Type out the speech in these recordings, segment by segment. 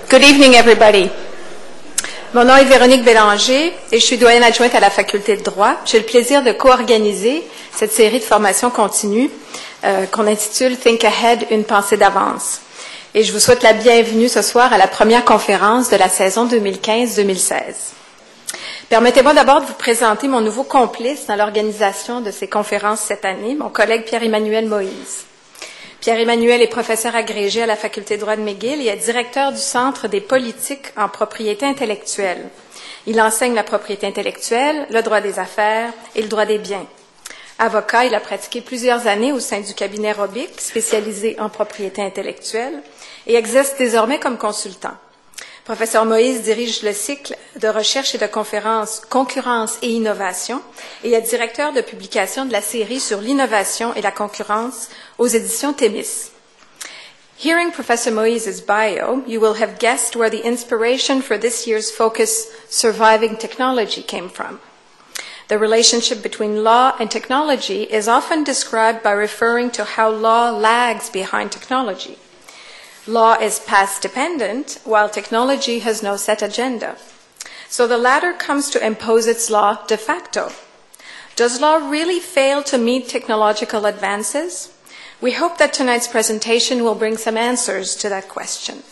Good evening, everybody. Mon nom est Véronique Bélanger et je suis doyenne adjointe à la faculté de droit. J'ai le plaisir de co-organiser cette série de formations continues qu'on intitule Think Ahead, une pensée d'avance. Et je vous souhaite la bienvenue ce soir à la première conférence de la saison 2015-2016. Permettez-moi d'abord de vous présenter mon nouveau complice dans l'organisation de ces conférences cette année, mon collègue Pierre-Emmanuel Moïse. Pierre-Emmanuel est professeur agrégé à la faculté de droit de McGill et est directeur du Centre des politiques en propriété intellectuelle. Il enseigne la propriété intellectuelle, le droit des affaires et le droit des biens. Avocat, il a pratiqué plusieurs années au sein du cabinet Robic, spécialisé en propriété intellectuelle, et exerce désormais comme consultant. Professeur Moïse dirige le cycle de recherche et de conférences Concurrence et innovation et est directeur de publication de la série sur l'innovation et la concurrence aux éditions Thémis. Hearing Professor Moïse's bio, you will have guessed where the inspiration for this year's focus, Surviving Technology, came from. The relationship between law and technology is often described by referring to how law lags behind technology. Law is past-dependent, while technology has no set agenda. So the latter comes to impose its law de facto. Does law really fail to meet technological advances? We hope that tonight's presentation will bring some answers to that question.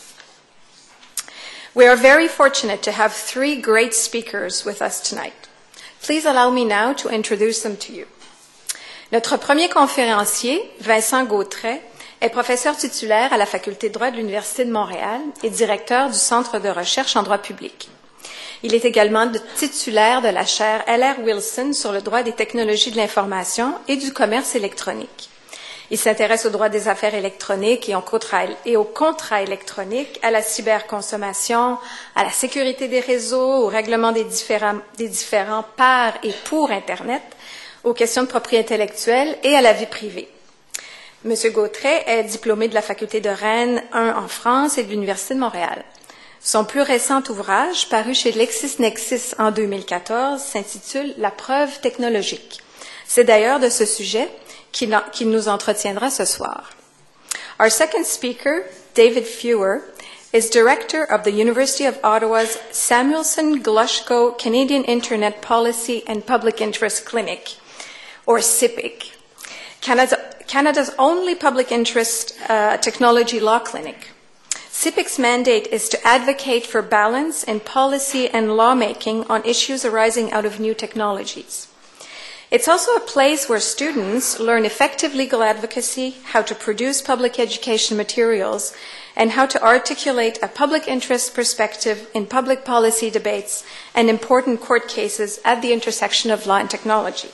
We are very fortunate to have three great speakers with us tonight. Please allow me now to introduce them to you. Notre premier conférencier, Vincent Gautret, est professeur titulaire à la Faculté de droit de l'Université de Montréal et directeur du Centre de recherche en droit public. Il est également titulaire de la chaire L.R. Wilson sur le droit des technologies de l'information et du commerce électronique. Il s'intéresse au droit des affaires électroniques et au contrat électronique, à la cyberconsommation, à la sécurité des réseaux, au règlement des différends par et pour Internet, aux questions de propriété intellectuelle et à la vie privée. M. Gautret est diplômé de la Faculté de Rennes 1 en France et de l'Université de Montréal. Son plus récent ouvrage, paru chez LexisNexis en 2014, s'intitule « La preuve technologique ». C'est d'ailleurs de ce sujet qu'il nous entretiendra ce soir. Our second speaker, David Fewer, is director of the University of Ottawa's Samuelson Glushko Canadian Internet Policy and Public Interest Clinic, or CIPIC, Canada's only public interest technology law clinic. CIPIC's mandate is to advocate for balance in policy and lawmaking on issues arising out of new technologies. It's also a place where students learn effective legal advocacy, how to produce public education materials, and how to articulate a public interest perspective in public policy debates and important court cases at the intersection of law and technology.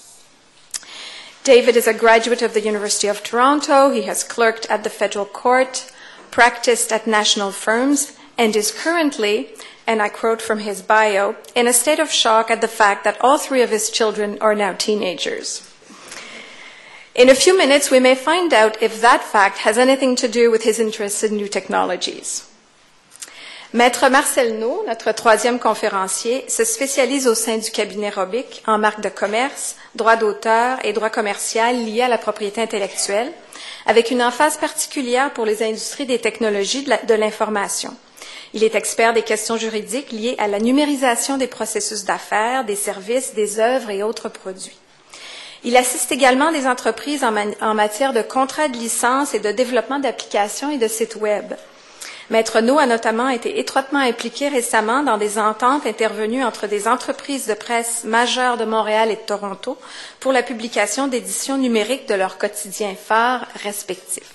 David is a graduate of the University of Toronto. He has clerked at the federal court, practiced at national firms, and is currently, and I quote from his bio, in a state of shock at the fact that all three of his children are now teenagers. In a few minutes, we may find out if that fact has anything to do with his interest in new technologies. Maître Marcel No, notre troisième conférencier, se spécialise au sein du cabinet Robic en marque de commerce, droit d'auteur et droit commercial liés à la propriété intellectuelle, avec une emphase particulière pour les industries des technologies de l'information. Il est expert des questions juridiques liées à la numérisation des processus d'affaires, des services, des œuvres et autres produits. Il assiste également des entreprises en matière de contrats de licence et de développement d'applications et de sites Web. Maître No a notamment été étroitement impliqué récemment dans des ententes intervenues entre des entreprises de presse majeures de Montréal et de Toronto pour la publication d'éditions numériques de leurs quotidiens phares respectifs.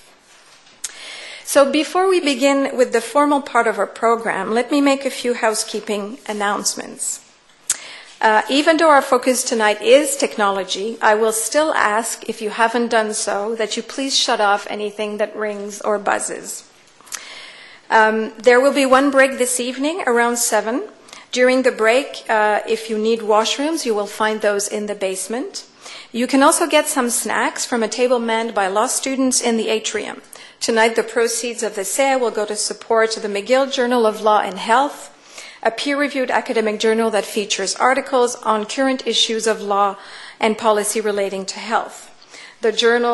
So before we begin with the formal part of our program, let me make a few housekeeping announcements. Even though our focus tonight is technology, I will still ask, if you haven't done so, that you please shut off anything that rings or buzzes. There will be one break this evening around 7. During the break, if you need washrooms, you will find those in the basement. You can also get some snacks from a table manned by law students in the atrium. Tonight, the proceeds of the sale will go to support the McGill Journal of Law and Health, a peer-reviewed academic journal that features articles on current issues of law and policy relating to health. The journal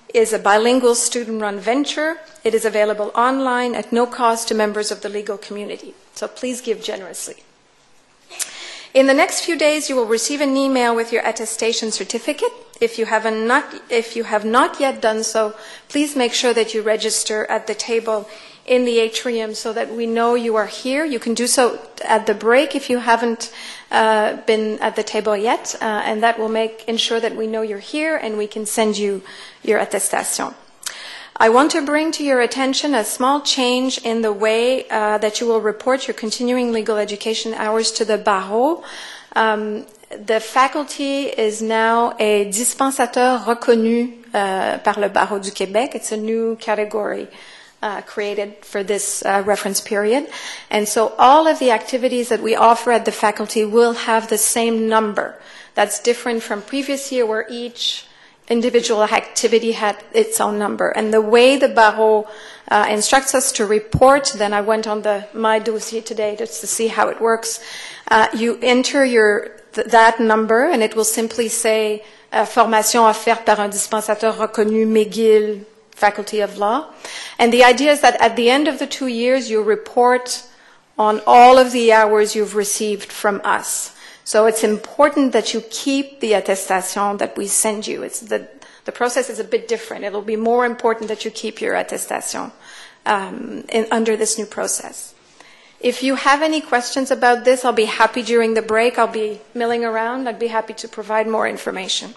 is a bilingual student-run venture. It is available online at no cost to members of the legal community. So please give generously. In the next few days, you will receive an email with your attestation certificate. If you have not yet done so, please make sure that you register at the table in the atrium so that we know you are here. You can do so at the break if you haven't been at the table yet, and that will ensure that we know you're here and we can send you your attestation. I want to bring to your attention a small change in the way that you will report your continuing legal education hours to the barreau. The faculty is now a dispensateur reconnu par le barreau du Québec. It's a new category created for this reference period. And so all of the activities that we offer at the faculty will have the same number. That's different from previous year where each individual activity had its own number. And the way the barreau instructs us to report, then I went on my dossier today just to see how it works. You enter that number and it will simply say formation offerte par un dispensateur reconnu McGill, Faculty of Law. And the idea is that at the end of the 2 years, you report on all of the hours you've received from us. So it's important that you keep the attestation that we send you. The process is a bit different. It'll be more important that you keep your attestation under this new process. If you have any questions about this, I'll be happy during the break. I'll be milling around. I'd be happy to provide more information.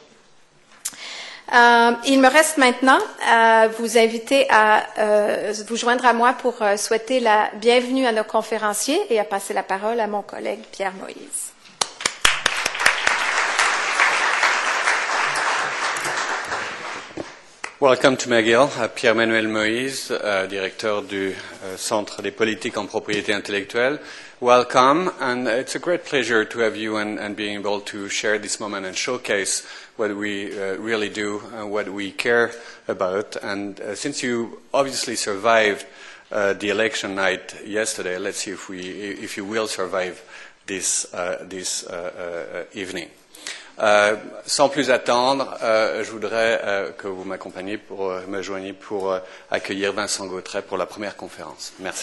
Il me reste maintenant à vous inviter à vous joindre à moi pour souhaiter la bienvenue à nos conférenciers et à passer la parole à mon collègue Pierre Moïse. Welcome to McGill. Pierre-Manuel Moïse, directeur du Centre des politiques en propriété intellectuelle. Welcome, and it's a great pleasure to have you and being able to share this moment and showcase what we really do and what we care about. And since you obviously survived the election night yesterday, let's see if you will survive this evening. Sans plus attendre, je voudrais que vous m'accompagniez me joigniez pour accueillir Vincent Gautret pour la première conférence. Merci.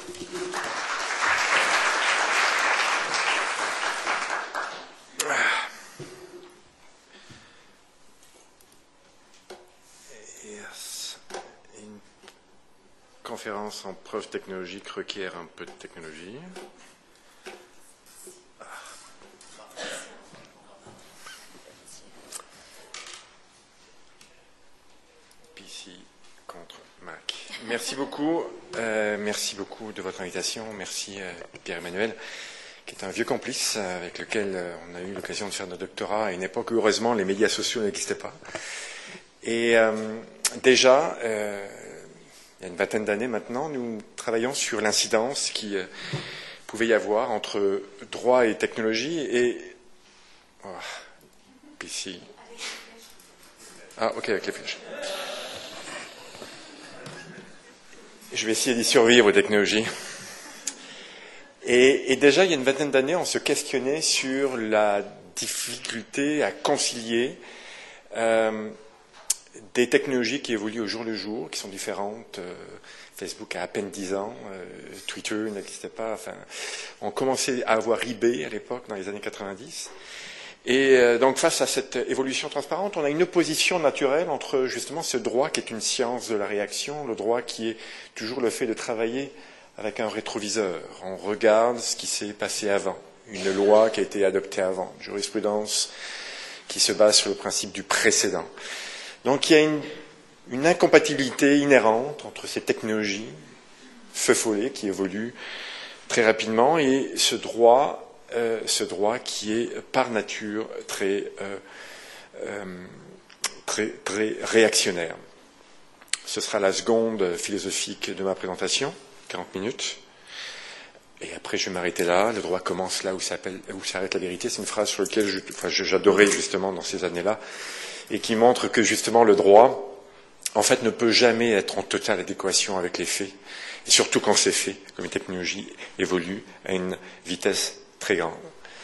Yes. Une conférence en preuve technologique requiert un peu de technologie. Contre Mac. Merci beaucoup de votre invitation. Merci Pierre-Emmanuel, qui est un vieux complice avec lequel on a eu l'occasion de faire nos doctorats à une époque où heureusement les médias sociaux n'existaient pas. Et déjà, il y a une vingtaine d'années maintenant, nous travaillons sur l'incidence qui pouvait y avoir entre droit et technologie et ici. Ah, ok, avec les flèches. Je vais essayer d'y survivre aux technologies. Et déjà, il y a une vingtaine d'années, on se questionnait sur la difficulté à concilier des technologies qui évoluent au jour le jour, qui sont différentes. Facebook a à peine 10 ans, Twitter n'existait pas. Enfin, on commençait à avoir eBay à l'époque, dans les années 90. Et donc face à cette évolution transparente, on a une opposition naturelle entre justement ce droit qui est une science de la réaction, le droit qui est toujours le fait de travailler avec un rétroviseur. On regarde ce qui s'est passé avant, une loi qui a été adoptée avant, une jurisprudence qui se base sur le principe du précédent. Donc il y a une incompatibilité inhérente entre ces technologies feu follet qui évoluent très rapidement et ce droit qui est par nature très réactionnaire. Ce sera la seconde philosophique de ma présentation, 40 minutes. Et après, je vais m'arrêter là. Le droit commence là où s'arrête la vérité. C'est une phrase sur laquelle j'adorais justement dans ces années-là et qui montre que justement le droit, en fait, ne peut jamais être en totale adéquation avec les faits. Et surtout quand ces faits, comme les technologies, évoluent à une vitesse très grande.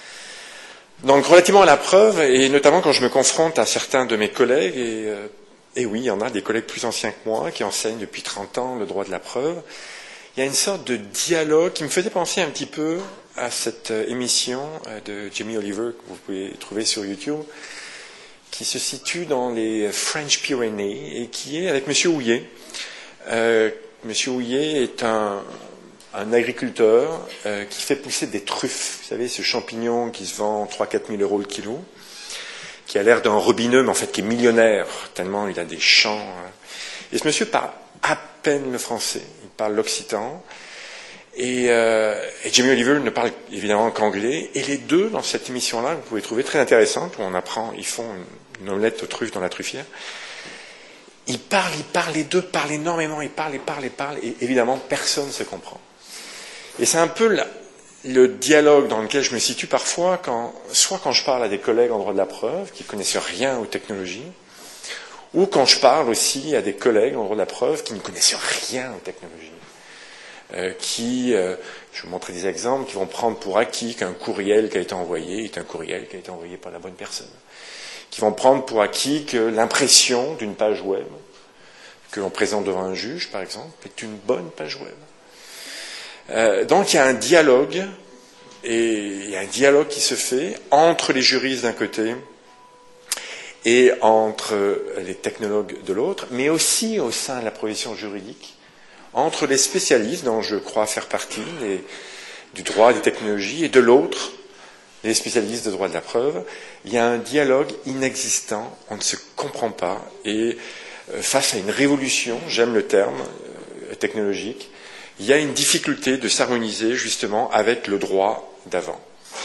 Donc, relativement à la preuve, et notamment quand je me confronte à certains de mes collègues Et oui, il y en a des collègues plus anciens que moi qui enseignent depuis 30 ans le droit de la preuve. Il y a une sorte de dialogue qui me faisait penser un petit peu à cette émission de Jamie Oliver que vous pouvez trouver sur YouTube, qui se situe dans les French Pyrénées et qui est avec M. Houillet. M. Houillet est un agriculteur qui fait pousser des truffes, vous savez, ce champignon qui se vend 3-4 000 euros le kilo, qui a l'air d'un robineux, mais en fait qui est millionnaire, tellement il a des champs. Et ce monsieur parle à peine le français, il parle l'occitan, et Jamie Oliver ne parle évidemment qu'anglais, et les deux, dans cette émission-là, vous pouvez trouver très intéressante, où on apprend, ils font une omelette aux truffes dans la truffière. Ils parlent, les deux parlent énormément, ils parlent, et évidemment, personne ne se comprend. Et c'est un peu le dialogue dans lequel je me situe parfois, soit quand je parle à des collègues en droit de la preuve, qui ne connaissent rien aux technologies, ou quand je parle aussi à des collègues en droit de la preuve qui ne connaissent rien aux technologies. Je vais vous montrer des exemples, qui vont prendre pour acquis qu'un courriel qui a été envoyé est un courriel qui a été envoyé par la bonne personne. Qui vont prendre pour acquis que l'impression d'une page web, que l'on présente devant un juge, par exemple, est une bonne page web. Donc il y a un dialogue, et il y a un dialogue qui se fait entre les juristes d'un côté et entre les technologues de l'autre, mais aussi au sein de la profession juridique, entre les spécialistes, dont je crois faire partie, du droit des technologies, et de l'autre, les spécialistes de droit de la preuve. Il y a un dialogue inexistant, on ne se comprend pas, et face à une révolution, j'aime le terme technologique, il y a une difficulté de s'harmoniser justement avec le droit d'avant.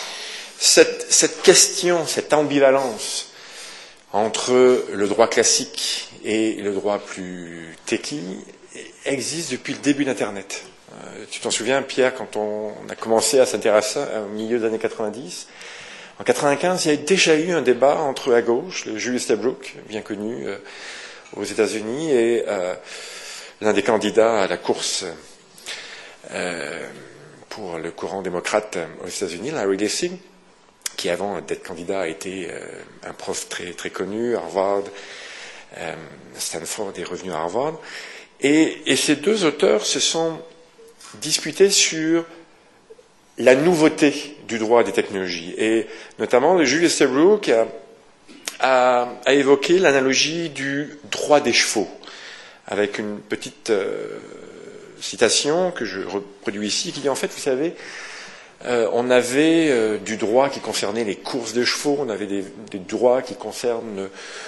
Cette question, cette ambivalence entre le droit classique et le droit plus techy existe depuis le début d'Internet. Tu t'en souviens, Pierre, quand on a commencé à s'intéresser au milieu des années 90, en 95, il y a déjà eu un débat entre à gauche, le Julius Eastbrook, bien connu aux États-Unis, et l'un des candidats à la course pour le courant démocrate aux États-Unis, Larry Lessig, qui avant d'être candidat a été un prof très, très connu, Harvard, Stanford est revenu à Harvard. Et ces deux auteurs se sont disputés sur la nouveauté du droit des technologies. Et notamment, le Julius Eastbrook a évoqué l'analogie du droit des chevaux, avec une petite citation que je reproduis ici, qui dit en fait, vous savez, on avait du droit qui concernait les courses de chevaux, on avait des droits qui concernent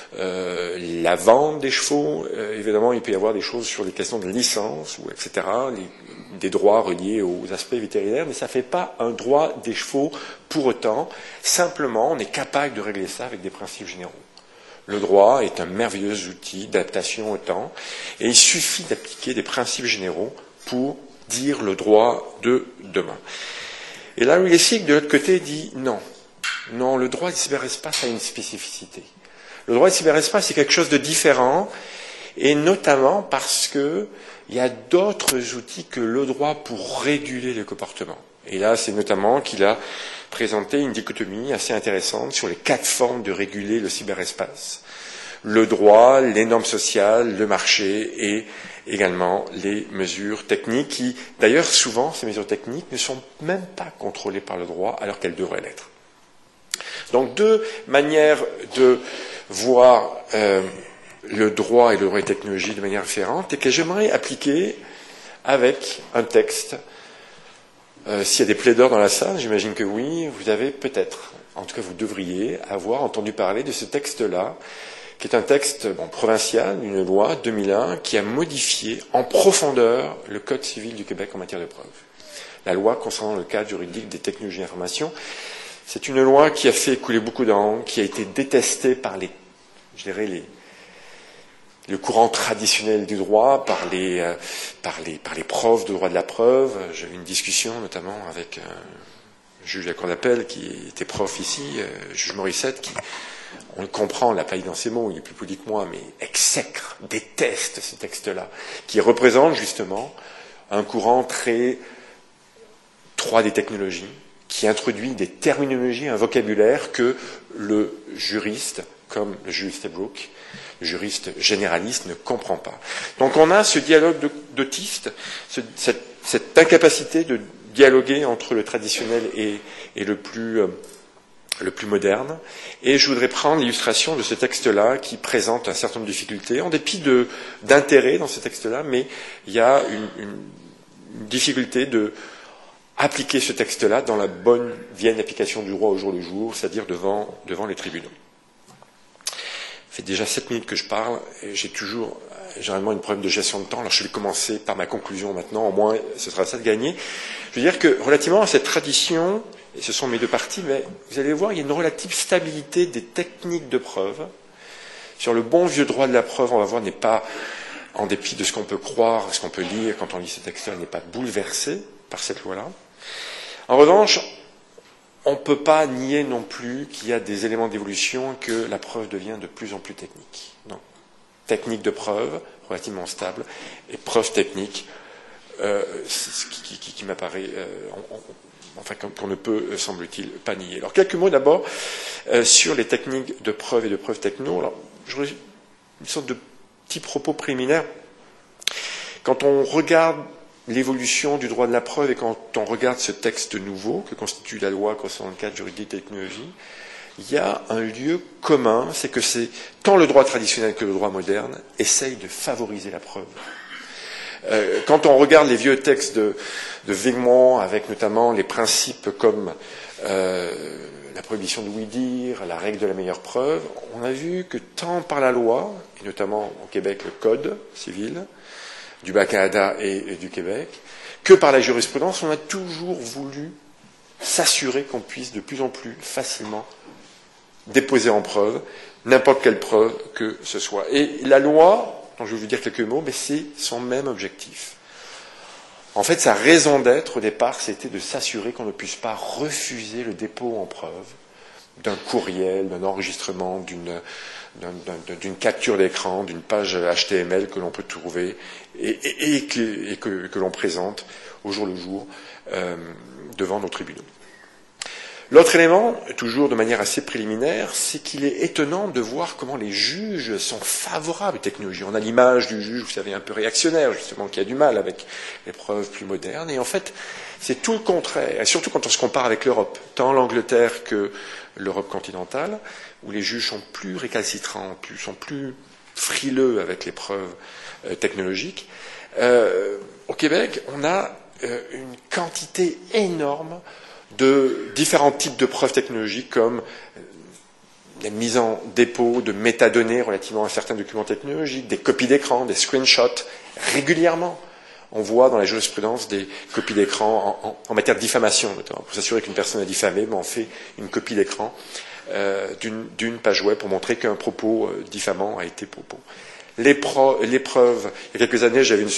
la vente des chevaux. Évidemment, il peut y avoir des choses sur les questions de licence, ou etc., des droits reliés aux aspects vétérinaires, mais ça ne fait pas un droit des chevaux pour autant. Simplement, on est capable de régler ça avec des principes généraux. Le droit est un merveilleux outil d'adaptation au temps, et il suffit d'appliquer des principes généraux pour dire le droit de demain. Et Larry Lessig, de l'autre côté, dit non. Non, le droit du cyberespace a une spécificité. Le droit du cyberespace, c'est quelque chose de différent, et notamment parce qu'il y a d'autres outils que le droit pour réguler le comportement. Et là, c'est notamment qu'il a présenté une dichotomie assez intéressante sur les 4 formes de réguler le cyberespace. Le droit, les normes sociales, le marché et également les mesures techniques qui, d'ailleurs, souvent, ces mesures techniques ne sont même pas contrôlées par le droit alors qu'elles devraient l'être. Donc, 2 manières de voir le droit et le droit et la technologie de manière différente et que j'aimerais appliquer avec un texte. S'il y a des plaideurs dans la salle, j'imagine que oui, vous avez peut-être, en tout cas vous devriez avoir entendu parler de ce texte-là, qui est un texte provincial, une loi 2001, qui a modifié en profondeur le Code civil du Québec en matière de preuve. La loi concernant le cadre juridique des technologies d'information, c'est une loi qui a fait couler beaucoup d'encre, qui a été détestée par le courant traditionnel du droit, par les profs de droit de la preuve. J'ai eu une discussion notamment avec un juge de la cour d'appel qui était prof ici, juge Morissette, qui, on le comprend, on l'a pas dit dans ses mots, il est plus poli que moi, mais exècre, déteste ce texte-là, qui représente justement un courant très droit des technologies, qui introduit des terminologies, un vocabulaire que le juriste comme le juge Stébrook, le juriste généraliste, ne comprend pas. Donc on a ce dialogue d'autiste, cette incapacité de dialoguer entre le traditionnel et le plus moderne. Et je voudrais prendre l'illustration de ce texte-là qui présente un certain nombre de difficultés, en dépit d'intérêt dans ce texte-là, mais il y a une difficulté de appliquer ce texte-là dans la bonne vieille application du droit au jour le jour, c'est-à-dire devant les tribunaux. Ça fait déjà 7 minutes que je parle, et j'ai toujours généralement une problème de gestion de temps, alors je vais commencer par ma conclusion maintenant, au moins ce sera ça de gagner. Je veux dire que relativement à cette tradition, et ce sont mes deux parties, mais vous allez voir, il y a une relative stabilité des techniques de preuve. Sur le bon vieux droit de la preuve, on va voir, n'est pas, en dépit de ce qu'on peut croire, ce qu'on peut lire quand on lit ce texte-là, n'est pas bouleversé par cette loi-là. En revanche, on ne peut pas nier non plus qu'il y a des éléments d'évolution, que la preuve devient de plus en plus technique. Donc, technique de preuve, relativement stable, et preuve technique, qui m'apparaît, enfin, qu'on ne peut, semble-t-il, pas nier. Alors, quelques mots d'abord sur les techniques de preuve et de preuve techno. Alors, j'aurais une sorte de petit propos préliminaire. Quand on regarde l'évolution du droit de la preuve et quand on regarde ce texte nouveau que constitue la loi 64 juridique et technologie, il y a un lieu commun, c'est que tant le droit traditionnel que le droit moderne essayent de favoriser la preuve. Quand on regarde les vieux textes de Wigmont, avec notamment les principes comme la prohibition de oui-dire, la règle de la meilleure preuve, on a vu que tant par la loi, et notamment au Québec le Code civil, du Bas-Canada et du Québec, que par la jurisprudence, on a toujours voulu s'assurer qu'on puisse de plus en plus facilement déposer en preuve n'importe quelle preuve que ce soit. Et la loi, dont je vais vous dire quelques mots, mais c'est son même objectif. En fait, sa raison d'être au départ, c'était de s'assurer qu'on ne puisse pas refuser le dépôt en preuve d'un courriel, d'un enregistrement, d'une capture d'écran, d'une page HTML que l'on peut trouver et que l'on présente au jour le jour devant nos tribunaux. L'autre élément, toujours de manière assez préliminaire, c'est qu'il est étonnant de voir comment les juges sont favorables aux technologies. On a l'image du juge, vous savez, un peu réactionnaire, justement, qui a du mal avec les preuves plus modernes. Et en fait, c'est tout le contraire, et surtout quand on se compare avec l'Europe, tant l'Angleterre que l'Europe continentale, où les juges sont plus récalcitrants, sont plus frileux avec les preuves technologiques. Au Québec, on a une quantité énorme de différents types de preuves technologiques comme la mise en dépôt de métadonnées relativement à certains documents technologiques, des copies d'écran, des screenshots, régulièrement. On voit dans la jurisprudence des copies d'écran en matière de diffamation, notamment. Pour s'assurer qu'une personne est diffamée, on fait une copie d'écran d'une page web pour montrer qu'un propos diffamant a été propos. Les preuves, il y a quelques années, j'avais une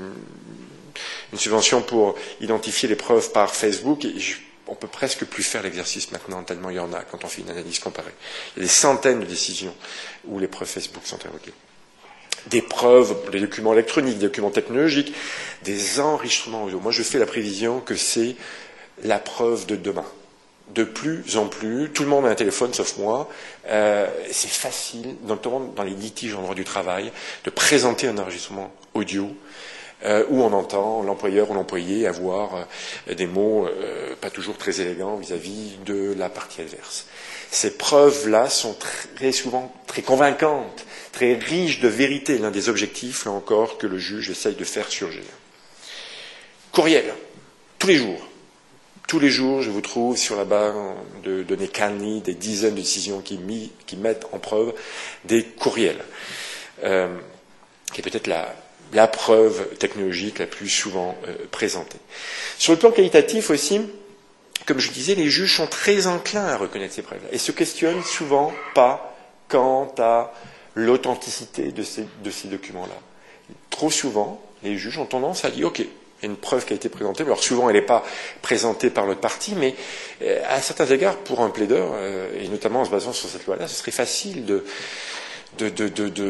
subvention pour identifier les preuves par Facebook, et on peut presque plus faire l'exercice maintenant, tellement il y en a quand on fait une analyse comparée. Il y a des centaines de décisions où les preuves Facebook sont invoquées. Des preuves, des documents électroniques, des documents technologiques, des enregistrements audio. Moi, je fais la prévision que c'est la preuve de demain. De plus en plus, tout le monde a un téléphone sauf moi, c'est facile, notamment dans les litiges en droit du travail, de présenter un enregistrement audio où on entend l'employeur ou l'employé avoir des mots pas toujours très élégants vis-à-vis de la partie adverse. Ces preuves-là sont très souvent très convaincantes, très riches de vérité, l'un des objectifs, là encore, que le juge essaye de faire surgir. Courriel, tous les jours. Tous les jours, je vous trouve sur la barre de données Calny des dizaines de décisions qui mettent en preuve des courriels, qui est peut-être la preuve technologique la plus souvent présentée. Sur le plan qualitatif aussi, comme je disais, les juges sont très enclins à reconnaître ces preuves-là et se questionnent souvent pas quant à l'authenticité de ces documents-là. Trop souvent, les juges ont tendance à dire « Ok, il y a une preuve qui a été présentée, alors souvent elle n'est pas présentée par l'autre partie, mais à certains égards, pour un plaideur, et notamment en se basant sur cette loi-là, ce serait facile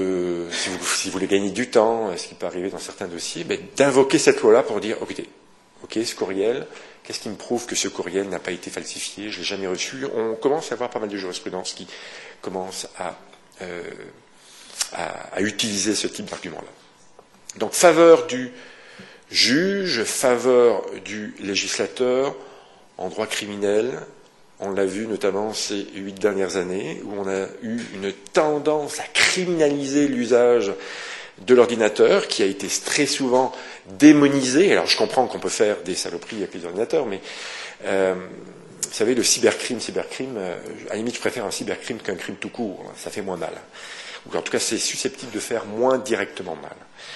si vous voulez gagner du temps, ce qui peut arriver dans certains dossiers, d'invoquer cette loi-là pour dire, écoutez, Ok, ce courriel, qu'est-ce qui me prouve que ce courriel n'a pas été falsifié, je ne l'ai jamais reçu? On commence à avoir pas mal de jurisprudence qui commence à utiliser ce type d'argument-là. Donc, faveur du juge, faveur du législateur en droit criminel. On l'a vu notamment ces 8 dernières années, où on a eu une tendance à criminaliser l'usage de l'ordinateur, qui a été très souvent démonisé. Alors je comprends qu'on peut faire des saloperies avec les ordinateurs, mais vous savez, le cybercrime, à la limite je préfère un cybercrime qu'un crime tout court, ça fait moins mal. Ou en tout cas c'est susceptible de faire moins directement mal.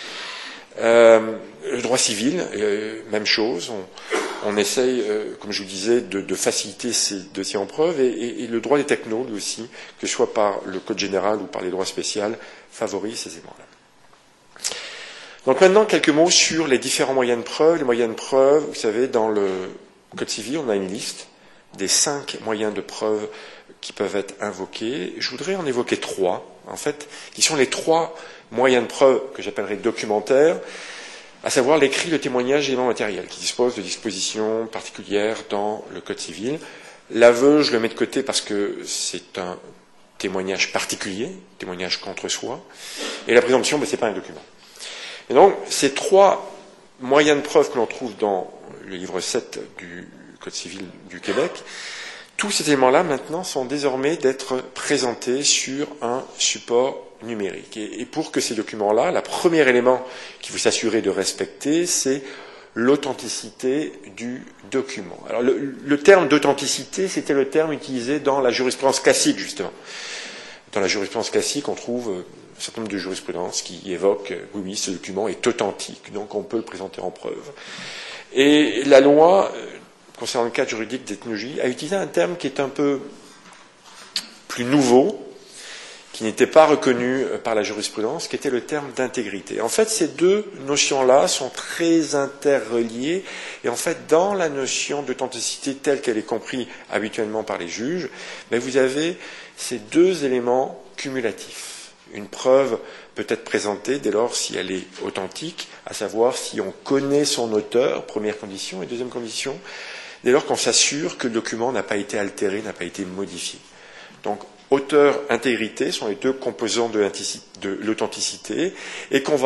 Le droit civil, même chose, on essaye, comme je vous disais, de faciliter ces dossiers en preuve, et le droit des technos, lui aussi, que ce soit par le code général ou par les droits spéciaux, favorise ces éléments-là. Donc maintenant, quelques mots sur les différents moyens de preuve. Les moyens de preuve, vous savez, dans le code civil, on a une liste des 5 moyens de preuve qui peuvent être invoqués. Je voudrais en évoquer 3, en fait, qui sont les 3 moyens de preuve que j'appellerais documentaires, à savoir l'écrit, le témoignage et l'élément matériel, qui disposent de dispositions particulières dans le code civil. L'aveu, je le mets de côté parce que c'est un témoignage particulier, témoignage contre soi, et la présomption, ce n'est pas un document. Et donc, ces 3 moyens de preuve que l'on trouve dans le livre 7 du Code civil du Québec, tous ces éléments-là, maintenant, sont désormais d'être présentés sur un support numérique. Et pour que ces documents-là, le premier élément qu'il faut s'assurer de respecter, c'est l'authenticité du document. Alors, le terme d'authenticité, c'était le terme utilisé dans la jurisprudence classique, justement. Dans la jurisprudence classique, on trouve un certain nombre de jurisprudences qui évoquent oui, ce document est authentique, donc on peut le présenter en preuve. Et la loi, concernant le cadre juridique des technologies, a utilisé un terme qui est un peu plus nouveau, qui n'était pas reconnu par la jurisprudence, qui était le terme d'intégrité. En fait, ces 2 notions-là sont très interreliées, et en fait, dans la notion d'authenticité telle qu'elle est comprise habituellement par les juges, vous avez ces 2 éléments cumulatifs. Une preuve peut être présentée dès lors si elle est authentique, à savoir si on connaît son auteur, première condition, et deuxième condition, dès lors qu'on s'assure que le document n'a pas été altéré, n'a pas été modifié. Donc, auteur, intégrité sont les 2 composants de l'authenticité, et que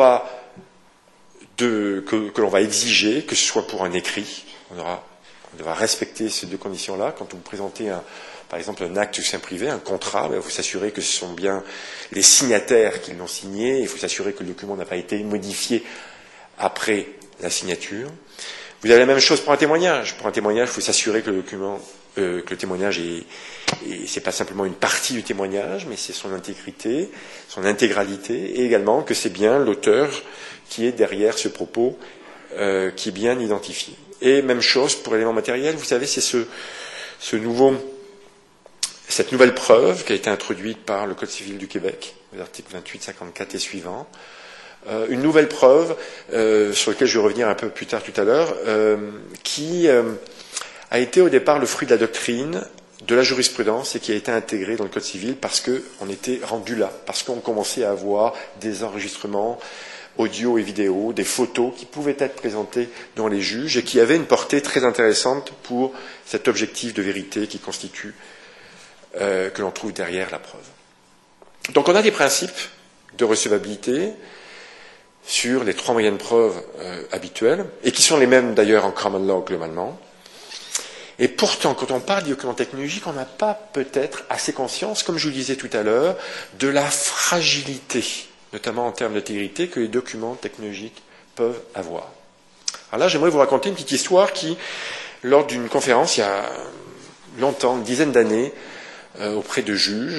l'on va exiger, que ce soit pour un écrit, on devra respecter ces 2 conditions-là. Quand vous présentez par exemple un acte de privé, un contrat, il faut s'assurer que ce sont bien les signataires qui l'ont signé, il faut s'assurer que le document n'a pas été modifié après la signature. Vous avez la même chose pour un témoignage. Pour un témoignage, il faut s'assurer que le témoignage c'est pas simplement une partie du témoignage, mais c'est son intégrité, son intégralité, et également que c'est bien l'auteur qui est derrière ce propos, qui est bien identifié. Et même chose pour l'élément matériel, vous savez, c'est cette nouvelle preuve qui a été introduite par le Code civil du Québec, les articles 28, 54 et suivants. Une nouvelle preuve, sur laquelle je vais revenir un peu plus tard tout à l'heure, qui a été au départ le fruit de la doctrine, de la jurisprudence, et qui a été intégrée dans le Code civil parce qu'on était rendu là, parce qu'on commençait à avoir des enregistrements audio et vidéo, des photos qui pouvaient être présentées devant les juges et qui avaient une portée très intéressante pour cet objectif de vérité qui constitue que l'on trouve derrière la preuve. Donc on a des principes de recevabilité sur les 3 moyens de preuve habituels, et qui sont les mêmes d'ailleurs en common law globalement. Et pourtant, quand on parle de documents technologiques, on n'a pas peut-être assez conscience, comme je vous le disais tout à l'heure, de la fragilité, notamment en termes d'intégrité, que les documents technologiques peuvent avoir. Alors là, j'aimerais vous raconter une petite histoire qui, lors d'une conférence il y a longtemps, une dizaine d'années, auprès de juges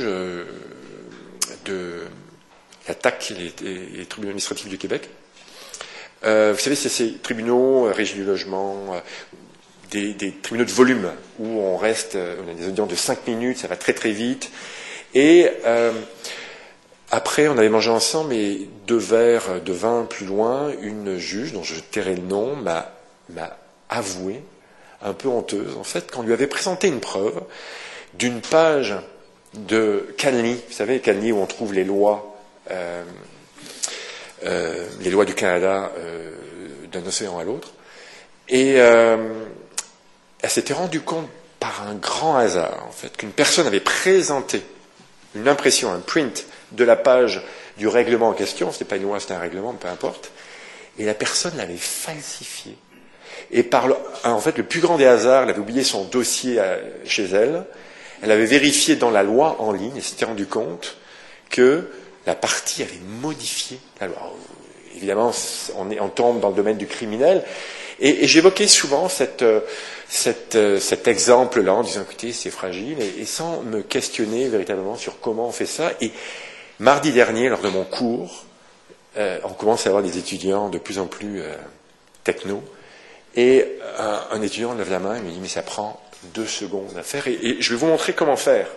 de la TAC, les tribunaux administratifs du Québec. Vous savez, c'est ces tribunaux, régie du logement, des tribunaux de volume, où on a des audiences de 5 minutes, ça va très très vite. Et après, on avait mangé ensemble, et 2 verres de vin plus loin, une juge, dont je tairai le nom, m'a avoué, un peu honteuse, en fait, qu'on lui avait présenté une preuve d'une page de Canly, vous savez, Canly où on trouve les lois du Canada d'un océan à l'autre, Et elle s'était rendue compte par un grand hasard, en fait, qu'une personne avait présenté une impression, un print de la page du règlement en question, c'était pas une loi, c'était un règlement, peu importe, et la personne l'avait falsifié. Et en fait, le plus grand des hasards, elle avait oublié son dossier chez elle, elle avait vérifié dans la loi en ligne et s'était rendu compte que la partie avait modifié la loi. Alors, évidemment, on tombe dans le domaine du criminel, et j'évoquais souvent cet exemple-là en disant, écoutez, c'est fragile, et sans me questionner véritablement sur comment on fait ça. Et mardi dernier, lors de mon cours, on commence à avoir des étudiants de plus en plus techno, et un étudiant lève la main et me dit, mais ça prend 2 secondes à faire, et je vais vous montrer comment faire.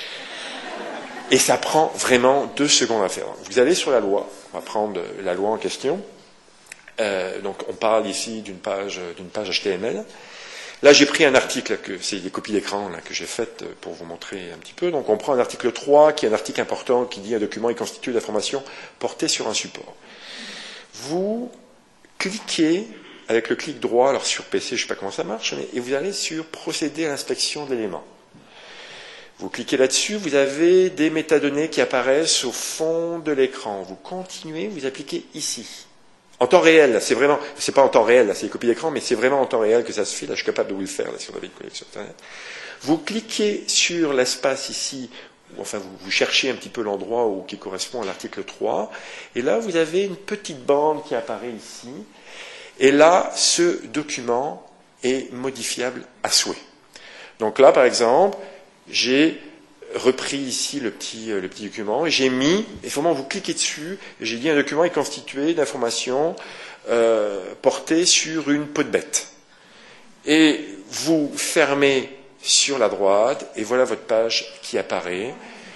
Et ça prend vraiment 2 secondes à faire. Vous allez sur la loi, on va prendre la loi en question. Donc on parle ici d'une page HTML. Là j'ai pris un article, c'est des copies d'écran que j'ai faites pour vous montrer un petit peu. Donc on prend un article 3 qui est un article important qui dit un document est constitué d'informations portées sur un support. Vous cliquez avec le clic droit, alors sur PC je ne sais pas comment ça marche, et vous allez sur procéder à l'inspection d'éléments. Vous cliquez là-dessus, vous avez des métadonnées qui apparaissent au fond de l'écran. Vous continuez, vous appliquez ici. En temps réel, c'est pas en temps réel, là, c'est des copies d'écran, mais c'est vraiment en temps réel que ça se fait. Là, je suis capable de vous le faire, là, si on avait une connexion Internet. Vous cliquez sur l'espace ici, enfin, vous cherchez un petit peu l'endroit qui correspond à l'article 3, et là, vous avez une petite bande qui apparaît ici, et là, ce document est modifiable à souhait. Donc là, par exemple, j'ai repris ici le petit document et j'ai mis, et vraiment vous cliquez dessus, et j'ai dit un document est constitué d'informations portées sur une peau de bête. Et vous fermez sur la droite et voilà votre page qui apparaît.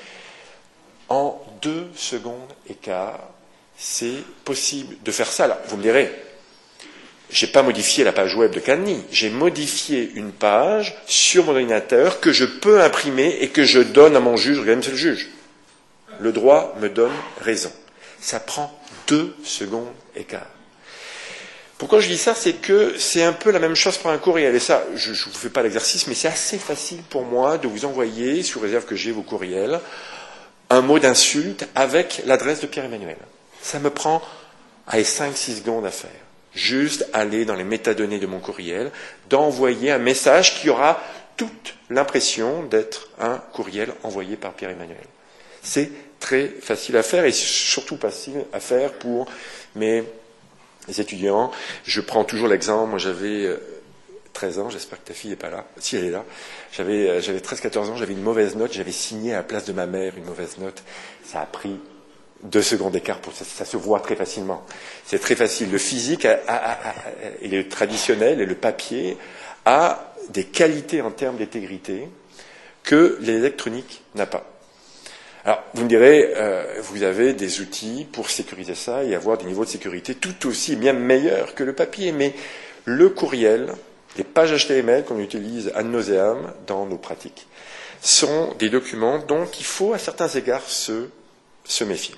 En 2 secondes et quart, c'est possible de faire ça. Là, vous me direz, j'ai pas modifié la page web de Canny, j'ai modifié une page sur mon ordinateur que je peux imprimer et que je donne à mon juge. Regardez, c'est le juge. Le droit me donne raison. Ça prend 2 secondes et quart. Pourquoi je dis ça? C'est que c'est un peu la même chose pour un courriel. Et ça, je ne vous fais pas l'exercice, mais c'est assez facile pour moi de vous envoyer, sous réserve que j'ai vos courriels, un mot d'insulte avec l'adresse de Pierre-Emmanuel. Ça me prend 5-6 secondes à faire. Juste aller dans les métadonnées de mon courriel, d'envoyer un message qui aura toute l'impression d'être un courriel envoyé par Pierre-Emmanuel. C'est très facile à faire et surtout facile à faire pour mes étudiants. Je prends toujours l'exemple, moi j'avais 13 ans, j'espère que ta fille n'est pas là, si elle est là, j'avais 13-14 ans, j'avais une mauvaise note, j'avais signé à la place de ma mère une mauvaise note, ça a pris 2 secondes d'écart, ça se voit très facilement. C'est très facile. Le physique et le traditionnel et le papier a des qualités en termes d'intégrité que l'électronique n'a pas. Alors, vous me direz, vous avez des outils pour sécuriser ça et avoir des niveaux de sécurité tout aussi bien meilleurs que le papier, mais le courriel, les pages HTML qu'on utilise ad nauseam dans nos pratiques, sont des documents dont il faut à certains égards se méfier.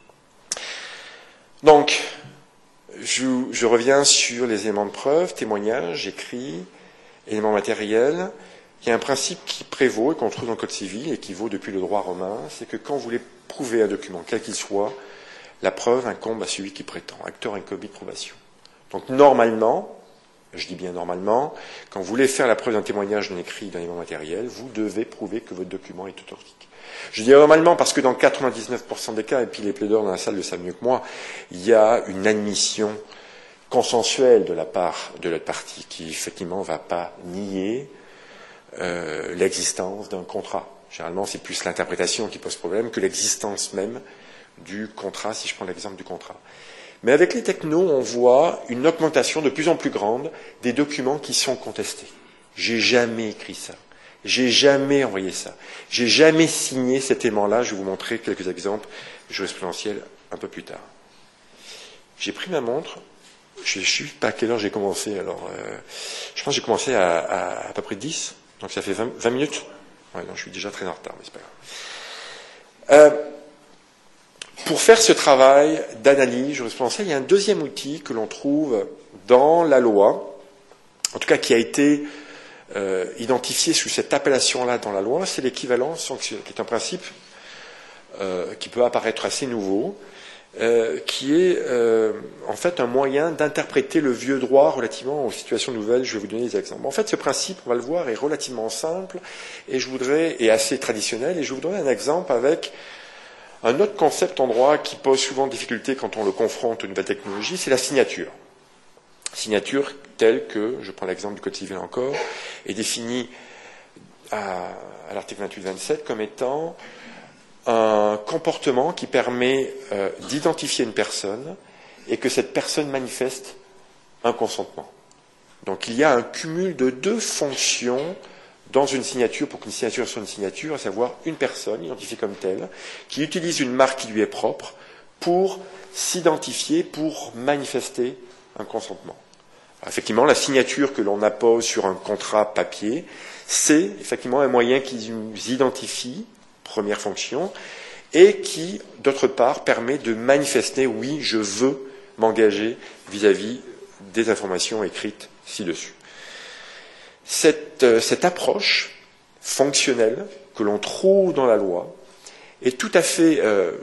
Donc, je reviens sur les éléments de preuve, témoignages, écrits, éléments matériels. Il y a un principe qui prévaut et qu'on trouve dans le Code civil et qui vaut depuis le droit romain, c'est que quand vous voulez prouver un document, quel qu'il soit, la preuve incombe à celui qui prétend, acteur incombi de probation. Donc normalement, je dis bien normalement, quand vous voulez faire la preuve d'un témoignage, d'un écrit, d'un élément matériel, vous devez prouver que votre document est authentique. Je dis normalement parce que dans 99% des cas, et puis les plaideurs dans la salle le savent mieux que moi, il y a une admission consensuelle de la part de l'autre partie qui effectivement ne va pas nier l'existence d'un contrat. Généralement, c'est plus l'interprétation qui pose problème que l'existence même du contrat, si je prends l'exemple du contrat. Mais avec les technos, on voit une augmentation de plus en plus grande des documents qui sont contestés. J'ai jamais écrit ça. J'ai jamais envoyé ça. J'ai jamais signé cet élément-là. Je vais vous montrer quelques exemples jurisprudentiels un peu plus tard. J'ai pris ma montre. Je ne sais pas à quelle heure j'ai commencé. Alors, je pense que j'ai commencé à peu près 10. Donc ça fait 20 minutes. Ouais, non, je suis déjà très en retard, mais c'est pas grave. Pour faire ce travail d'analyse jurisprudentielle, il y a un deuxième outil que l'on trouve dans la loi en tout cas qui a été identifié sous cette appellation-là dans la loi, c'est l'équivalence sanctionnelle, qui est un principe qui peut apparaître assez nouveau, qui est en fait un moyen d'interpréter le vieux droit relativement aux situations nouvelles. Je vais vous donner des exemples. En fait, ce principe, on va le voir, est relativement simple et assez traditionnel, et je vous donner un exemple avec un autre concept en droit qui pose souvent difficulté quand on le confronte aux nouvelles technologies, c'est la signature. Signature telle que, je prends l'exemple du Code civil encore, est définie à l'article 28-27 comme étant un comportement qui permet d'identifier une personne et que cette personne manifeste un consentement. Donc il y a un cumul de deux fonctions dans une signature pour qu'une signature soit une signature, à savoir une personne identifiée comme telle, qui utilise une marque qui lui est propre pour s'identifier, pour manifester un consentement. Alors, effectivement, la signature que l'on appose sur un contrat papier, c'est effectivement un moyen qui nous identifie, première fonction, et qui, d'autre part, permet de manifester, oui, je veux m'engager vis-à-vis des informations écrites ci-dessus. Cette approche fonctionnelle que l'on trouve dans la loi est tout à fait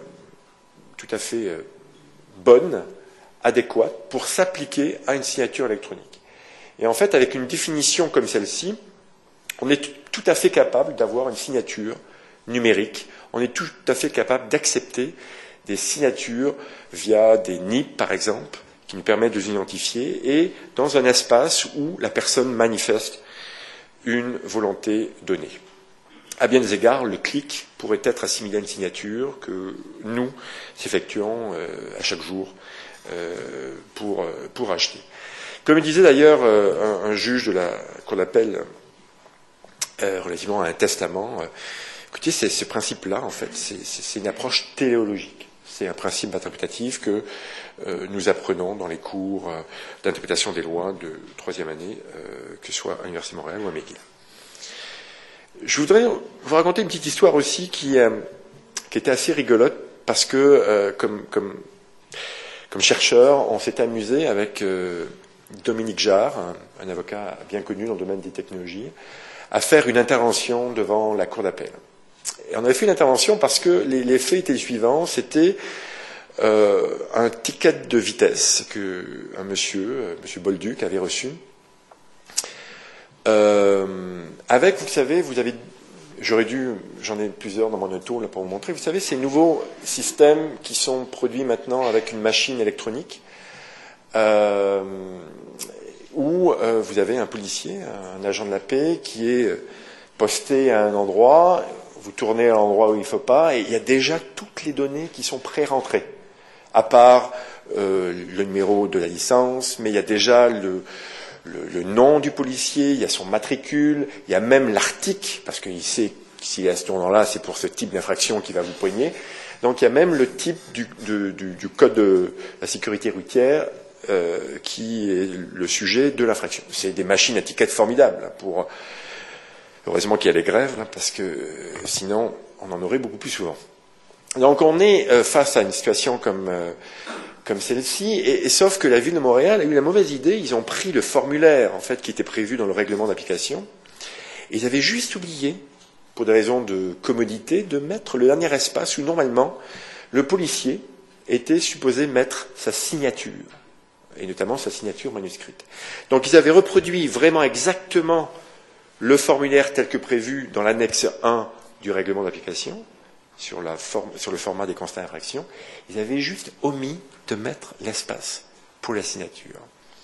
bonne, adéquate pour s'appliquer à une signature électronique. Et en fait, avec une définition comme celle-ci, on est tout à fait capable d'avoir une signature numérique. On est tout à fait capable d'accepter des signatures via des NIP, par exemple, qui nous permettent de les identifier, et dans un espace où la personne manifeste une volonté donnée. À bien des égards, le clic pourrait être assimilé à une signature que nous effectuons à chaque jour pour acheter. Comme disait d'ailleurs un juge de la Cour d'appel relativement à un testament, écoutez, ce principe-là, en fait, c'est une approche téléologique. C'est un principe interprétatif que nous apprenons dans les cours d'interprétation des lois de troisième année, que ce soit à l'Université de Montréal ou à McGill. Je voudrais vous raconter une petite histoire aussi qui était assez rigolote, parce que comme chercheur, on s'est amusé avec Dominique Jarre, un avocat bien connu dans le domaine des technologies, à faire une intervention devant la Cour d'appel. Et on avait fait une intervention parce que les faits étaient les suivants. C'était un ticket de vitesse qu'un monsieur Bolduc avait reçu. Avec, vous savez, j'en ai plusieurs dans mon tour là pour vous montrer. Vous savez, ces nouveaux systèmes qui sont produits maintenant avec une machine électronique, où vous avez un policier, un agent de la paix qui est posté à un endroit. Vous tournez à l'endroit où il ne faut pas, et il y a déjà toutes les données qui sont pré-rentrées, à part le numéro de la licence, mais il y a déjà le nom du policier, il y a son matricule, il y a même l'article, parce qu'il sait que s'il est à ce tournant-là, c'est pour ce type d'infraction qu'il va vous poigner. Donc il y a même le type du code de la sécurité routière qui est le sujet de l'infraction. C'est des machines à tickets formidables pour... Heureusement qu'il y a les grèves, là, parce que sinon, on en aurait beaucoup plus souvent. Donc on est face à une situation comme celle-ci, et sauf que la ville de Montréal a eu la mauvaise idée, ils ont pris le formulaire en fait qui était prévu dans le règlement d'application, et ils avaient juste oublié, pour des raisons de commodité, de mettre le dernier espace où normalement le policier était supposé mettre sa signature, et notamment sa signature manuscrite. Donc ils avaient reproduit vraiment exactement le formulaire tel que prévu dans l'annexe 1 du règlement d'application, sur le format des constats d'infraction, ils avaient juste omis de mettre l'espace pour la signature.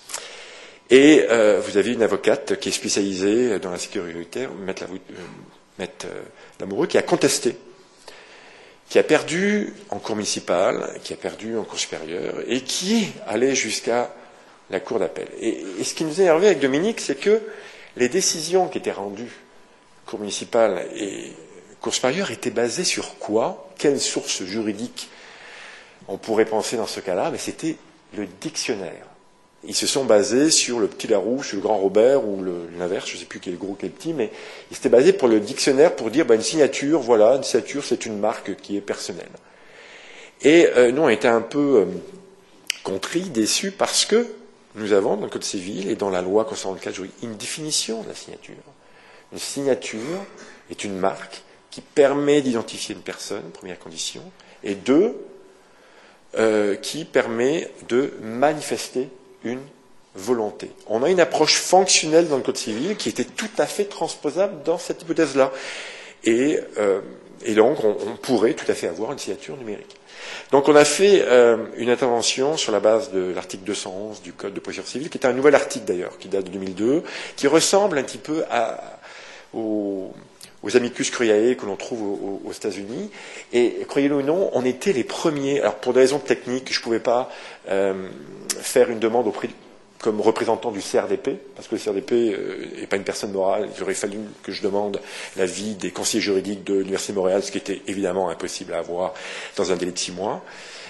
Et vous avez une avocate qui est spécialisée dans la sécurité routière, Maître Lamoureux, qui a contesté, qui a perdu en cour municipale, qui a perdu en cour supérieure, et qui est allé jusqu'à la cour d'appel. Et ce qui nous a énervé avec Dominique, c'est que les décisions qui étaient rendues cour municipale et cour supérieure étaient basées sur quoi? Quelle source juridique on pourrait penser dans ce cas-là? Mais c'était le dictionnaire. Ils se sont basés sur le petit Larousse, sur le grand Robert, ou l'inverse, je ne sais plus quel est gros, quel est petit, mais ils s'étaient basés pour le dictionnaire pour dire une signature, voilà, une signature, c'est une marque qui est personnelle. Et nous, on était un peu contris, déçus, parce que nous avons dans le Code civil et dans la loi concernant le cadre juridique une définition de la signature. Une signature est une marque qui permet d'identifier une personne, première condition, et deux, qui permet de manifester une volonté. On a une approche fonctionnelle dans le Code civil qui était tout à fait transposable dans cette hypothèse-là. Et donc, on pourrait tout à fait avoir une signature numérique. Donc, on a fait une intervention sur la base de l'article 211 du Code de procédure civile, qui est un nouvel article d'ailleurs, qui date de 2002, qui ressemble un petit peu aux amicus curiae que l'on trouve aux États-Unis. Et croyez-le ou non, on était les premiers. Alors, pour des raisons techniques, je ne pouvais pas faire une demande comme représentant du CRDP, parce que le CRDP n'est pas une personne morale. Il aurait fallu que je demande l'avis des conseillers juridiques de l'Université de Montréal, ce qui était évidemment impossible à avoir dans un délai de 6 mois.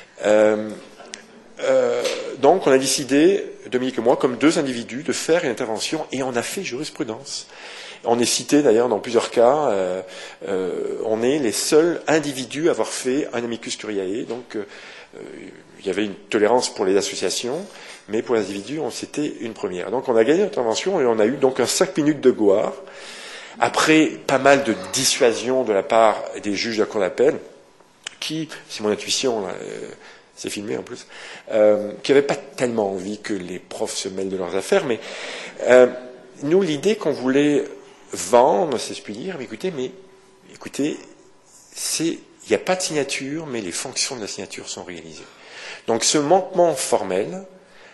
Donc, on a décidé, Dominique et moi, comme deux individus, de faire une intervention, et on a fait jurisprudence. On est cité d'ailleurs dans plusieurs cas, on est les seuls individus à avoir fait un amicus curiae, donc il y avait une tolérance pour les associations, mais pour les individus, c'était une première. Donc on a gagné l'intervention et on a eu donc un 5 minutes de gloire, après pas mal de dissuasion de la part des juges de la Cour d'appel, qui, c'est mon intuition, c'est filmé en plus, qui n'avaient pas tellement envie que les profs se mêlent de leurs affaires, mais nous, l'idée qu'on voulait vendre, c'est ce que je peux dire, mais écoutez, il n'y a pas de signature, mais les fonctions de la signature sont réalisées. Donc ce manquement formel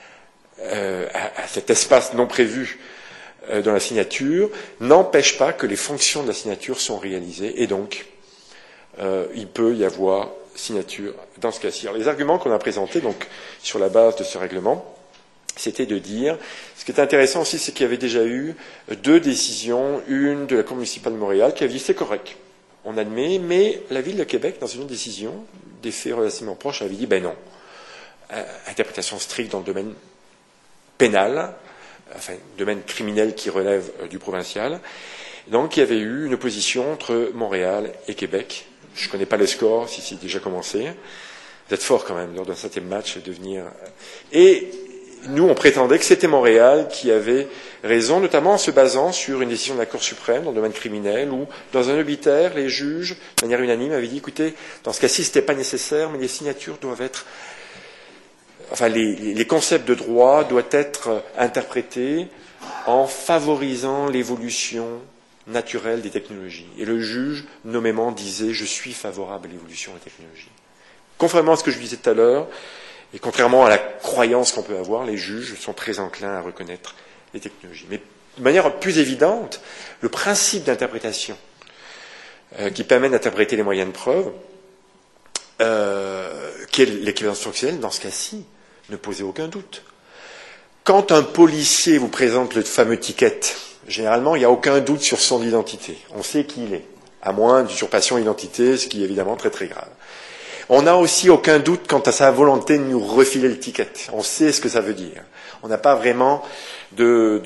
à cet espace non prévu dans la signature n'empêche pas que les fonctions de la signature sont réalisées, et donc il peut y avoir signature dans ce cas-ci. Alors, les arguments qu'on a présentés donc sur la base de ce règlement, c'était de dire, ce qui est intéressant aussi, c'est qu'il y avait déjà eu 2 décisions, une de la Cour municipale de Montréal qui avait dit c'est correct, on admet, mais la Ville de Québec, dans une autre décision, des faits relativement proches, avait dit ben non, interprétation stricte dans le domaine pénal, enfin domaine criminel qui relève du provincial. Donc il y avait eu une opposition entre Montréal et Québec. Je ne connais pas les scores, si c'est déjà commencé. Vous êtes fort quand même lors d'un 7e match de venir. Et nous, on prétendait que c'était Montréal qui avait raison, notamment en se basant sur une décision de la Cour suprême dans le domaine criminel, où, dans un obitaire, les juges, de manière unanime, avaient dit, écoutez, dans ce cas-ci, ce n'était pas nécessaire, mais les signatures doivent être... Enfin, les concepts de droit doivent être interprétés en favorisant l'évolution naturelle des technologies. Et le juge, nommément, disait, je suis favorable à l'évolution des technologies. Contrairement à ce que je disais tout à l'heure, et contrairement à la croyance qu'on peut avoir, les juges sont très enclins à reconnaître les technologies. Mais de manière plus évidente, le principe d'interprétation qui permet d'interpréter les moyens de preuve, qui est l'équivalence fonctionnelle, dans ce cas-ci, ne posait aucun doute. Quand un policier vous présente le fameux ticket, généralement, il n'y a aucun doute sur son identité. On sait qui il est, à moins d'usurpation d'identité, ce qui est évidemment très très grave. On n'a aussi aucun doute quant à sa volonté de nous refiler le ticket. On sait ce que ça veut dire. On n'a pas vraiment on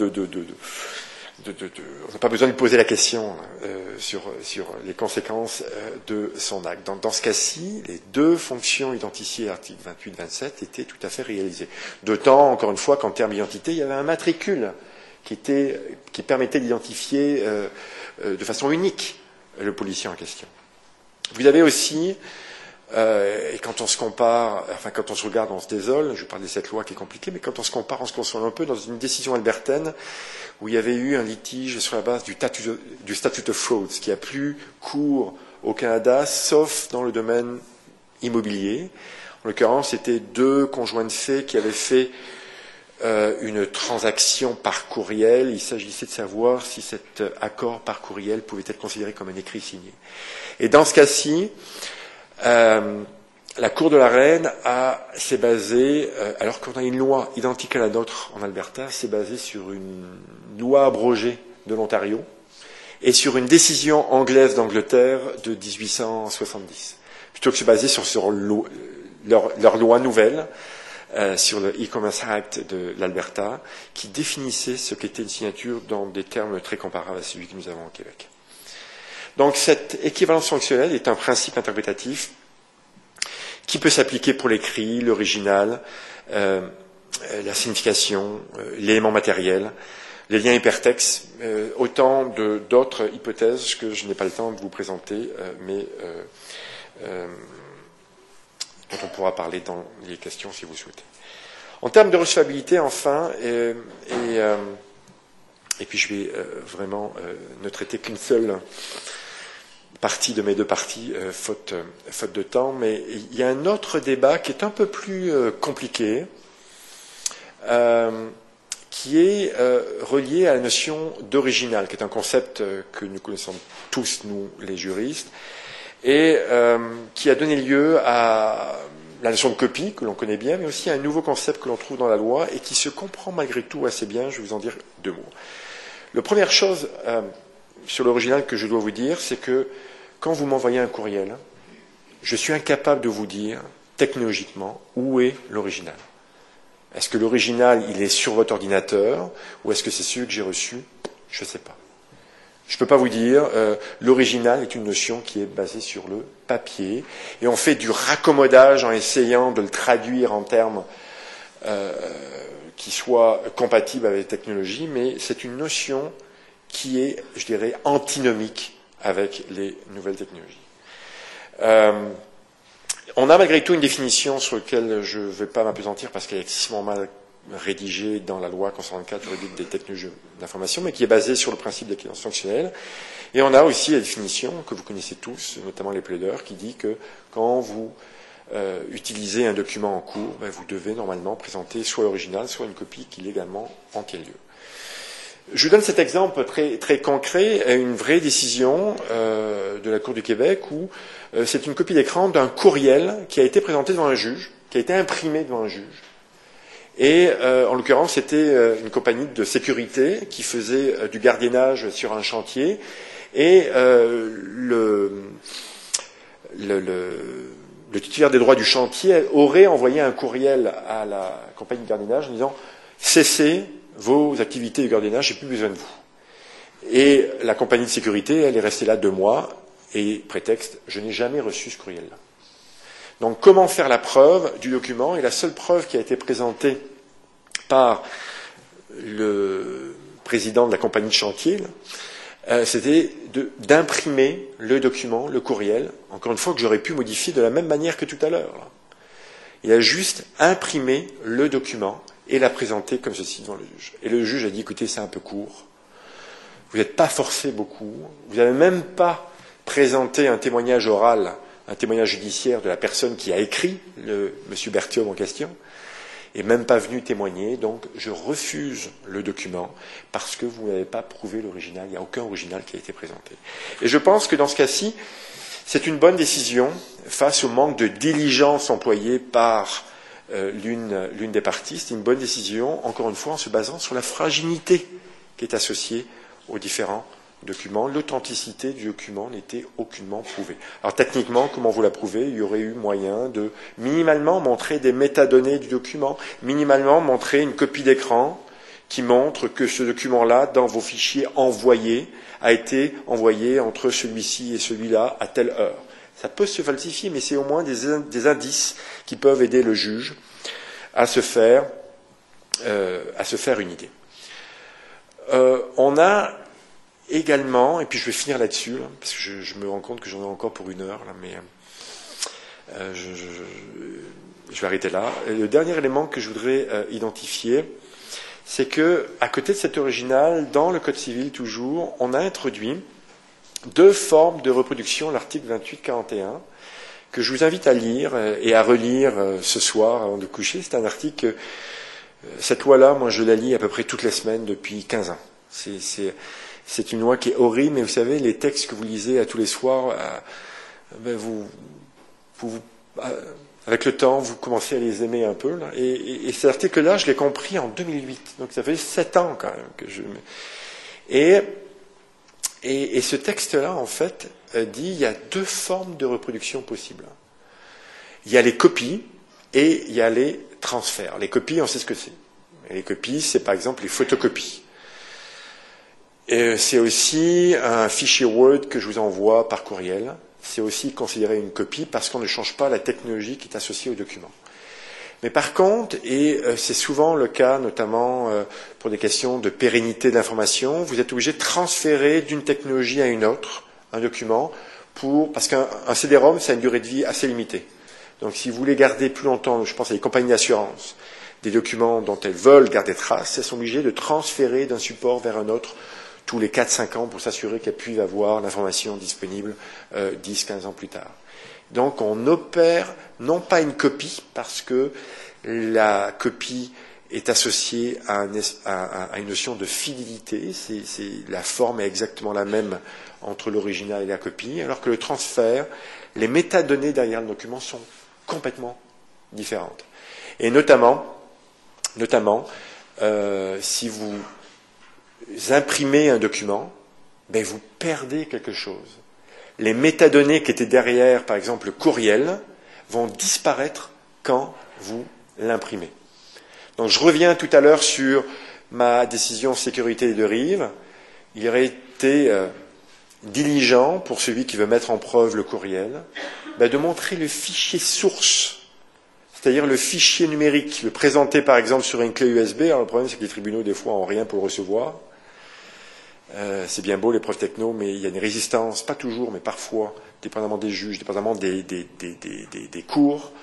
n'a pas besoin de poser la question sur les conséquences de son acte. Dans ce cas-ci, les 2 fonctions identifiées à l'article 28-27 étaient tout à fait réalisées. D'autant, encore une fois, qu'en termes d'identité, il y avait un matricule qui permettait d'identifier de façon unique le policier en question. Vous avez aussi... et quand on se compare, enfin quand on se regarde, on se désole, je parle de cette loi qui est compliquée, mais quand on se compare, on se console un peu dans une décision albertaine où il y avait eu un litige sur la base du statute of frauds, qui a plus cours au Canada, sauf dans le domaine immobilier. En l'occurrence, c'était 2 conjoints de fait qui avaient fait une transaction par courriel. Il s'agissait de savoir si cet accord par courriel pouvait être considéré comme un écrit signé. Et dans ce cas-ci, la Cour de la Reine s'est basée, alors qu'on a une loi identique à la nôtre en Alberta, s'est basée sur une loi abrogée de l'Ontario et sur une décision anglaise d'Angleterre de 1870, plutôt que de se baser sur leur loi nouvelle, sur le E-Commerce Act de l'Alberta, qui définissait ce qu'était une signature dans des termes très comparables à celui que nous avons au Québec. Donc cette équivalence fonctionnelle est un principe interprétatif qui peut s'appliquer pour l'écrit, l'original, la signification, l'élément matériel, les liens hypertextes, autant d'autres hypothèses que je n'ai pas le temps de vous présenter, mais dont on pourra parler dans les questions si vous souhaitez. En termes de recevabilité, enfin, et puis je vais vraiment ne traiter qu'une seule partie de mes deux parties, faute de temps, mais il y a un autre débat qui est un peu plus compliqué, qui est relié à la notion d'original, qui est un concept que nous connaissons tous, nous, les juristes, et qui a donné lieu à la notion de copie, que l'on connaît bien, mais aussi à un nouveau concept que l'on trouve dans la loi et qui se comprend malgré tout assez bien. Je vais vous en dire deux mots. La première chose sur l'original que je dois vous dire, c'est que quand vous m'envoyez un courriel, je suis incapable de vous dire technologiquement où est l'original. Est-ce que l'original, il est sur votre ordinateur ou est-ce que c'est celui que j'ai reçu? Je ne sais pas. Je ne peux pas vous dire, l'original est une notion qui est basée sur le papier, et on fait du raccommodage en essayant de le traduire en termes qui soient compatibles avec les technologies, mais c'est une notion qui est, je dirais, antinomique avec les nouvelles technologies. On a malgré tout une définition sur laquelle je ne vais pas m'appesantir parce qu'elle est excessivement mal rédigée dans la loi concernant le cadre juridique des technologies d'information, mais qui est basée sur le principe d'équivalence fonctionnelle. Et on a aussi la définition que vous connaissez tous, notamment les plaideurs, qui dit que quand vous utilisez un document en cours, vous devez normalement présenter soit l'original, soit une copie qui légalement en tient lieu. Je vous donne cet exemple très, très concret, une vraie décision de la Cour du Québec où c'est une copie d'écran d'un courriel qui a été présenté devant un juge, qui a été imprimé devant un juge. Et en l'occurrence, c'était une compagnie de sécurité qui faisait du gardiennage sur un chantier. Et le titulaire des droits du chantier aurait envoyé un courriel à la compagnie de gardiennage en disant « Cessez vos activités de gardiennage, j'ai plus besoin de vous ». Et la compagnie de sécurité, elle est restée là 2 mois, et prétexte « Je n'ai jamais reçu ce courriel-là ». Donc, comment faire la preuve du document? Et la seule preuve qui a été présentée par le président de la compagnie de chantier, c'était d'imprimer le document, le courriel, encore une fois que j'aurais pu modifier de la même manière que tout à l'heure. Il a juste imprimé le document et l'a présenté comme ceci devant le juge. Et le juge a dit, écoutez, c'est un peu court, vous n'êtes pas forcé beaucoup, vous n'avez même pas présenté un témoignage oral, un témoignage judiciaire de la personne qui a écrit le monsieur Berthiaume en question, et même pas venu témoigner, donc je refuse le document parce que vous n'avez pas prouvé l'original, il n'y a aucun original qui a été présenté. Et je pense que dans ce cas-ci, c'est une bonne décision face au manque de diligence employé par l'une des parties. C'est une bonne décision, encore une fois, en se basant sur la fragilité qui est associée aux différents documents. L'authenticité du document n'était aucunement prouvée. Alors techniquement, comment vous la prouvez? Il y aurait eu moyen de minimalement montrer des métadonnées du document, minimalement montrer une copie d'écran qui montre que ce document-là, dans vos fichiers envoyés, a été envoyé entre celui-ci et celui-là à telle heure. Ça peut se falsifier, mais c'est au moins des indices qui peuvent aider le juge à se faire une idée. On a également, et puis je vais finir là-dessus, là, parce que je me rends compte que j'en ai encore pour 1 heure, là, mais je vais arrêter là. Et le dernier élément que je voudrais identifier, c'est que, à côté de cet original, dans le Code civil toujours, on a introduit 2 formes de reproduction à l'article 2841, que je vous invite à lire et à relire ce soir avant de coucher. C'est un article, cette loi-là, moi je la lis à peu près toutes les semaines depuis 15 ans. C'est une loi qui est horrible, mais vous savez, les textes que vous lisez à tous les soirs, avec le temps, vous commencez à les aimer un peu. Là. Et cet article-là, je l'ai compris en 2008. Donc ça fait 7 ans quand même que je... Et ce texte-là, en fait, dit qu'il y a 2 formes de reproduction possibles. Il y a les copies et il y a les transferts. Les copies, on sait ce que c'est. Et les copies, c'est par exemple les photocopies. Et c'est aussi un fichier Word que je vous envoie par courriel. C'est aussi considéré une copie parce qu'on ne change pas la technologie qui est associée au document. Mais par contre, et c'est souvent le cas notamment pour des questions de pérennité de l'information, vous êtes obligé de transférer d'une technologie à une autre un document parce qu'un CD-ROM, ça a une durée de vie assez limitée. Donc si vous voulez garder plus longtemps, je pense à les compagnies d'assurance, des documents dont elles veulent garder trace, elles sont obligées de transférer d'un support vers un autre tous les 4-5 ans pour s'assurer qu'elles puissent avoir l'information disponible 10-15 ans plus tard. Donc on opère non pas une copie, parce que la copie est associée à une notion de fidélité, la forme est exactement la même entre l'original et la copie, alors que le transfert, les métadonnées derrière le document sont complètement différentes. Et notamment si vous imprimez un document, ben vous perdez quelque chose. Les métadonnées qui étaient derrière, par exemple, le courriel, vont disparaître quand vous l'imprimez. Donc je reviens tout à l'heure sur ma décision sécurité de Rive. Il aurait été diligent pour celui qui veut mettre en preuve le courriel, de montrer le fichier source, c'est-à-dire le fichier numérique, le présenter par exemple sur une clé USB. Alors le problème, c'est que les tribunaux, des fois, n'ont rien pour le recevoir. C'est bien beau les preuves techno, mais il y a une résistance, pas toujours, mais parfois, dépendamment des juges, dépendamment des cours.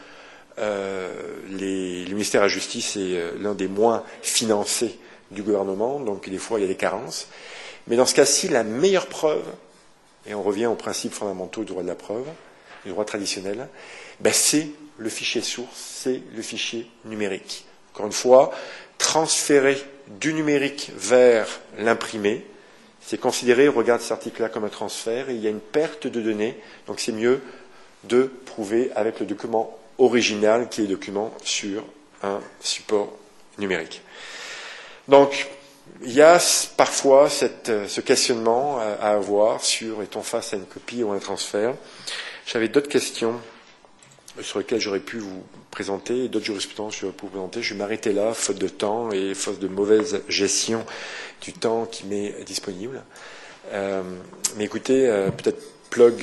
Le ministère de la Justice est l'un des moins financés du gouvernement, donc des fois il y a des carences. Mais dans ce cas-ci, la meilleure preuve, et on revient aux principes fondamentaux du droit de la preuve, du droit traditionnel, c'est le fichier source, c'est le fichier numérique. Encore une fois, transférer du numérique vers l'imprimé, c'est considéré, regarde cet article-là, comme un transfert, et il y a une perte de données, donc c'est mieux de prouver avec le document original qui est le document sur un support numérique. Donc, il y a parfois ce questionnement à avoir sur est-on face à une copie ou un transfert. J'avais d'autres questions sur lesquelles j'aurais pu vous présenter, et d'autres jurisprudences que j'aurais pu vous présenter. Je vais m'arrêter là, faute de temps et faute de mauvaise gestion du temps qui m'est disponible. Mais écoutez, peut-être plug,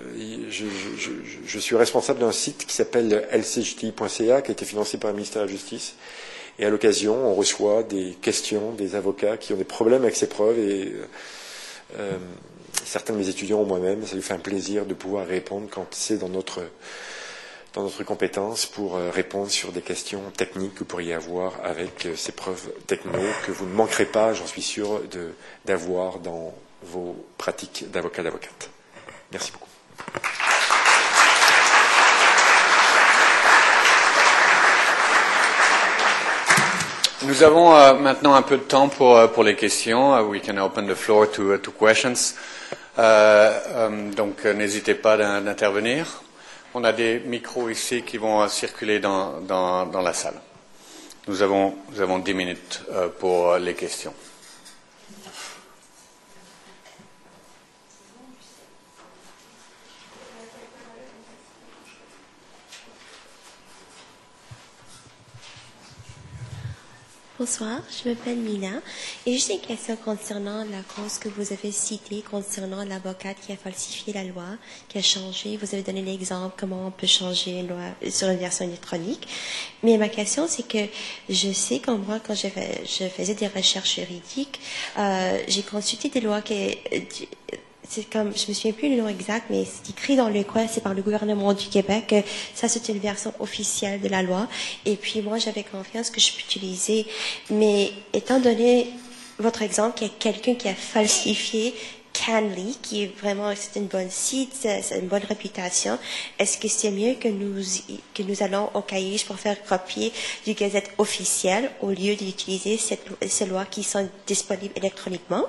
je suis responsable d'un site qui s'appelle lcjti.ca, qui a été financé par le ministère de la Justice. Et à l'occasion, on reçoit des questions des avocats qui ont des problèmes avec ces preuves, et certains de mes étudiants ou moi-même, ça lui fait un plaisir de pouvoir répondre quand c'est dans notre compétence pour répondre sur des questions techniques que vous pourriez avoir avec ces preuves techno que vous ne manquerez pas, j'en suis sûr, d'avoir dans vos pratiques d'avocat d'avocate. Merci beaucoup. Nous avons maintenant un peu de temps pour les questions. We can open the floor to questions. Donc n'hésitez pas d'intervenir. On a des micros ici qui vont circuler dans la salle. Nous avons 10 minutes pour les questions. Bonsoir, je m'appelle Mina et juste une question concernant la cause que vous avez citée concernant l'avocate qui a falsifié la loi, qui a changé. Vous avez donné l'exemple comment on peut changer une loi sur une version électronique. Mais ma question, c'est que je sais que moi, quand je faisais des recherches juridiques, j'ai consulté des lois qui... C'est comme, je me souviens plus le nom exact, mais c'est écrit dans le coin, c'est par le gouvernement du Québec, que ça c'est une version officielle de la loi. Et puis moi j'avais confiance que je peux utiliser. Mais étant donné votre exemple, qu'il y a quelqu'un qui a falsifié Canly, qui est vraiment, c'est une bonne site, c'est une bonne réputation, est-ce que c'est mieux que nous allons au cahier pour faire copier du gazette officiel au lieu d'utiliser ces lois qui sont disponibles électroniquement?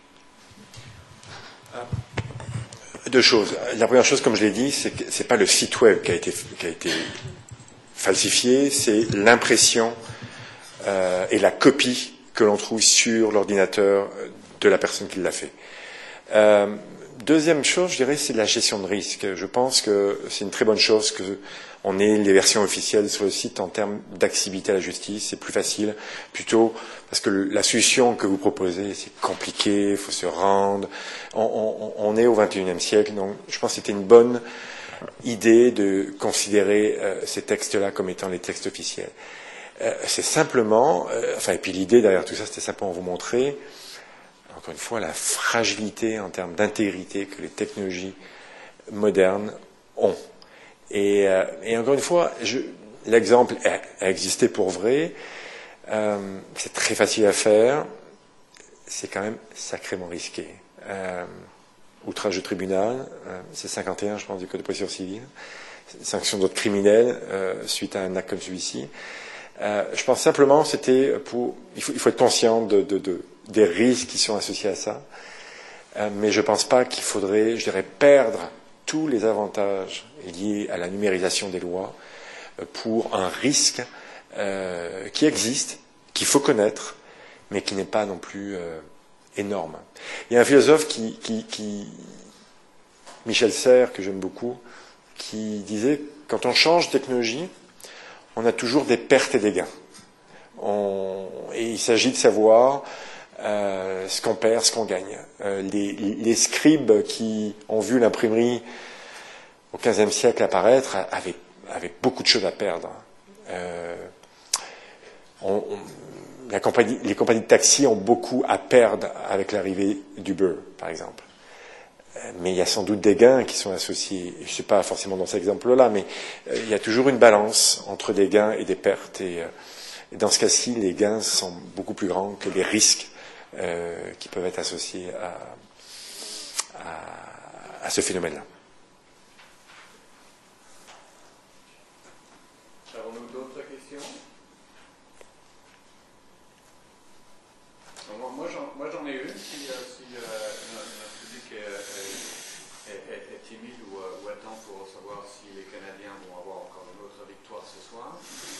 Deux choses. La première chose, comme je l'ai dit, c'est que c'est pas le site web qui a été falsifié, c'est l'impression et la copie que l'on trouve sur l'ordinateur de la personne qui l'a fait. Deuxième chose, je dirais, c'est la gestion de risque. Je pense que c'est une très bonne chose qu'on ait les versions officielles sur le site en termes d'accessibilité à la justice. C'est plus facile, plutôt parce que la solution que vous proposez, c'est compliqué, il faut se rendre. On est au XXIe siècle, donc je pense que c'était une bonne idée de considérer ces textes-là comme étant les textes officiels. C'est simplement, et puis l'idée derrière tout ça, c'était simplement vous montrer, encore une fois, la fragilité en termes d'intégrité que les technologies modernes ont. Et encore une fois, l'exemple a existé pour vrai. C'est très facile à faire. C'est quand même sacrément risqué. Outrage de tribunal, c'est 51, je pense, du Code de procédure civile. Sanction d'autres criminels suite à un acte comme celui-ci. Je pense simplement c'était il faut être conscient des risques qui sont associés à ça, mais je ne pense pas qu'il faudrait, perdre tous les avantages liés à la numérisation des lois pour un risque qui existe, qu'il faut connaître, mais qui n'est pas non plus énorme. Il y a un philosophe Michel Serres, que j'aime beaucoup, qui disait quand on change de technologie, on a toujours des pertes et des gains. Et il s'agit de savoir ce qu'on perd, ce qu'on gagne. Les scribes qui ont vu l'imprimerie au XVe siècle apparaître avaient beaucoup de choses à perdre. Les compagnies de taxi ont beaucoup à perdre avec l'arrivée d'Uber, par exemple. Mais il y a sans doute des gains qui sont associés. Je ne sais pas forcément dans cet exemple-là, mais il y a toujours une balance entre des gains et des pertes. Et dans ce cas-ci, les gains sont beaucoup plus grands que les risques qui peuvent être associés à ce phénomène-là. Avons-nous d'autres questions? Moi j'en ai une, si notre public est timide ou attend pour savoir si les Canadiens vont avoir encore une autre victoire ce soir.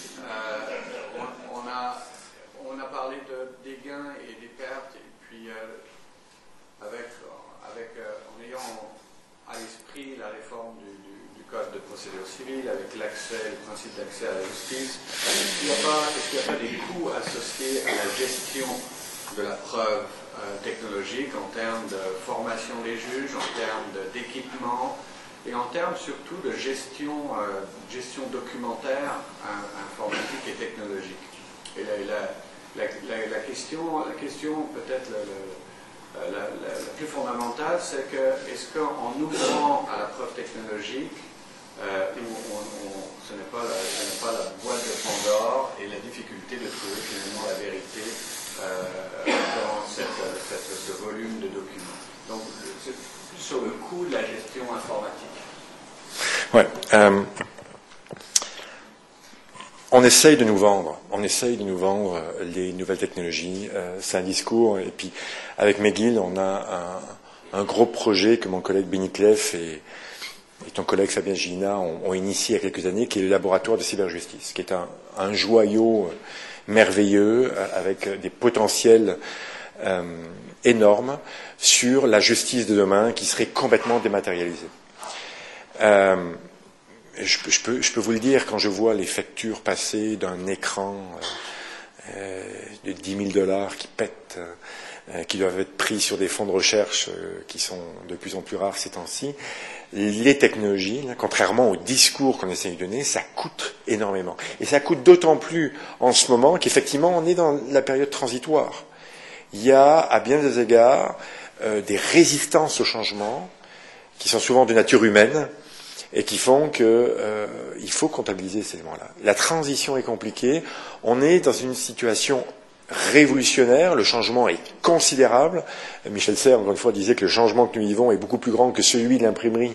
On a parlé des gains et des pertes, et puis en ayant à l'esprit la réforme du Code de procédure civile, avec le principe d'accès à la justice, est-ce qu'il n'y a pas des coûts associés à la gestion de la preuve technologique en termes de formation des juges, en termes d'équipement et en termes surtout de gestion documentaire, informatique et technologique. Et la question peut-être la plus fondamentale, c'est que est-ce qu'en ouvrant à la preuve technologique, ce n'est pas la boîte de Pandore et la difficulté de trouver finalement la vérité dans ce volume de documents. Donc, c'est plus sur le coût de la gestion informatique. Ouais. On essaye de nous vendre les nouvelles technologies. C'est un discours. Et puis, avec McGill, on a un gros projet que mon collègue Benny Clef et ton collègue Fabien Gina ont initié il y a quelques années, qui est le laboratoire de cyberjustice, qui est un joyau merveilleux avec des potentiels énormes sur la justice de demain qui serait complètement dématérialisée. Je peux vous le dire, quand je vois les factures passer d'un écran de $10 000 qui pètent, qui doivent être pris sur des fonds de recherche qui sont de plus en plus rares ces temps-ci, les technologies, là, contrairement au discours qu'on essaie de donner, ça coûte énormément. Et ça coûte d'autant plus en ce moment qu'effectivement on est dans la période transitoire. Il y a, à bien des égards, des résistances au changement qui sont souvent de nature humaine et qui font qu'il faut comptabiliser ces éléments-là. La transition est compliquée. On est dans une situation révolutionnaire, le changement est considérable. Michel Serres, encore une fois, disait que le changement que nous vivons est beaucoup plus grand que celui de l'imprimerie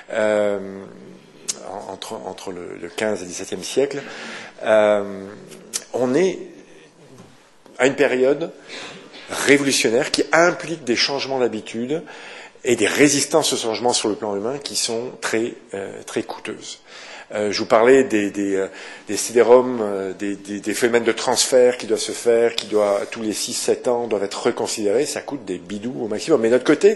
entre le 15 et le XVIIe siècle. On est à une période révolutionnaire qui implique des changements d'habitude et des résistances au changement sur le plan humain qui sont très coûteuses. Je vous parlais des CD-ROM, des phénomènes de transfert qui doivent se faire, qui tous les 6-7 ans doivent être reconsidérés. Ça coûte des bidous au maximum. Mais de notre côté,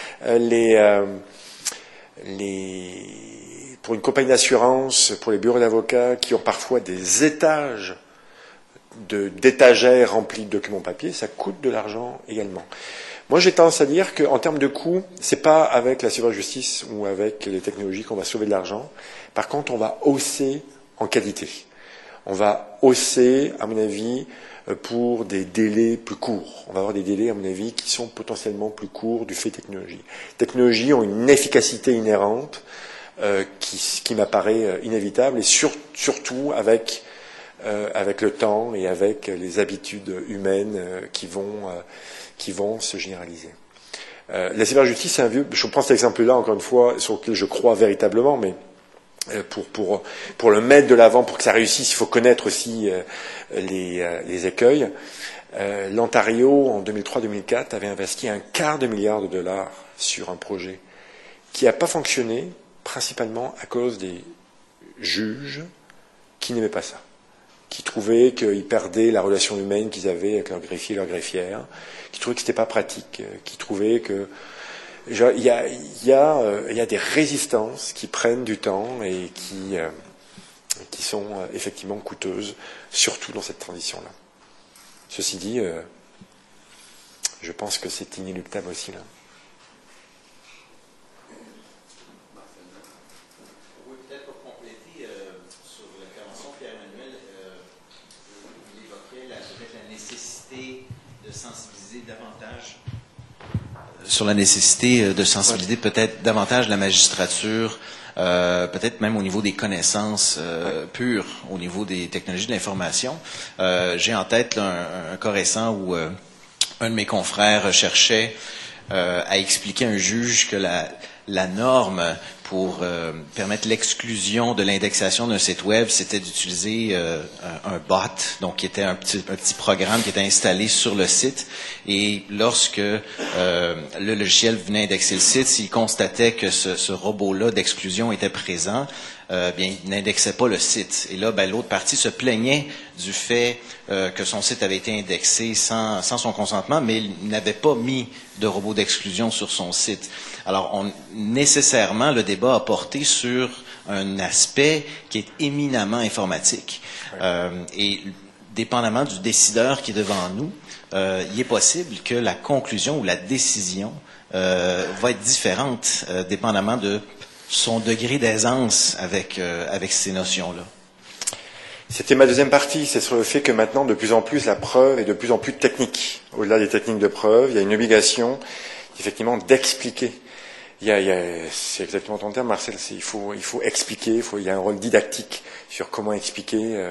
pour une compagnie d'assurance, pour les bureaux d'avocats qui ont parfois des étages d'étagères remplies de documents papier, ça coûte de l'argent également. Moi, j'ai tendance à dire qu'en termes de coûts, c'est pas avec la cyberjustice ou avec les technologies qu'on va sauver de l'argent. Par contre, on va hausser en qualité. On va hausser, à mon avis, pour des délais plus courts. On va avoir des délais, à mon avis, qui sont potentiellement plus courts du fait de technologies. Les technologies ont une efficacité inhérente qui m'apparaît inévitable, et surtout avec le temps et avec les habitudes humaines qui vont se généraliser. La cyberjustice, c'est un vieux. Je prends cet exemple-là encore une fois sur lequel je crois véritablement, mais pour le mettre de l'avant, pour que ça réussisse, il faut connaître aussi les écueils. L'Ontario, en 2003-2004, avait investi $250 million sur un projet qui n'a pas fonctionné, principalement à cause des juges qui n'aimaient pas ça, qui trouvaient qu'ils perdaient la relation humaine qu'ils avaient avec leur greffier et leur greffière, qui trouvaient que c'était pas pratique, qui trouvaient que il y a des résistances qui prennent du temps et qui sont effectivement coûteuses, surtout dans cette transition-là. Ceci dit, je pense que c'est inéluctable aussi là. Oui, peut-être pour compléter sur l'intervention de Pierre-Emmanuel, il évoquait peut-être la nécessité de sensibiliser davantage sur la nécessité de sensibiliser peut-être davantage la magistrature, peut-être même au niveau des connaissances pures, au niveau des technologies de l'information. J'ai en tête un cas récent où un de mes confrères cherchait à expliquer à un juge que la norme pour permettre l'exclusion de l'indexation d'un site web, c'était d'utiliser un bot, donc qui était un petit programme qui était installé sur le site. Et lorsque le logiciel venait indexer le site, s'il constatait que ce robot-là d'exclusion était présent, bien, il n'indexait pas le site. Et là, l'autre partie se plaignait du fait que son site avait été indexé sans son consentement, mais il n'avait pas mis de robot d'exclusion sur son site. Alors, nécessairement, le débat a porté sur un aspect qui est éminemment informatique. Et dépendamment du décideur qui est devant nous, il est possible que la conclusion ou la décision va être différente, dépendamment de son degré d'aisance avec ces notions-là. C'était ma deuxième partie, c'est sur le fait que maintenant, de plus en plus, la preuve est de plus en plus technique. Au-delà des techniques de preuve, il y a une obligation, effectivement, d'expliquer. C'est exactement ton terme, Marcel, il faut expliquer, il y a un rôle didactique sur comment expliquer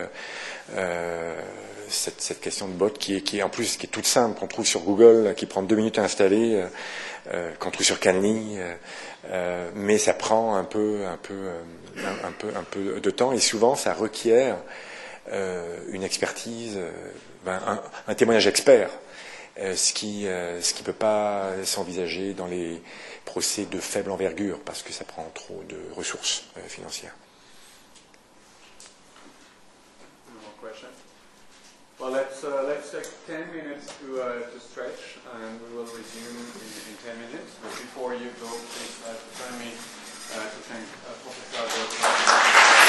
cette question de bot qui est en plus qui est toute simple, qu'on trouve sur Google, qui prend 2 minutes à installer, qu'on trouve sur Canly, mais ça prend un peu de temps, et souvent ça requiert une expertise, un témoignage expert, ce qui peut pas s'envisager dans les procès de faible envergure parce que ça prend trop de ressources financières. Well, let's take 10 minutes to stretch, and we will resume in 10 minutes. But before you go, please join me to thank Professor Alberto.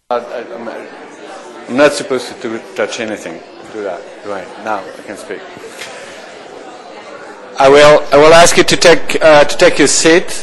I'm not supposed to touch anything. Do that. Right. Now I can speak. I will ask you to take your seat.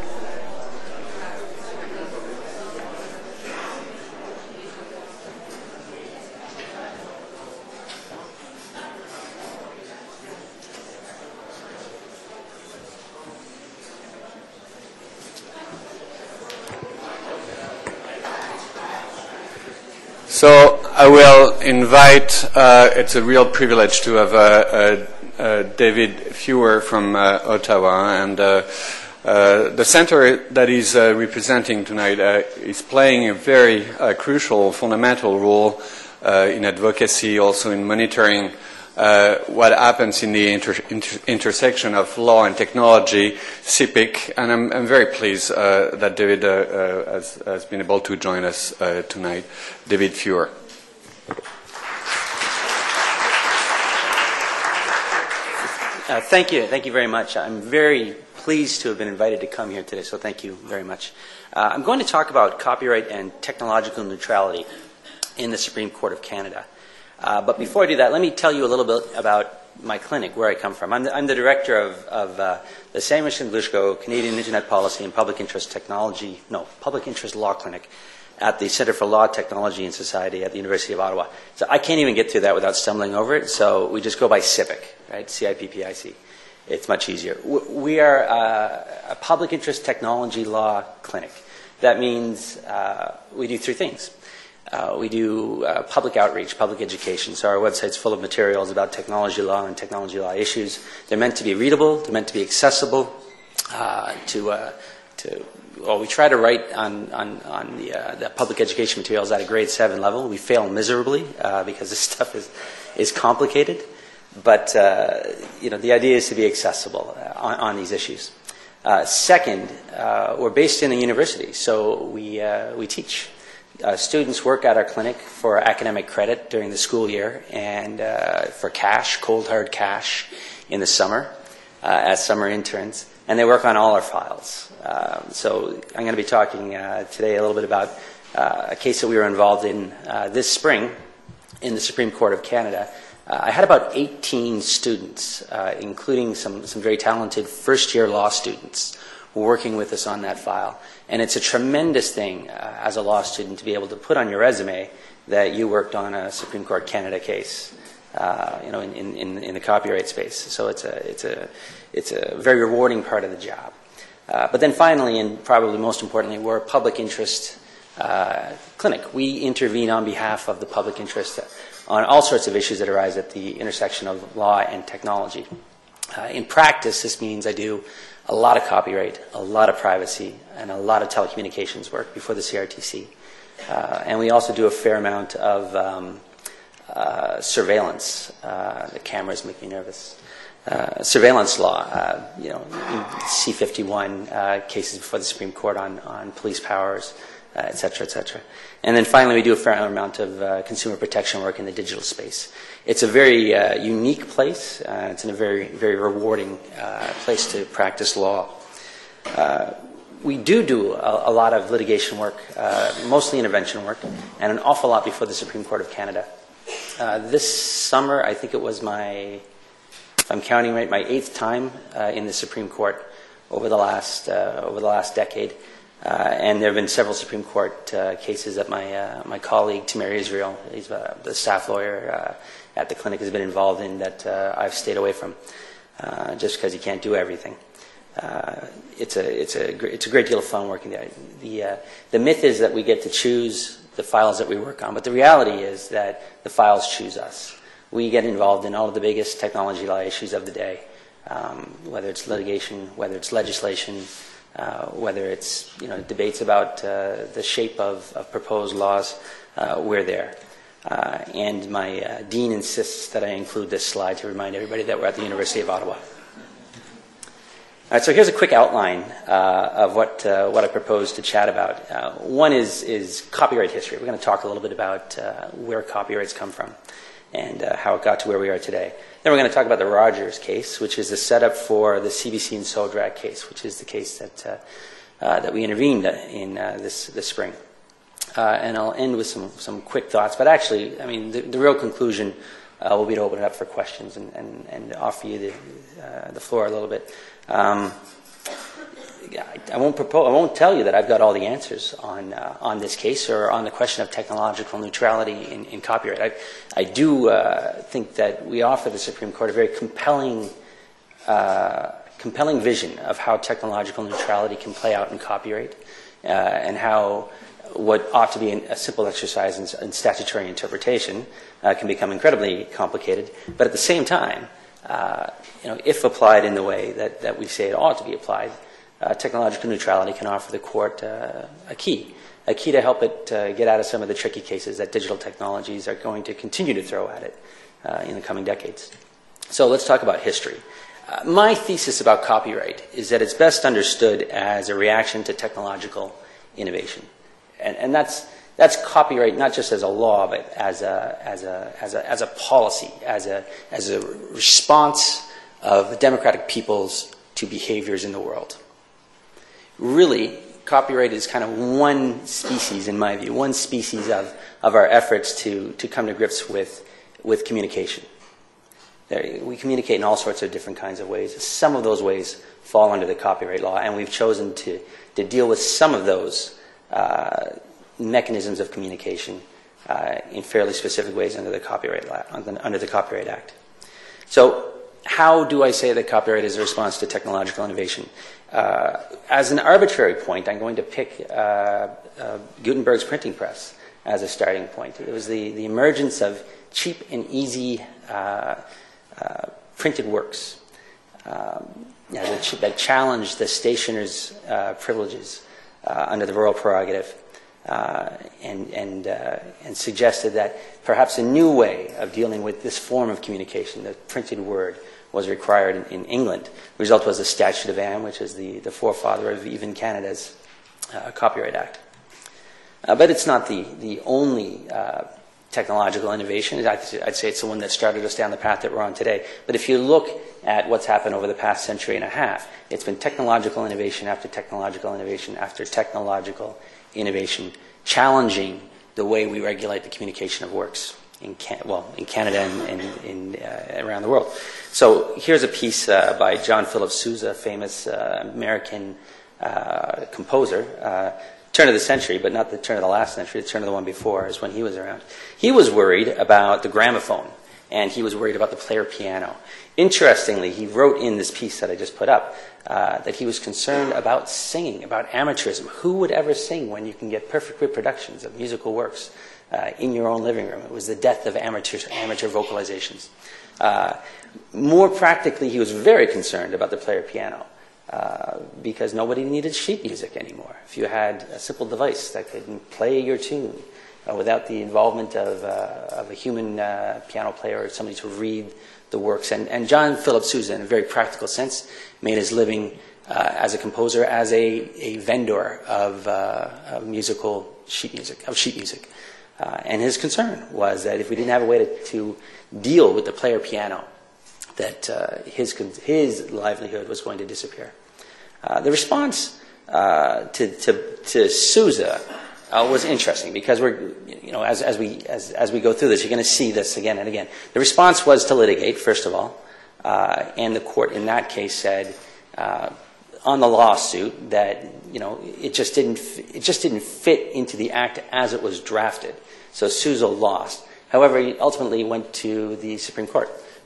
So I will invite, it's a real privilege to have David Fewer from Ottawa, and the center that he's representing tonight is playing a very crucial, fundamental role in advocacy, also in monitoring what happens in the intersection of law and technology, CIPIC, and I'm very pleased that David has been able to join us tonight. David Fewer. Thank you very much. I'm very pleased to have been invited to come here today, so thank you very much. I'm going to talk about copyright and technological neutrality in the Supreme Court of Canada. But before I do that, let me tell you a little bit about my clinic, where I come from. I'm the director of the Sandwich and Glushko Canadian Internet Policy and Public Interest Law Clinic at the Centre for Law, Technology and Society at the University of Ottawa. So I can't even get through that without stumbling over it, so we just go by CIPIC, right? CIPPIC. It's much easier. We are a public interest technology law clinic. That means we do three things. We do public outreach, public education. So our website's full of materials about technology law and technology law issues. They're meant to be readable. They're meant to be accessible. We try to write on the public education materials at a grade 7 level. We fail miserably because this stuff is complicated. But the idea is to be accessible on these issues. Second, we're based in a university, so we teach. Students work at our clinic for academic credit during the school year and for cash, cold hard cash, in the summer as summer interns, and they work on all our files. So I'm going to be talking today a little bit about a case that we were involved in this spring in the Supreme Court of Canada. I had about 18 students, including some very talented first-year law students, working with us on that file. And it's a tremendous thing as a law student to be able to put on your resume that you worked on a Supreme Court Canada case, in the copyright space. So it's a very rewarding part of the job. But then finally, and probably most importantly, we're a public interest clinic. We intervene on behalf of the public interest on all sorts of issues that arise at the intersection of law and technology. In practice, this means I do a lot of copyright, a lot of privacy, and a lot of telecommunications work before the CRTC. And we also do a fair amount of surveillance. The cameras make me nervous. Surveillance law, C-51 cases before the Supreme Court on police powers, et cetera, et cetera. And then finally, we do a fair amount of consumer protection work in the digital space. It's a very unique place. It's in a very, very rewarding place to practice law. We do a lot of litigation work, mostly intervention work, and an awful lot before the Supreme Court of Canada. This summer, I think it was if I'm counting right, my 8th time in the Supreme Court over the last decade. And there have been several Supreme Court cases that my colleague, Tamir Israel, he's the staff lawyer at the clinic, has been involved in that I've stayed away from just because you can't do everything. It's a great deal of fun working there. The myth is that we get to choose the files that we work on, but the reality is that the files choose us. We get involved in all of the biggest technology law issues of the day, whether it's litigation, whether it's legislation, whether it's debates about the shape of proposed laws. We're there. And my dean insists that I include this slide to remind everybody that we're at the University of Ottawa. All right, so here's a quick outline of what I propose to chat about. One is copyright history. We're going to talk a little bit about where copyrights come from and how it got to where we are today. Then we're going to talk about the Rogers case, which is the setup for the CBC and Sodrak case, which is the case that we intervened in this spring. and I'll end with some quick thoughts. But actually, I mean, the real conclusion will be to open it up for questions and offer you the floor a little bit. I won't tell you that I've got all the answers on this case or on the question of technological neutrality in copyright. I do think that we offer the Supreme Court a very compelling vision of how technological neutrality can play out in copyright, and how what ought to be a simple exercise in statutory interpretation can become incredibly complicated. But at the same time, if applied in the way that we say it ought to be applied, technological neutrality can offer the court a key to help it get out of some of the tricky cases that digital technologies are going to continue to throw at it in the coming decades. So let's talk about history. My thesis about copyright is that it's best understood as a reaction to technological innovation, and that's copyright not just as a law, but as a policy, as a response of the democratic peoples to behaviors in the world. Really, copyright is kind of one species, in my view, one species of our efforts to come to grips with communication. We communicate in all sorts of different kinds of ways. Some of those ways fall under the copyright law, and we've chosen to deal with some of those mechanisms of communication in fairly specific ways under the Copyright Act. So, how do I say that copyright is a response to technological innovation? As an arbitrary point, I'm going to pick Gutenberg's printing press as a starting point. It was the emergence of cheap and easy printed works that challenged the stationer's privileges under the royal prerogative, and suggested that perhaps a new way of dealing with this form of communication, the printed word, was required in England. The result was the Statute of Anne, which is the forefather of even Canada's Copyright Act. But it's not the only technological innovation. I'd say it's the one that started us down the path that we're on today. But if you look at what's happened over the past century and a half, it's been technological innovation after technological innovation after technological innovation, challenging the way we regulate the communication of works in Canada and around the world. So here's a piece by John Philip Sousa, famous American composer, turn of the century, but not the turn of the last century, the turn of the one before is when he was around. He was worried about the gramophone, and he was worried about the player piano. Interestingly, he wrote in this piece that I just put up that he was concerned about singing, about amateurism. Who would ever sing when you can get perfect reproductions of musical works in your own living room? It was the death of amateur vocalizations. More practically, he was very concerned about the player piano. Because nobody needed sheet music anymore. If you had a simple device that could play your tune without the involvement of a human piano player or somebody to read the works. And John Philip Sousa, in a very practical sense, made his living as a composer, as a vendor of musical sheet music. And his concern was that if we didn't have a way to deal with the player piano, that his livelihood was going to disappear. The response to Sousa was interesting because as we go through this, you're going to see this again and again. The response was to litigate, first of all, and the court in that case said on the lawsuit that it just didn't fit into the act as it was drafted. So Sousa lost. However, he ultimately went to the Supreme Court,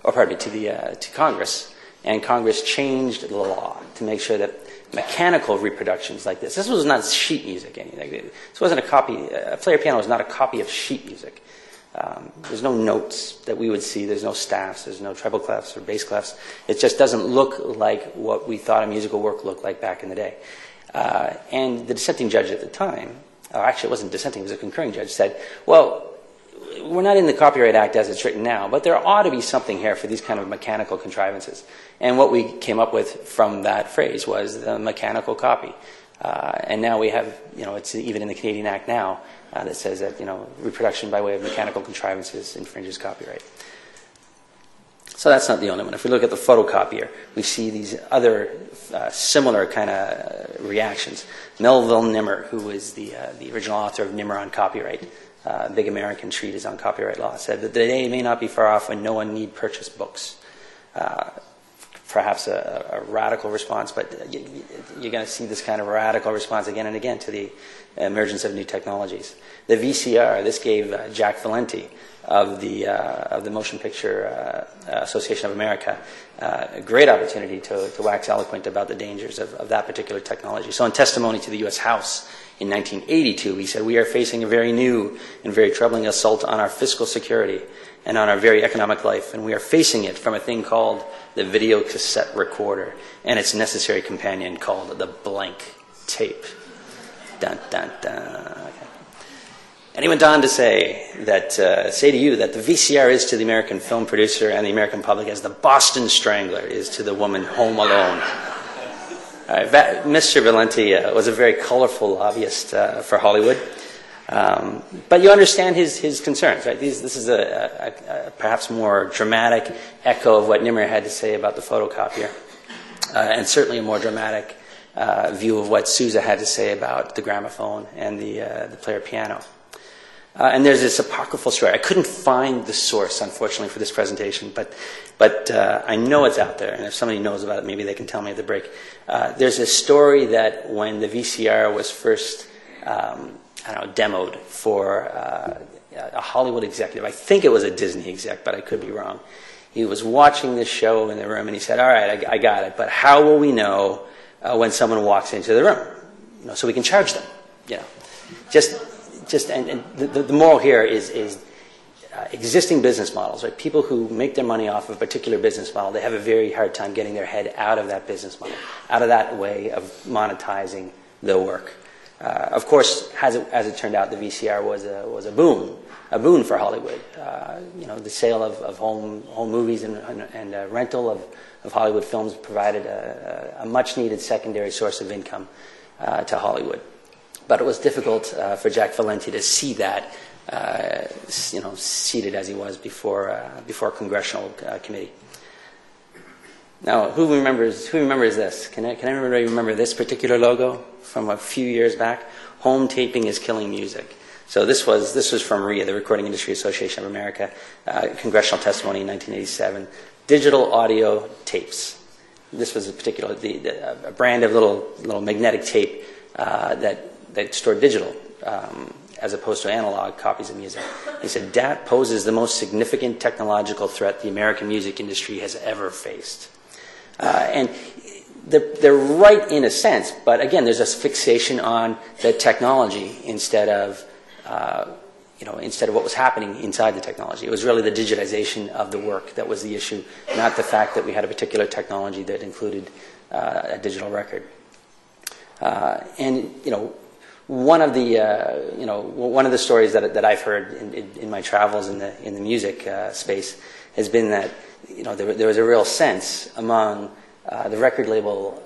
to Congress, and Congress changed the law to make sure that mechanical reproductions like this was not sheet music. This wasn't a copy. A player piano was not a copy of sheet music. There's no notes that we would see. There's no staffs. There's no treble clefs or bass clefs. It just doesn't look like what we thought a musical work looked like back in the day. And the dissenting judge at the time, actually it wasn't dissenting, it was a concurring judge, said, well, we're not in the Copyright Act as it's written now, but there ought to be something here for these kind of mechanical contrivances. And what we came up with from that phrase was the mechanical copy. And now we have, it's even in the Canadian Act now that says that, reproduction by way of mechanical contrivances infringes copyright. So that's not the only one. If we look at the photocopier, we see these other similar kind of reactions. Melville Nimmer, who is the original author of Nimmer on Copyright, big American treatise on copyright law, said that the day may not be far off when no one need purchase books. Perhaps a radical response, but you're going to see this kind of radical response again and again to the emergence of new technologies. The VCR, this gave Jack Valenti of the Motion Picture Association of America a great opportunity to wax eloquent about the dangers of that particular technology. So in testimony to the U.S. House in 1982, he said, "We are facing a very new and very troubling assault on our fiscal security and on our very economic life, and we are facing it from a thing called the video cassette recorder and its necessary companion called the blank tape." Dun, dun, dun. Okay. And he went on to say to you that the VCR is to the American film producer and the American public as the Boston Strangler is to the woman home alone. Mr. Valenti was a very colorful lobbyist for Hollywood. But you understand his concerns, right? This is a perhaps more dramatic echo of what Nimmer had to say about the photocopier, and certainly a more dramatic view of what Sousa had to say about the gramophone and the player piano. And there's this apocryphal story. I couldn't find the source, unfortunately, for this presentation, but I know it's out there, and if somebody knows about it, maybe they can tell me at the break. There's a story that when the VCR was first demoed for a Hollywood executive. I think it was a Disney exec, but I could be wrong. He was watching this show in the room, and he said, "All right, I got it, but how will we know when someone walks into the room? So we can charge them." And the moral here is existing business models, right? People who make their money off of a particular business model, they have a very hard time getting their head out of that business model, out of that way of monetizing the work. Of course, as it turned out, the VCR was a boon for Hollywood. The sale of home movies and rental of Hollywood films provided a much-needed secondary source of income to Hollywood. But it was difficult for Jack Valenti to see that, seated as he was before a congressional committee. Now, who remembers this? Can everybody remember this particular logo from a few years back? Home taping is killing music. So this was from RIA, the Recording Industry Association of America, congressional testimony in 1987. Digital audio tapes. This was a brand of little magnetic tape that stored digital as opposed to analog copies of music. He said, "DAT poses the most significant technological threat the American music industry has ever faced." And they're right in a sense, but again, there's a fixation on the technology instead of what was happening inside the technology. It was really the digitization of the work that was the issue, not the fact that we had a particular technology that included a digital record. One of the stories that I've heard in my travels in the music space has been that there was a real sense among the record label,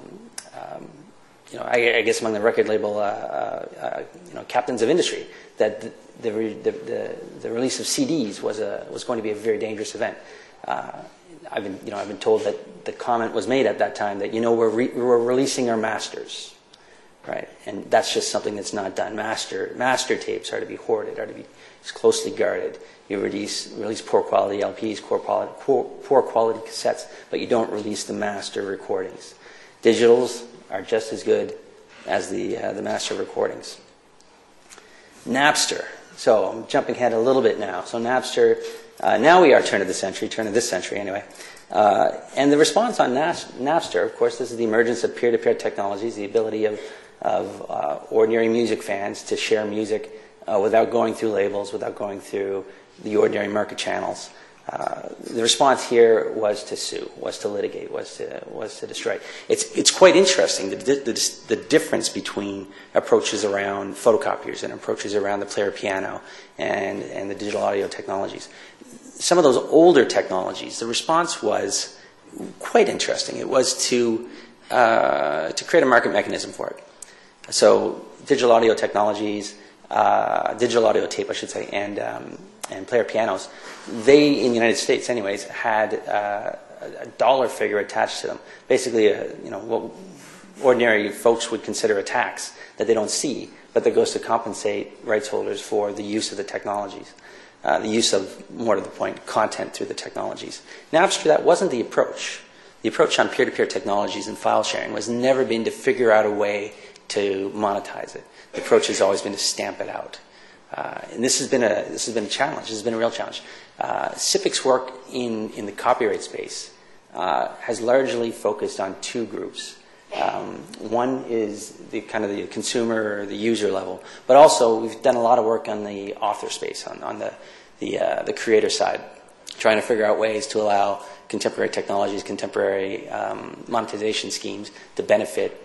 I guess among the record label captains of industry, that the release of CDs was going to be a very dangerous event. I've been told that the comment was made at that time that we're releasing our masters. Right, and that's just something that's not done. Master tapes are to be hoarded, are to be closely guarded. You release poor quality LPs, poor quality cassettes, but you don't release the master recordings. Digitals are just as good as the master recordings. Napster. So I'm jumping ahead a little bit now. So Napster. Now we are turn of this century anyway. And the response on Napster, of course, this is the emergence of peer-to-peer technologies, the ability of ordinary music fans to share music without going through labels, without going through the ordinary market channels. The response here was to sue, was to litigate, was to destroy. It's quite interesting the difference between approaches around photocopiers and approaches around the player piano and the digital audio technologies. Some of those older technologies, the response was quite interesting. It was to create a market mechanism for it. So digital audio technologies, digital audio tape, I should say, and and player pianos, they, in the United States anyways, had a dollar figure attached to them. Basically, what ordinary folks would consider a tax that they don't see, but that goes to compensate rights holders for the use of the technologies, the use of, more to the point, content through the technologies. Napster, that wasn't the approach. The approach on peer-to-peer technologies and file sharing was never been to figure out a way to monetize it. The approach has always been to stamp it out. And this has been a challenge. This has been a real challenge. CIPIC's work in the copyright space has largely focused on two groups. One is the kind of the consumer or the user level, but also we've done a lot of work on the author space, on the creator side, trying to figure out ways to allow contemporary technologies, contemporary monetization schemes to benefit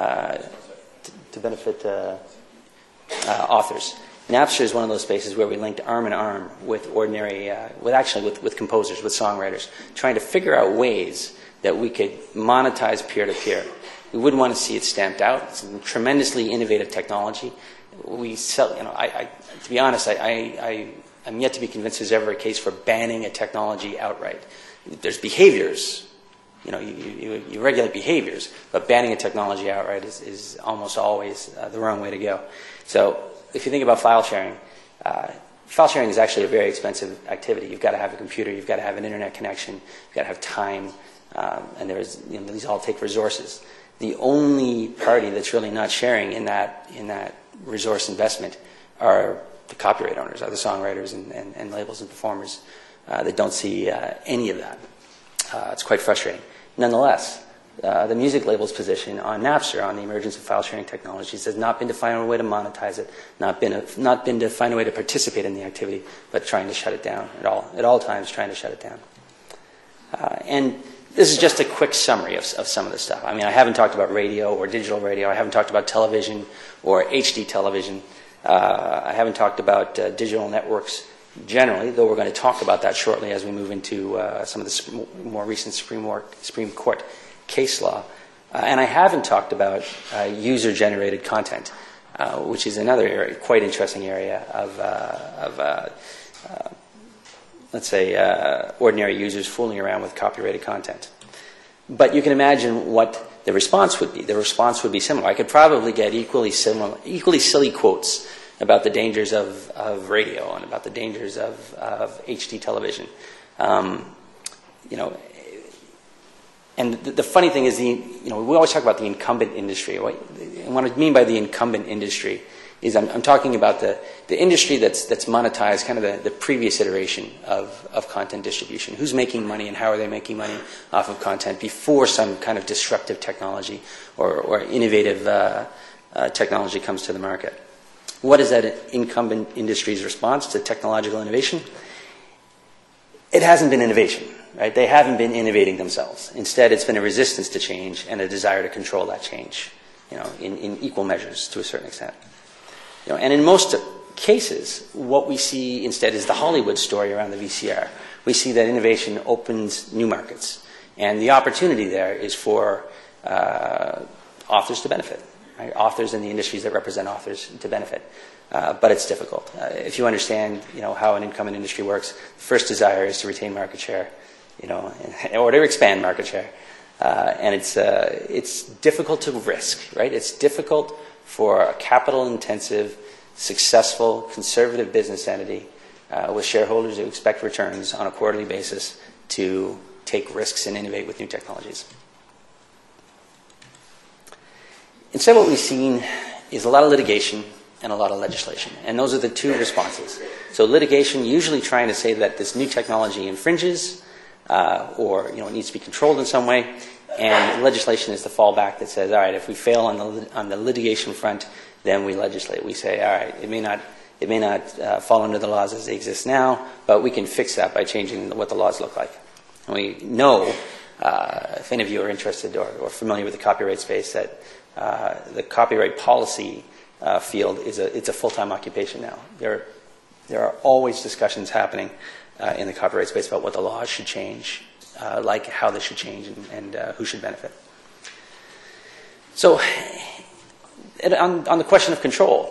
authors. Napster is one of those spaces where we linked arm in arm with with composers, with songwriters, trying to figure out ways that we could monetize peer-to-peer. We wouldn't want to see it stamped out. It's a tremendously innovative technology. We sell, to be honest, I'm yet to be convinced there's ever a case for banning a technology outright. There's behaviors, you regulate behaviors, but banning a technology outright is almost always the wrong way to go. So if you think about file sharing is actually a very expensive activity. You've got to have a computer, you've got to have an internet connection, you've got to have time, and these all take resources. The only party that's really not sharing in that resource investment are the copyright owners, are the songwriters and labels and performers that don't see any of that. It's quite frustrating. Nonetheless, the music label's position on Napster, on the emergence of file sharing technologies, has not been to find a way to monetize it, not been to find a way to participate in the activity, but trying to shut it down at all times, trying to shut it down. And this is just a quick summary of some of this stuff. I mean, I haven't talked about radio or digital radio. I haven't talked about television or HD television. I haven't talked about digital networks generally, though we're going to talk about that shortly as we move into some of the more recent Supreme Court case law. And I haven't talked about user-generated content, which is another quite interesting area of let's say, ordinary users fooling around with copyrighted content. But you can imagine what the response would be. The response would be similar. I could probably get equally silly quotes about the dangers of radio and about the dangers of HD television. And the funny thing is, we always talk about the incumbent industry. And what I mean by the incumbent industry is I'm talking about the industry that's monetized, kind of the previous iteration of content distribution. Who's making money and how are they making money off of content before some kind of disruptive technology or innovative technology comes to the market? What is that incumbent industry's response to technological innovation? It hasn't been innovation, right? They haven't been innovating themselves. Instead, it's been a resistance to change and a desire to control that change, in equal measures to a certain extent. And in most cases, what we see instead is the Hollywood story around the VCR. We see that innovation opens new markets, and the opportunity there is for authors to benefit, right? Authors in the industries that represent authors to benefit. But it's difficult. If you understand, how an incumbent industry works, the first desire is to retain market share, or to expand market share. And it's difficult to risk, right? It's difficult for a capital-intensive, successful, conservative business entity with shareholders who expect returns on a quarterly basis to take risks and innovate with new technologies. Instead, what we've seen is a lot of litigation and a lot of legislation, and those are the two responses. So litigation, usually trying to say that this new technology infringes or it needs to be controlled in some way. And legislation is the fallback that says, all right, if we fail on the litigation front, then we legislate. We say, all right, it may not fall under the laws as they exist now, but we can fix that by changing what the laws look like. And we know, if any of you are interested or familiar with the copyright space, that the copyright policy field it's a full-time occupation now. There are always discussions happening in the copyright space about what the laws should change. Like how this should change and who should benefit. So, on the question of control,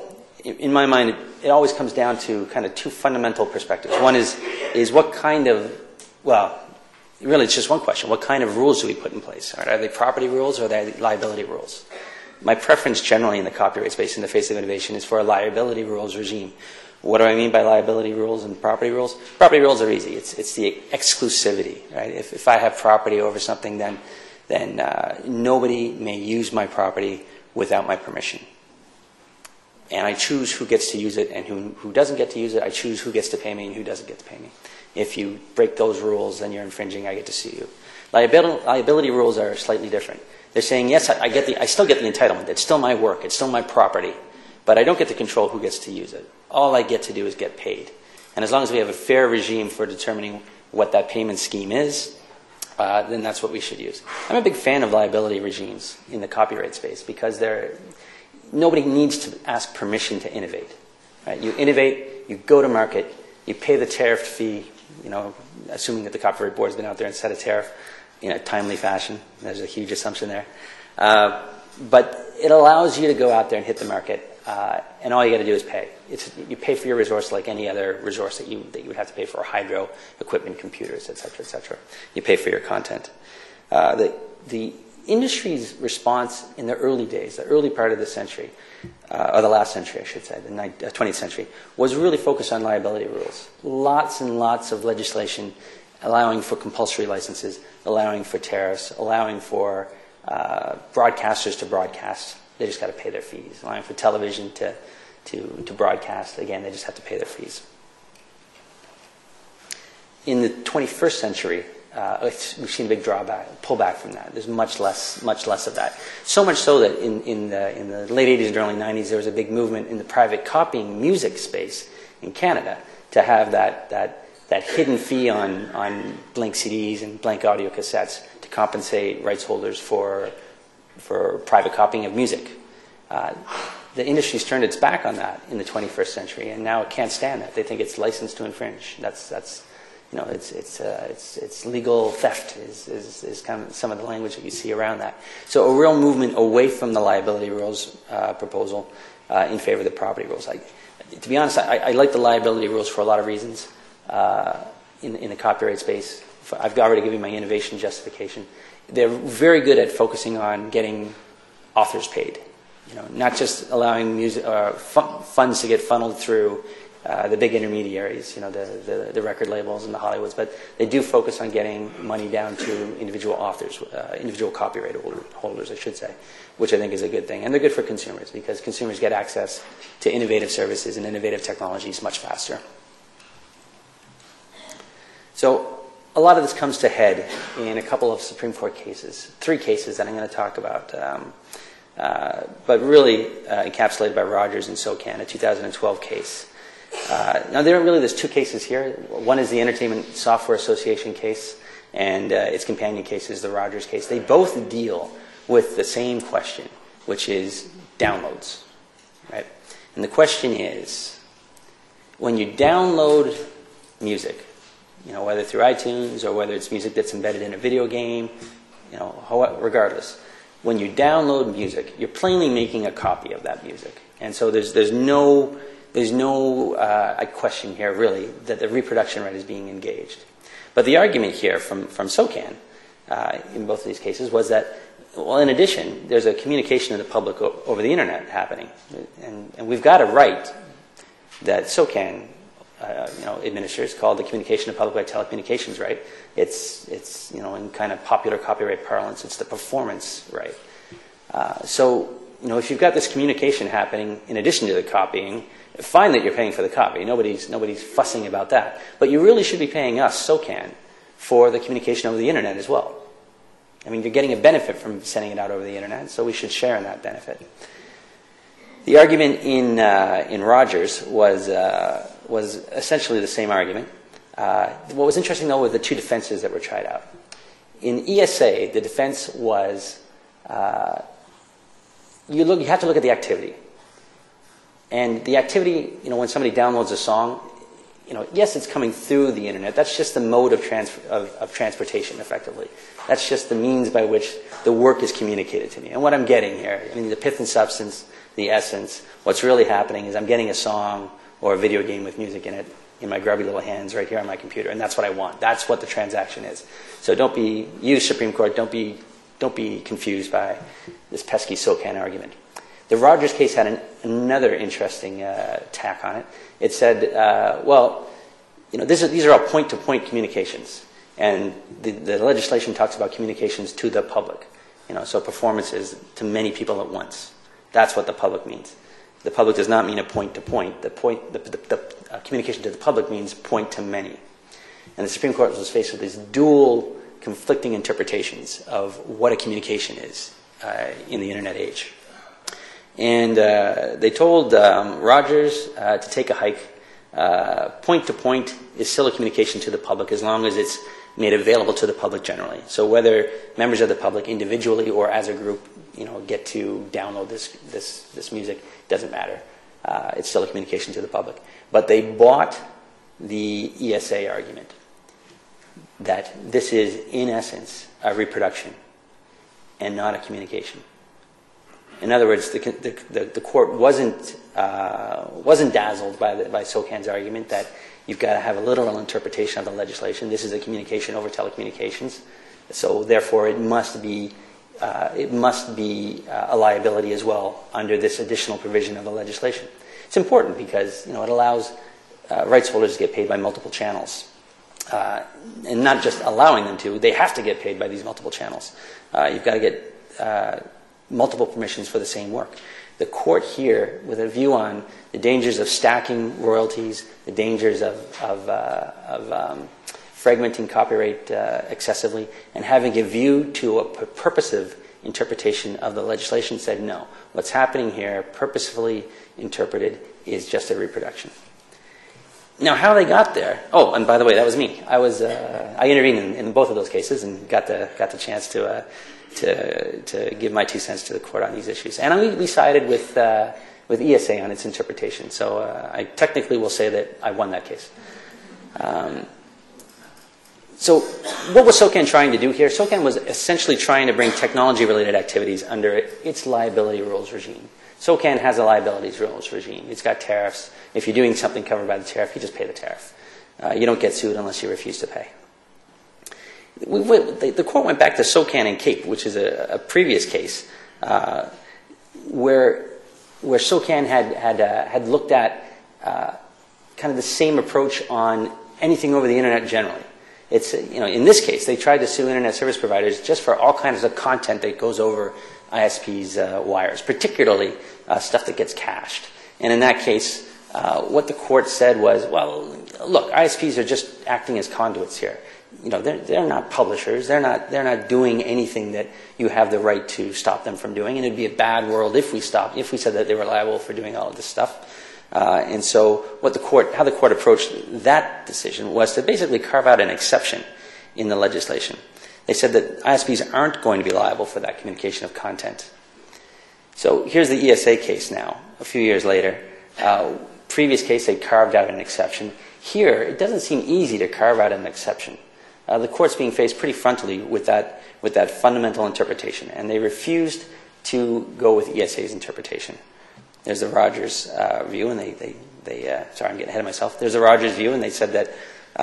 in my mind, it always comes down to kind of two fundamental perspectives. One is what kind of, well, really it's just one question. What kind of rules do we put in place? Are they property rules or are they liability rules? My preference generally in the copyright space in the face of innovation is for a liability rules regime. What do I mean by liability rules and property rules? Property rules are easy. It's the exclusivity, right? If I have property over something, then nobody may use my property without my permission. And I choose who gets to use it and who doesn't get to use it. I choose who gets to pay me and who doesn't get to pay me. If you break those rules, then you're infringing. I get to sue you. Liability rules are slightly different. They're saying, yes, I still get the entitlement. It's still my work. It's still my property. But I don't get to control who gets to use it. All I get to do is get paid. And as long as we have a fair regime for determining what that payment scheme is, then that's what we should use. I'm a big fan of liability regimes in the copyright space because nobody needs to ask permission to innovate. Right? You innovate, you go to market, you pay the tariff fee, assuming that the Copyright Board has been out there and set a tariff in a timely fashion. There's a huge assumption there. But it allows you to go out there and hit the market, and all you got to do is pay. You pay for your resource like any other resource that you would have to pay for hydro, equipment, computers, et cetera, et cetera. You pay for your content. The industry's response in the early days, the early part of the century, or the last century, I should say, the 20th century, was really focused on liability rules. Lots and lots of legislation allowing for compulsory licenses, allowing for tariffs, allowing for broadcasters to broadcast. They just got to pay their fees. Allowing for television to broadcast. Again, they just have to pay their fees. In the 21st century, we've seen a big pullback from that. There's much less of that. So much so that in the late 80s and early 90s, there was a big movement in the private copying music space in Canada to have that hidden fee on blank CDs and blank audio cassettes to compensate rights holders for private copying of music. The industry's turned its back on that in the 21st century, and now it can't stand that. They think it's licensed to infringe. It's legal theft is kind of some of the language that you see around that. So a real movement away from the liability rules proposal in favor of the property rules. To be honest, I like the liability rules for a lot of reasons in the copyright space. I've already given my innovation justification. They're very good at focusing on getting authors paid. Not just allowing funds to get funneled through the big intermediaries, the record labels and the Hollywoods, but they do focus on getting money down to individual authors, individual copyright holders, I should say, which I think is a good thing. And they're good for consumers because consumers get access to innovative services and innovative technologies much faster. So a lot of this comes to head in a couple of Supreme Court cases, 3 cases that I'm going to talk about, but really encapsulated by Rogers and SOCAN, a 2012 case. Now, there's 2 cases here. One is the Entertainment Software Association case, and its companion case is the Rogers case. They both deal with the same question, which is downloads, right? And the question is, when you download music, whether through iTunes or whether it's music that's embedded in a video game, regardless, when you download music, you're plainly making a copy of that music, and so there's no question here, really, that the reproduction right is being engaged. But the argument here from SOCAN, in both of these cases, was that, well, in addition, there's a communication to the public over the Internet happening. And we've got a right that SOCAN administers called the Communication to Public by Telecommunications right. It's in kind of popular copyright parlance, it's the performance right. So if you've got this communication happening in addition to the copying, fine that you're paying for the copy. Nobody's fussing about that. But you really should be paying us, SOCAN, for the communication over the Internet as well. I mean, you're getting a benefit from sending it out over the Internet, so we should share in that benefit. The argument in Rogers was essentially the same argument. What was interesting, though, were the 2 defenses that were tried out. In ESA, the defense was you have to look at the activity. And the activity, when somebody downloads a song, yes, it's coming through the internet. That's just the mode of transportation, effectively. That's just the means by which the work is communicated to me. And what I'm getting here, the pith and substance, the essence, what's really happening is I'm getting a song or a video game with music in it in my grubby little hands right here on my computer, and that's what I want. That's what the transaction is. So you Supreme Court, don't be confused by this pesky SOCAN argument. The Rogers case had another interesting tack on it. It said, these are all point-to-point communications, and the legislation talks about communications to the public. So performances to many people at once. That's what the public means. The public does not mean a point-to-point. The communication to the public means point to many. And the Supreme Court was faced with these dual, conflicting interpretations of what a communication is in the internet age. And they told Rogers to take a hike. Point-to-point is still a communication to the public as long as it's made available to the public generally. So whether members of the public individually or as a group, get to download this music, doesn't matter. It's still a communication to the public. But they bought the ESA argument that this is, in essence, a reproduction and not a communication. In other words, the court wasn't dazzled by SOCAN's argument that you've got to have a literal interpretation of the legislation. This is a communication over telecommunications, so therefore it must be a liability as well under this additional provision of the legislation. It's important because it allows rights holders to get paid by multiple channels, and not just allowing them to; they have to get paid by these multiple channels. You've got to get multiple permissions for the same work. The court here, with a view on the dangers of stacking royalties, the dangers of fragmenting copyright excessively, and having a view to a purposive interpretation of the legislation, said no. What's happening here, purposefully interpreted, is just a reproduction. Now, how they got there? Oh, and by the way, that was me. I intervened in both of those cases and got the chance to give my 2 cents to the court on these issues. And we sided with ESA on its interpretation. So I technically will say that I won that case. So what was SOCAN trying to do here? SOCAN was essentially trying to bring technology-related activities under its liability rules regime. SOCAN has a liabilities rules regime. It's got tariffs. If you're doing something covered by the tariff, you just pay the tariff. You don't get sued unless you refuse to pay. The court went back to SOCAN and CAPE, which is a previous case, where SOCAN had looked at kind of the same approach on anything over the internet generally. It's in this case they tried to sue internet service providers just for all kinds of content that goes over ISP's wires, particularly stuff that gets cached. And in that case, what the court said was, well, look, ISPs are just acting as conduits here. They're not publishers. They're not doing anything that you have the right to stop them from doing. And it'd be a bad world if we said that they were liable for doing all of this stuff. And so how the court approached that decision was to basically carve out an exception in the legislation. They said that ISPs aren't going to be liable for that communication of content. So here's the ESA case now, a few years later. Previous case, they carved out an exception. Here, it doesn't seem easy to carve out an exception. The court's being faced pretty frontally with that fundamental interpretation, and they refused to go with ESA's interpretation. There's the Rogers view, and they sorry, I'm getting ahead of myself. There's the Rogers view, and they said that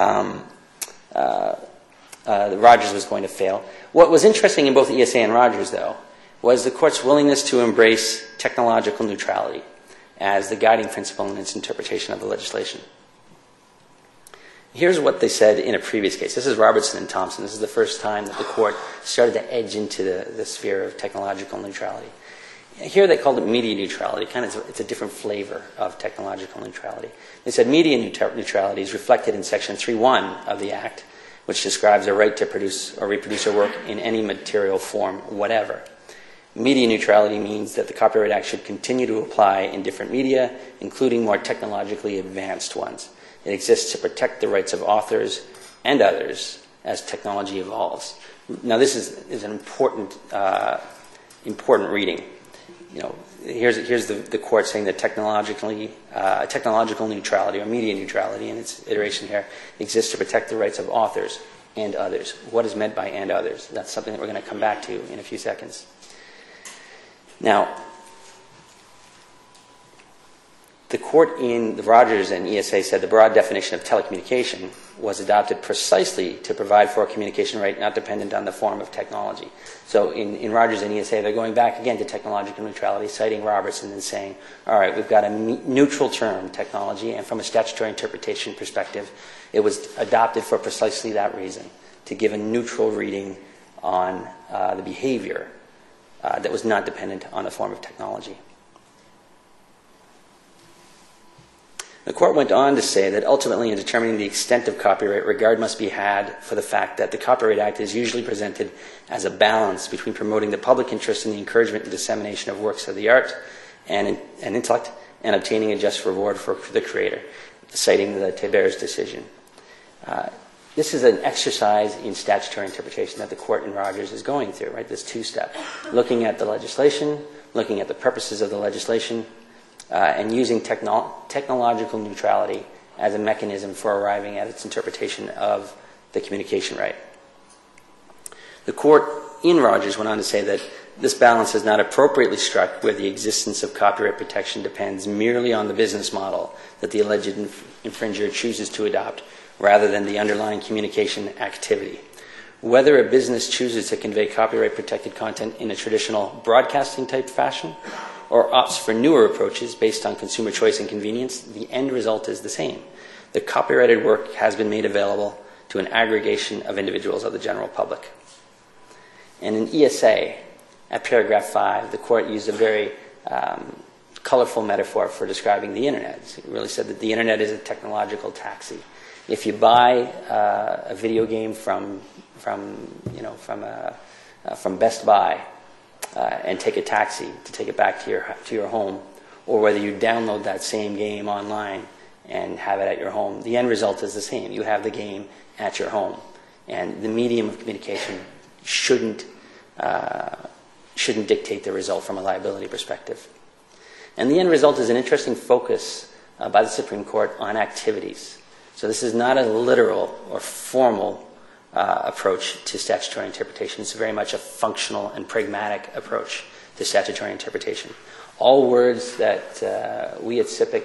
the Rogers was going to fail. What was interesting in both ESA and Rogers, though, was the court's willingness to embrace technological neutrality as the guiding principle in its interpretation of the legislation. Here's what they said in a previous case. This is Robertson and Thompson. This is the first time that the court started to edge into the sphere of technological neutrality. Here they called it media neutrality. It's a different flavor of technological neutrality. They said media neutrality is reflected in Section 3.1 of the Act, which describes a right to produce or reproduce a work in any material form, whatever. Media neutrality means that the Copyright Act should continue to apply in different media, including more technologically advanced ones. It exists to protect the rights of authors and others as technology evolves. Now, this is an important reading. here's the court saying that technological neutrality or media neutrality in its iteration here exists to protect the rights of authors and others. What is meant by and others? That's something that we're going to come back to in a few seconds. Now, the court in the Rogers and ESA said the broad definition of telecommunication was adopted precisely to provide for a communication right not dependent on the form of technology. So in Rogers and ESA, they're going back again to technological neutrality, citing Robertson and saying, all right, we've got a neutral term, technology, and from a statutory interpretation perspective, it was adopted for precisely that reason, to give a neutral reading on the behavior that was not dependent on the form of technology. The court went on to say that ultimately in determining the extent of copyright, regard must be had for the fact that the Copyright Act is usually presented as a balance between promoting the public interest in the encouragement and dissemination of works of the art and intellect and obtaining a just reward for the creator, citing the Théber's decision. This is an exercise in statutory interpretation that the court in Rogers is going through, right? This two-step, looking at the legislation, looking at the purposes of the legislation, and using technological neutrality as a mechanism for arriving at its interpretation of the communication right. The court in Rogers went on to say that this balance is not appropriately struck where the existence of copyright protection depends merely on the business model that the alleged infringer chooses to adopt rather than the underlying communication activity. Whether a business chooses to convey copyright-protected content in a traditional broadcasting-type fashion or opts for newer approaches based on consumer choice and convenience, the end result is the same. The copyrighted work has been made available to an aggregation of individuals of the general public. And in ESA, at paragraph 5, the court used a very colorful metaphor for describing the internet. It really said that the internet is a technological taxi. If you buy a video game from Best Buy, and take a taxi to take it back to your home, or whether you download that same game online and have it at your home, the end result is the same. You have the game at your home, and the medium of communication shouldn't dictate the result from a liability perspective. And the end result is an interesting focus by the Supreme Court on activities. So this is not a literal or formal approach to statutory interpretation. It's very much a functional and pragmatic approach to statutory interpretation. All words that we at SIPC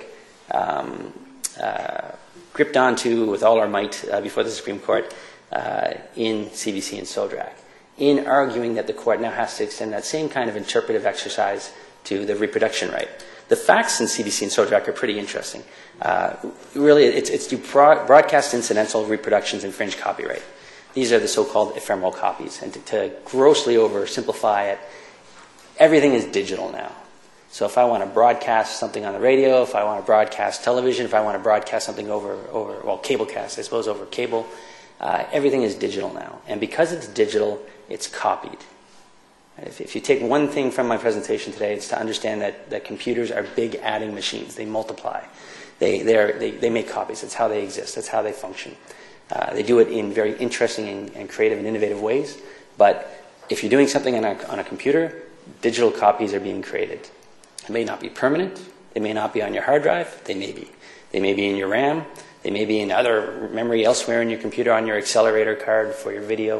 gripped onto with all our might before the Supreme Court in CBC and SODRAC, in arguing that the court now has to extend that same kind of interpretive exercise to the reproduction right. The facts in CBC and SODRAC are pretty interesting. Really, it's do broadcast incidental reproductions infringe copyright. These are the so-called ephemeral copies. And to grossly oversimplify it, everything is digital now. So if I want to broadcast something on the radio, if I want to broadcast television, if I want to broadcast something over cablecast, I suppose, over cable, everything is digital now. And because it's digital, it's copied. If you take one thing from my presentation today, it's to understand that computers are big adding machines. They multiply. They make copies. That's how they exist. That's how they function. They do it in very interesting and creative and innovative ways. But if you're doing something on a computer, digital copies are being created. It may not be permanent. They may not be on your hard drive. They may be. They may be in your RAM. They may be in other memory elsewhere in your computer, on your accelerator card for your video,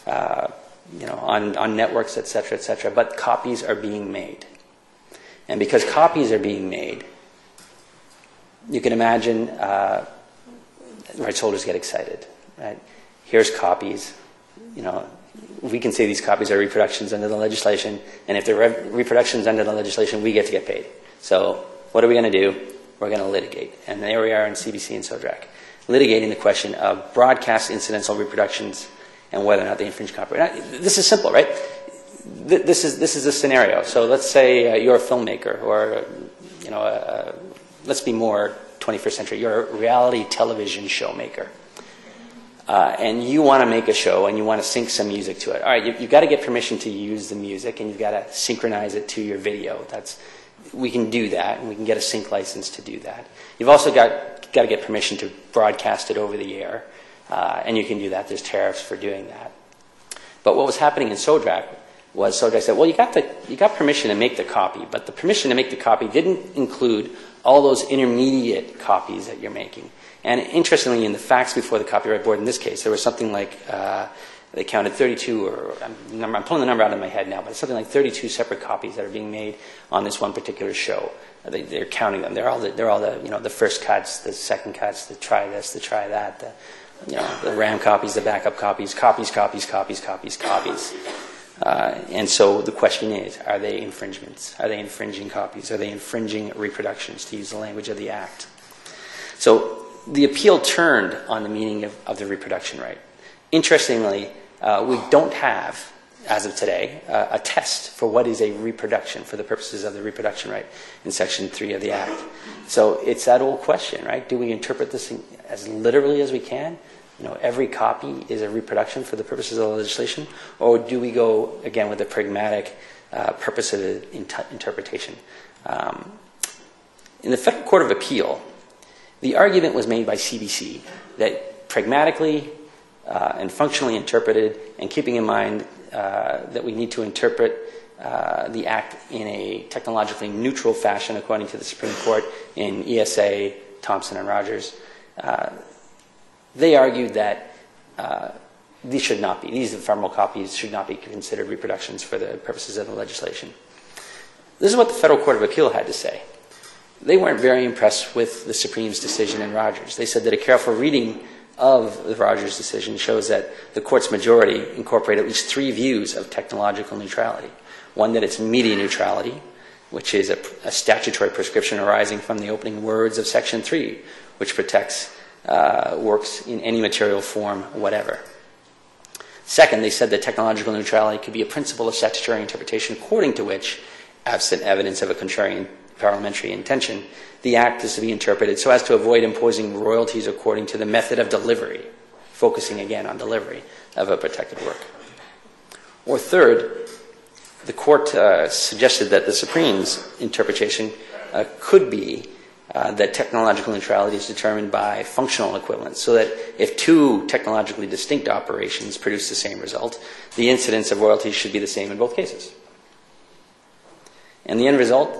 on networks, et cetera, but copies are being made. And because copies are being made, you can imagine rights holders get excited. Right? Here's copies. We can say these copies are reproductions under the legislation, and if they're reproductions under the legislation, we get to get paid. So what are we going to do? We're going to litigate. And there we are in CBC and SODRAC, litigating the question of broadcast incidental reproductions and whether or not they infringe copyright. Now, this is simple, right? This is a scenario. So let's say you're a filmmaker, or let's be more 21st century. You're a reality television show maker, and you want to make a show and you want to sync some music to it. All right, you've got to get permission to use the music, and you've got to synchronize it to your video. We can do that, and we can get a sync license to do that. You've also got to get permission to broadcast it over the air, and you can do that. There's tariffs for doing that. But what was happening in SODRAC was, so I said, well, you got permission to make the copy, but the permission to make the copy didn't include all those intermediate copies that you're making. And interestingly, in the facts before the Copyright Board in this case, there was something like, they counted 32, or I'm pulling the number out of my head now, but it's something like 32 separate copies that are being made on this one particular show. They're counting them. They're all the first cuts, the second cuts, the try this, the try that, the RAM copies, the backup copies. And so the question is, are they infringements? Are they infringing copies? Are they infringing reproductions, to use the language of the Act? So the appeal turned on the meaning of the reproduction right. Interestingly, we don't have, as of today, a test for what is a reproduction for the purposes of the reproduction right in Section 3 of the Act. So it's that old question, right? Do we interpret this as literally as we can? Every copy is a reproduction for the purposes of the legislation? Or do we go, again, with the pragmatic purpose of the interpretation? In the Federal Court of Appeal, the argument was made by CBC that pragmatically and functionally interpreted, and keeping in mind that we need to interpret the Act in a technologically neutral fashion according to the Supreme Court in ESA, Thompson, and Rogers, they argued that these ephemeral copies should not be considered reproductions for the purposes of the legislation. This is what the Federal Court of Appeal had to say. They weren't very impressed with the Supreme's decision in Rogers. They said that a careful reading of the Rogers decision shows that the court's majority incorporate at least three views of technological neutrality. One, that it's media neutrality, which is a statutory prescription arising from the opening words of Section 3, which protects works in any material form, whatever. Second, they said that technological neutrality could be a principle of statutory interpretation according to which, absent evidence of a contrarian parliamentary intention, the Act is to be interpreted so as to avoid imposing royalties according to the method of delivery, focusing again on delivery of a protected work. Or third, the court suggested that the Supreme's interpretation could be that technological neutrality is determined by functional equivalence, so that if two technologically distinct operations produce the same result, the incidence of royalties should be the same in both cases. And the end result,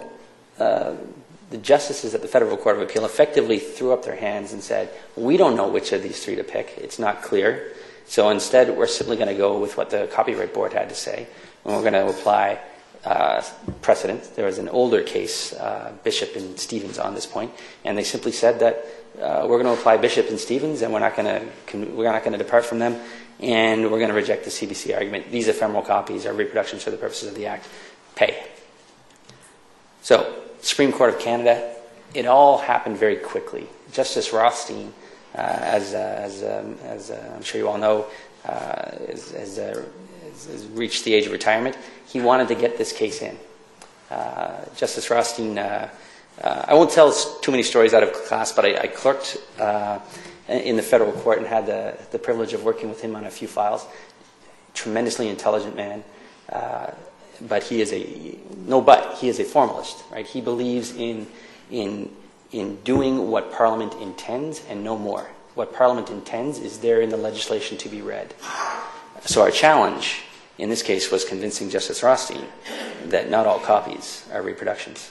the justices at the Federal Court of Appeal effectively threw up their hands and said, we don't know which of these three to pick. It's not clear. So instead, we're simply going to go with what the Copyright Board had to say, and we're going to apply precedent. There was an older case, Bishop and Stevens, on this point, and they simply said that we're going to apply Bishop and Stevens, and we're not going to depart from them, and we're going to reject the CBC argument. These ephemeral copies are reproductions for the purposes of the Act. Pay. So, Supreme Court of Canada, it all happened very quickly. Justice Rothstein, as I'm sure you all know, has reached the age of retirement. He wanted to get this case in. Justice Rothstein, I won't tell too many stories out of class, but I clerked in the federal court and had the privilege of working with him on a few files. Tremendously intelligent man. But he is a formalist, right? He believes in doing what Parliament intends and no more. What Parliament intends is there in the legislation to be read. So our challenge in this case was convincing Justice Rothstein that not all copies are reproductions.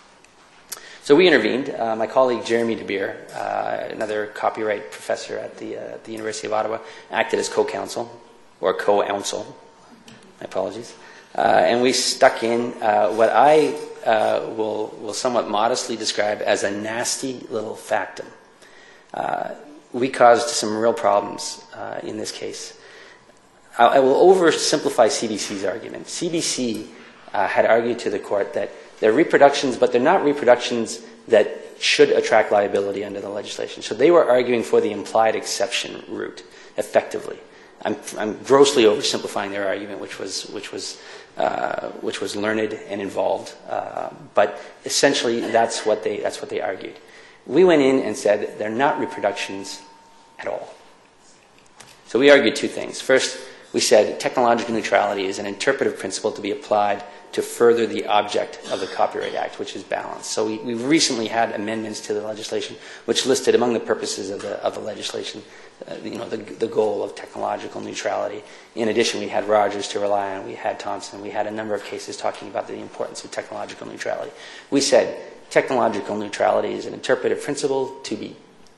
So we intervened. My colleague Jeremy De Beer, another copyright professor at the University of Ottawa, acted as co-counsel, or co-ounsel. My apologies. And we stuck in what I will somewhat modestly describe as a nasty little factum. We caused some real problems in this case. I will oversimplify CBC's argument. CBC had argued to the court that they're reproductions, but they're not reproductions that should attract liability under the legislation. So they were arguing for the implied exception route, effectively. I'm grossly oversimplifying their argument, which was learned and involved, but essentially that's what they argued. We went in and said they're not reproductions at all. So we argued two things. First, we said technological neutrality is an interpretive principle to be applied to further the object of the Copyright Act, which is balance. So we've recently had amendments to the legislation which listed among the purposes of the legislation the goal of technological neutrality. In addition, we had Rogers to rely on, we had Thompson, we had a number of cases talking about the importance of technological neutrality. We said technological neutrality is an interpretive principle to be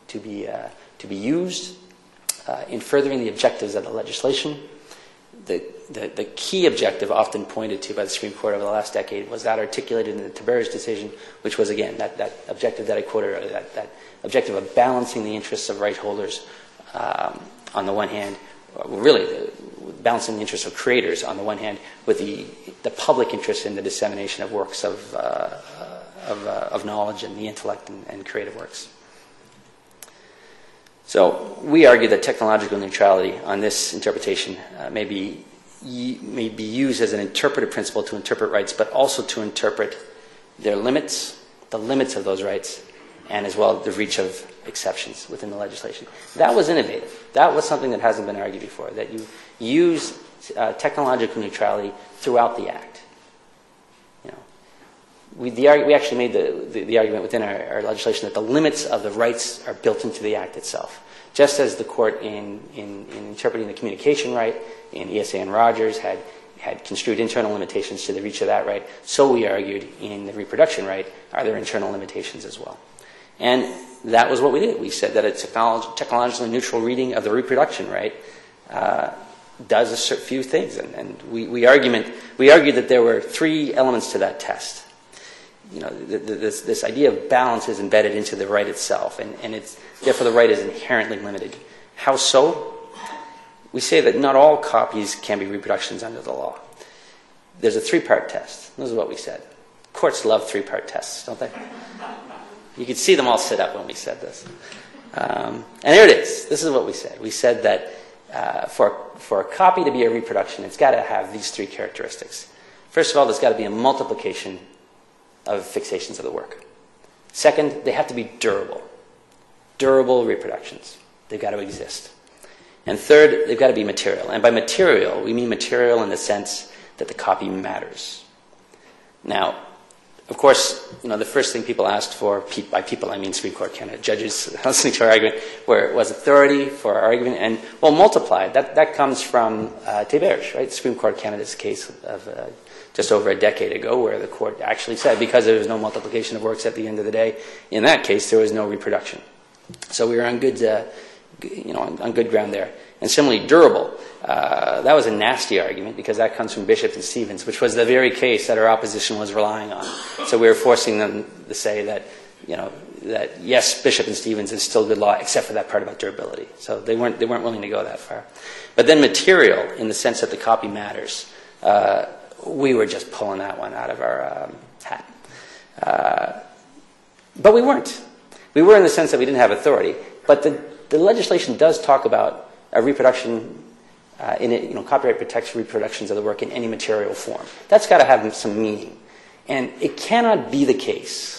used in furthering the objectives of the legislation. The key objective often pointed to by the Supreme Court over the last decade was that articulated in the Taberge decision, which was, again, that objective that I quoted earlier, that objective of balancing the interests of right holders on the one hand, really balancing the interests of creators on the one hand, with the public interest in the dissemination of works of knowledge and the intellect and creative works. So we argue that technological neutrality on this interpretation may be used as an interpretive principle to interpret rights, but also to interpret their limits, the limits of those rights, and as well the reach of exceptions within the legislation. That was innovative. That was something that hasn't been argued before, that you use technological neutrality throughout the Act. We actually made the argument within our legislation that the limits of the rights are built into the Act itself. Just as the court in interpreting the communication right in ESA and Rogers had construed internal limitations to the reach of that right, so we argued in the reproduction right, are there internal limitations as well? And that was what we did. We said that a technologically neutral reading of the reproduction right does a few things. And we argued that there were three elements to that test. This idea of balance is embedded into the right itself, and therefore the right is inherently limited. How so? We say that not all copies can be reproductions under the law. There's a three-part test. This is what we said. Courts love three-part tests, don't they? You could see them all sit up when we said this. And there it is. This is what we said. We said that for a copy to be a reproduction, it's got to have these three characteristics. First of all, there's got to be a multiplication of fixations of the work. Second, they have to be durable. Durable reproductions. They've got to exist. And third, they've got to be material. And by material, we mean material in the sense that the copy matters. Now, of course, the first thing people asked for, by people I mean Supreme Court Canada judges listening to our argument, was authority for our argument, and multiplied. That comes from Taberge, right? Supreme Court Canada's case of just over a decade ago, where the court actually said because there was no multiplication of works at the end of the day, in that case there was no reproduction. So we were on good, on good ground there. And similarly, durable. That was a nasty argument because that comes from Bishop and Stevens, which was the very case that our opposition was relying on. So we were forcing them to say that, that yes, Bishop and Stevens is still good law, except for that part about durability. So they weren't willing to go that far. But then material, in the sense that the copy matters. We were just pulling that one out of our hat. But we weren't. We were in the sense that we didn't have authority. But the legislation does talk about a reproduction, copyright protects reproductions of the work in any material form. That's got to have some meaning. And it cannot be the case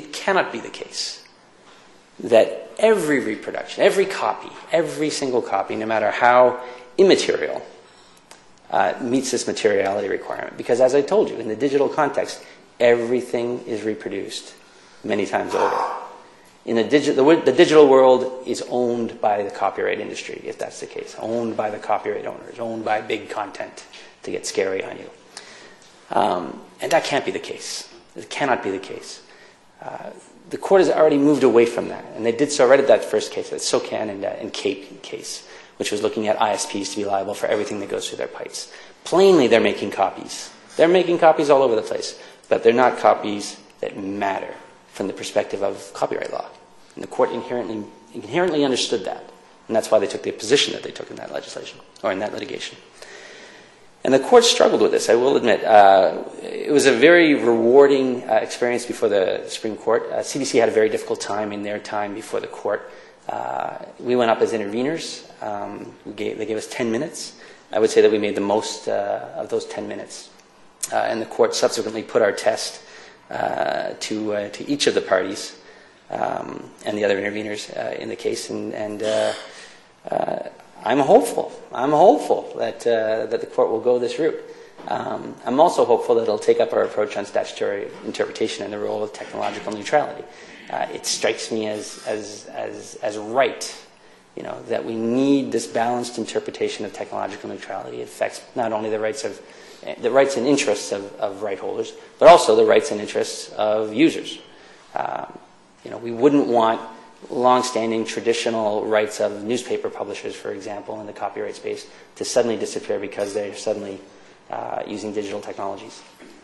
that every reproduction, every copy, every single copy, no matter how immaterial, meets this materiality requirement. Because as I told you, in the digital context, everything is reproduced many times over. In the digital world is owned by the copyright industry, if that's the case. Owned by the copyright owners, owned by big content to get scary on you. And that can't be the case. It cannot be the case. The court has already moved away from that. And they did so right at that first case, that SOCAN and Cape case, which was looking at ISPs to be liable for everything that goes through their pipes. Plainly, they're making copies. They're making copies all over the place. But they're not copies that matter from the perspective of copyright law. And the court inherently understood that. And that's why they took the position that they took in that legislation, or in that litigation. And the court struggled with this, I will admit. It was a very rewarding experience before the Supreme Court. CBC had a very difficult time in their time before the court. We went up as interveners. They gave us 10 minutes. I would say that we made the most of those 10 minutes. And the court subsequently put our test to each of the parties and the other interveners in the case. And I'm hopeful that the court will go this route. I'm also hopeful that it'll take up our approach on statutory interpretation and the role of technological neutrality. It strikes me as right, that we need this balanced interpretation of technological neutrality. It affects not only the rights and interests of right holders, but also the rights and interests of users. We wouldn't want long-standing traditional rights of newspaper publishers, for example, in the copyright space, to suddenly disappear because they're suddenly using digital technologies.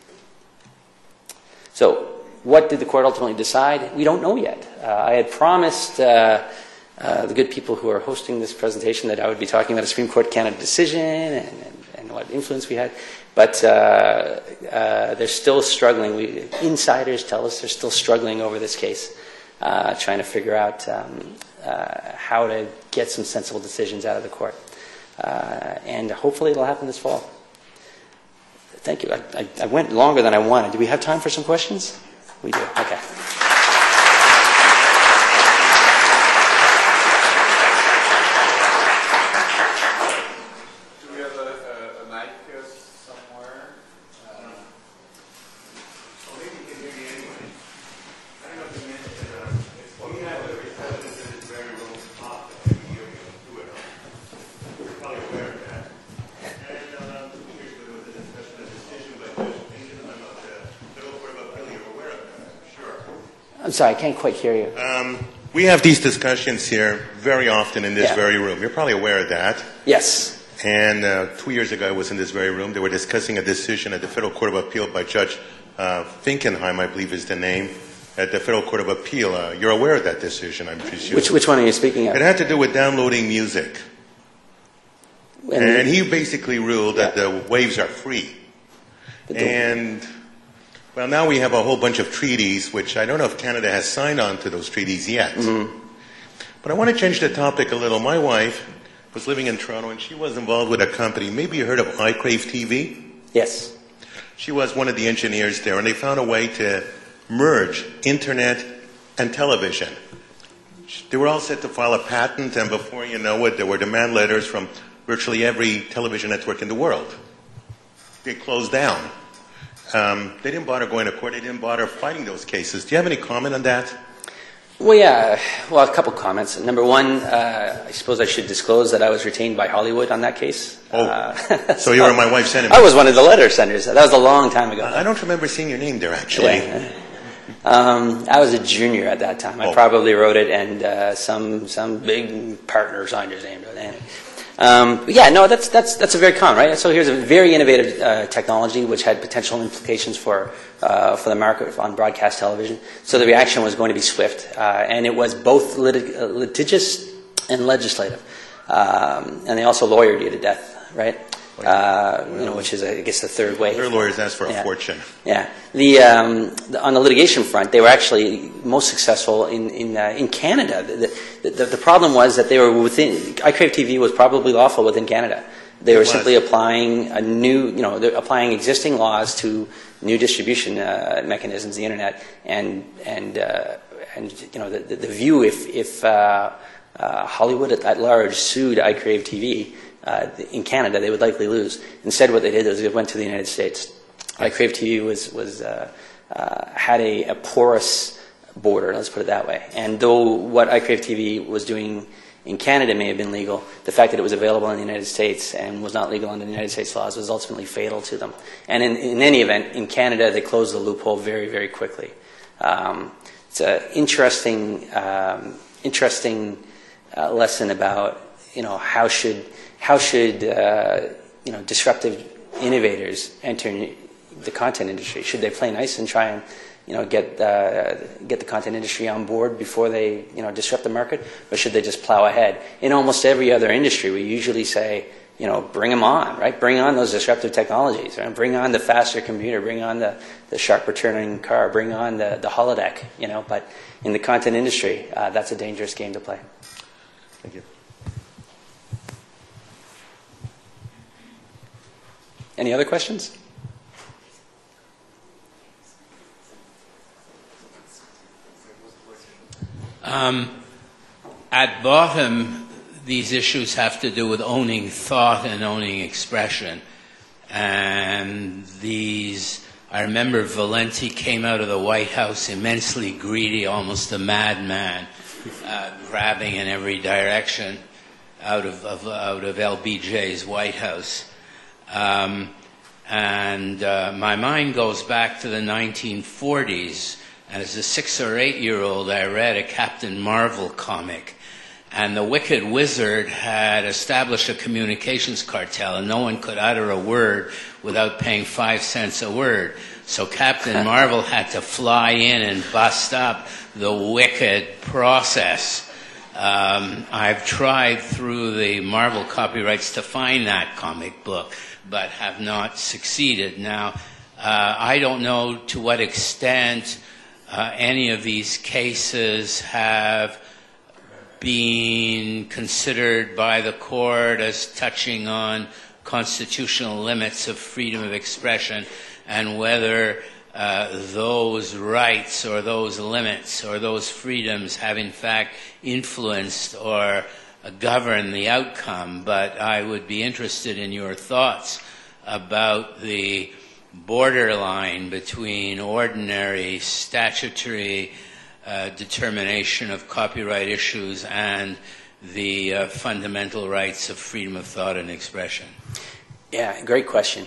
So, what did the court ultimately decide? We don't know yet. I had promised the good people who are hosting this presentation that I would be talking about a Supreme Court Canada decision and what influence we had, but they're still struggling. Insiders tell us they're still struggling over this case, trying to figure out how to get some sensible decisions out of the court. And hopefully it'll happen this fall. Thank you. I went longer than I wanted. Do we have time for some questions? We do. Okay. Do we have a mic somewhere? Well, maybe you can hear me anyway. I don't know if you mentioned, we have a receptionist in this very room office every year we go through it. You're probably aware of that. And 2 years ago there was a discussion, a decision by Judge Pinkham about the Federal Court of Appeal. You're aware of that, I'm sure. I'm sorry, I can't quite hear you. We have these discussions here very often in this very room. You're probably aware of that. Yes. And 2 years ago, I was in this very room. They were discussing a decision at the Federal Court of Appeal by Judge Finkenheim, I believe is the name, at the Federal Court of Appeal. You're aware of that decision, I'm presume. Which one are you speaking of? It had to do with downloading music. And he basically ruled that the waves are free. And, well, now we have a whole bunch of treaties, which I don't know if Canada has signed on to those treaties yet. Mm-hmm. But I want to change the topic a little. My wife was living in Toronto, and she was involved with a company. Maybe you heard of iCrave TV? Yes. She was one of the engineers there, and they found a way to merge internet and television. They were all set to file a patent, and before you know it, there were demand letters from virtually every television network in the world. They closed down. They didn't bother going to court. They didn't bother fighting those cases. Do you have any comment on that? Well, yeah. Well, a couple comments. Number one, I suppose I should disclose that I was retained by Hollywood on that case. So you were my wife's enemy. I was one of the letter senders. That was a long time ago. I don't remember seeing your name there, actually. Yeah. I was a junior at that time. I probably wrote it, and some big partner signed his name to it. That's a very common, right? So here's a very innovative technology which had potential implications for the market on broadcast television. So the reaction was going to be swift, and it was both litigious and legislative, and they also lawyered you to death, right? Which is, I guess, the third way. Their lawyers asked for a fortune. Yeah. On the litigation front, they were actually most successful in Canada. The problem was that they were within. iCrave TV was probably lawful within Canada. They were simply applying they're applying existing laws to new distribution mechanisms, the internet, and the view if Hollywood at large sued iCrave TV. In Canada, they would likely lose. Instead, what they did was they went to the United States. iCrave TV had a porous border, let's put it that way. And though what iCrave TV was doing in Canada may have been legal, the fact that it was available in the United States and was not legal under the United States laws was ultimately fatal to them. And in any event, in Canada, they closed the loophole very, very quickly. It's an interesting lesson about how should disruptive innovators enter the content industry? Should they play nice and try and get the content industry on board before they disrupt the market, or should they just plow ahead? In almost every other industry, we usually say bring them on, right? Bring on those disruptive technologies, right? Bring on the faster computer, bring on the sharper turning car, bring on the holodeck. But in the content industry, that's a dangerous game to play. Thank you. Any other questions? At bottom, these issues have to do with owning thought and owning expression. And I remember Valenti came out of the White House immensely greedy, almost a madman, grabbing in every direction out of LBJ's White House. My mind goes back to the 1940s, and as a 6 or 8-year-old, I read a Captain Marvel comic. And the Wicked Wizard had established a communications cartel, and no one could utter a word without paying 5 cents a word. So Captain Marvel had to fly in and bust up the Wicked process. I've tried through the Marvel copyrights to find that comic book, but have not succeeded. Now, I don't know to what extent any of these cases have been considered by the court as touching on constitutional limits of freedom of expression, and whether those rights or those limits or those freedoms have in fact influenced or governed the outcome. But I would be interested in your thoughts about the borderline between ordinary statutory determination of copyright issues and the fundamental rights of freedom of thought and expression. Yeah, great question.